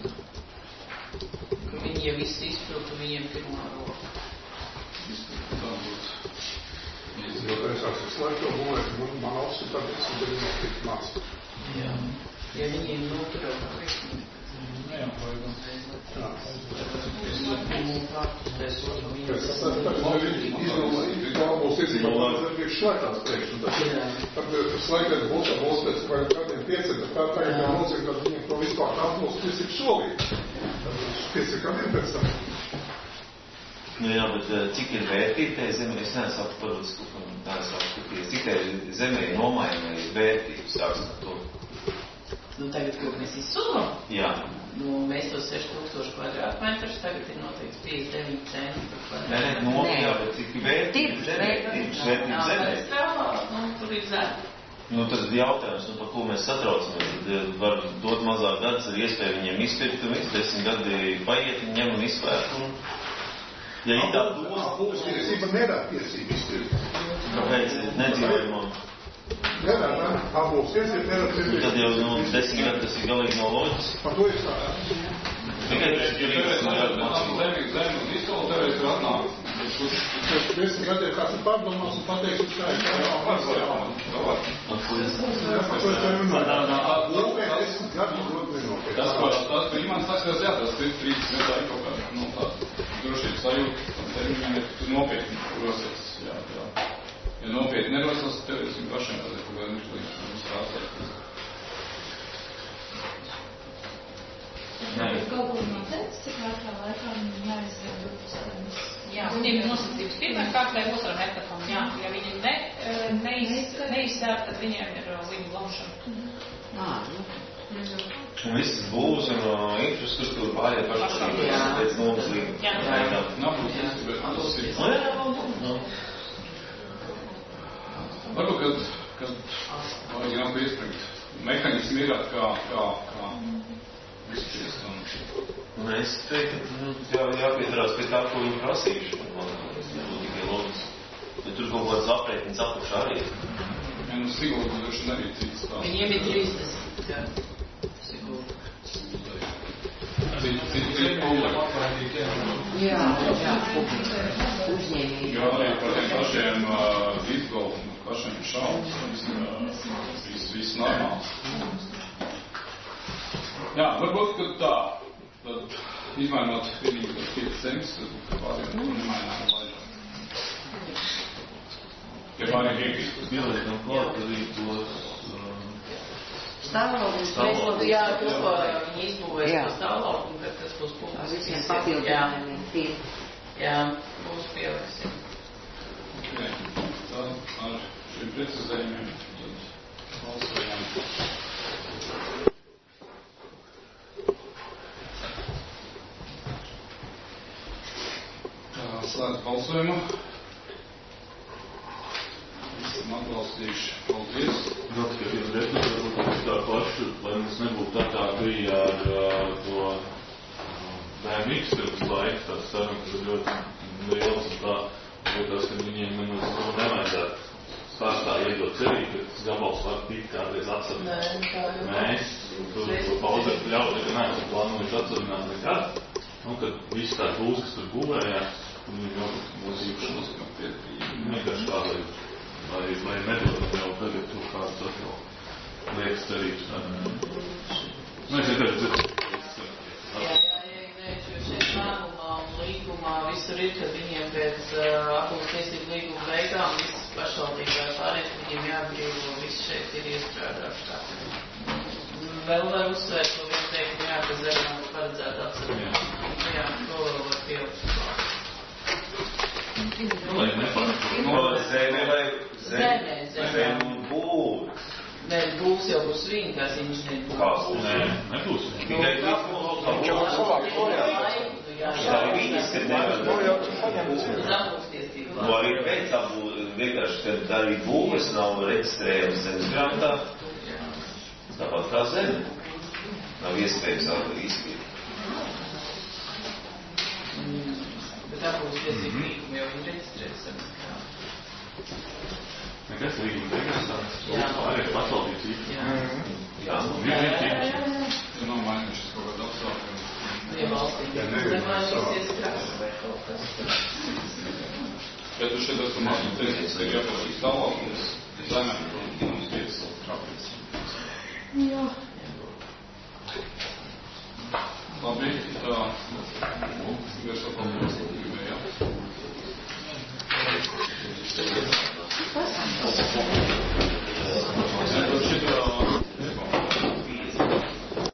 Ka viņi jau visi izpildu, viņiem pirmā roka. Tā būtu. Jo es laiku būvēju, man ausis tā 10 ir tik maz. Jā. Ja viņiem noturā kā veiksmīgi. Būs iecībā priekš šlaikās priekš. Tad slaikai būs pēc kādiem 5, tad tā tagad jau nocik, tad viņiem to vispār tās būs tiesību solīt. Tad 5 gadiem pēc tam. Nu jā, bet cik ir vērtība tai zemē, es neesmu parodisku, tā es apskatījies, cik tai zemē nomājumai ir vērtības, sāksim to. Nu tagad, ko mēs izsūlam? Jā. Nu, mēs to 6000 kvadrātmetrus, tagad ir noteikti 59 centi par kvadrātmetru. Nē, nomājā, bet cik vērtības zemē, vērtības zemē. Nu, tur ir zēr. Nu, tad jautājums, nu, par ko mēs satraucamies, tad var dot mazāk gadus ar iespēju viņiem izpirkt, un 10 gadi paiet viņiem un izpērk, un ja ir tā doma... Būs tiesība nedāt tiesību izpirkt. Kāpēc nedzīvojumam? Nedāt, ne? Abūs tiesība nedāt tiesību. Tad jau, nu, 10 gadi tas ir galīgi nav loģiski. Par to ir stādā. Tikai tas ir zemi un izsolu, tev ir atnāk. 10 gadiem kāds ir pārdomās un pateiks, ka tā ir pārdomās. Tas, ka imants sāksies, jā, tas ir 30 gadā ir kaut kādā, nu, tā drošības sajūta, termiņiem ir nopietni rosas, jā. Ja nopietni nerosas, tev ir pašiem tādēļ, kaut kādā neklīšanas strāsēt. Kaut kur noteicis, cik vētrā laikā viņi jāizved grupas. Jā, viņiem ir nosacības. Pirmais kārtai otram etapam, jā. Ja viņi neizstāv, tad viņiem ir līguma laušana. Un viss būs un infrastruktūra pārējā pašpašības pēc nomas līguma. Jā, nav būs izstāv. Varbūt, kad vajag nav piesprigt, mehānismi ir kā izšķiest un... Un es teiktu, ka jāpiedarās pie tā, ko viņi prasījuši. Tas nebūtu tikai loģiski. Ja tur kaut kāds aprēķins apakšā arī. Ja, nu, Sigulda droši arī cits tās. Viņiem ir 30, jā. Sigulda. Citi publiki. Jā. Uzņēmīgi. Jo arī par tiem pašiem Vitgolfu, pašiem šaubas, viss normāls. Jā, varbūt, ka tā, tad izmainot vienīgi tos 5 centus, tad pārējiem nemainām vairāk. Ja pārējiem iekļūt. Pielietam klāt arī tos stāvlaukumus. Mēs būtu jākopā viņi izbūvēs to stāvlaukumu, kad tas būs punkts. Visiem papildinājumiem ir. Jā, būs pieliksim. Tad ar šiem precizējumiem tad balsojām. Slēdz balsojumu. Esam atbalstījuši. Paldies. Atskaties, varbūt tā pašu, lai mums nebūtu tā bija ar to BMX, kas laiks tās sarunas ir ļoti liels un tā, tas, ka viņiem nemaz nevajadzētu stāstā iedot cerību, ka tas gabals var tikt kādreiz atsavināt. Mēs to pauzēt ļaut, ka neesam plānojuši atsavināt nekad, un kad viss tā būs, kas tur būvējās, un viņi jau mūs īpašanos vienkārši tā, lai nedodam jau tagad tur kāds atkal liekas cerības. Mēs ir tagad šeit lēmumā un līgumā visur ir, ka viņiem pēc apgūst tiesību līguma beigām visas pašvaldībā pārējais, viņiem jāatbrīvo, viss šeit ir iestrādāts. Vēl var uzsvērt to vienu teikumu, jā, ka zemē nav paredzēta atsavināt. Jā, to var pielikt. Zeme un būs. Nē, būs jau būs viņa, kā inženieri būs. Kāds? Nē, nebūs. Tikai arī viņas, ka nevar arī pēc vienkārši, kad arī būves nav reģistrējams zemes grāmatā, tāpat kā zeme. Nav iespējams izskatīt. Bet dabūs tiesību līgumu jau viņi reģistrēs zemes grāmatā. Nekas līguma reģistrēs? Jā. Arī pašvaldības īpaši? Jā. Ja nav mainījušies kaut kādā apstākļā. Ja valstī nemānīsies krāsa vai kaut kas. Ja tu šeit esmu mācīt teicis, ka jāparakstīs tālāk, un zemēm, mums vietas trāpīs. Jā. Labi, tā. Vairs apaldos, jā.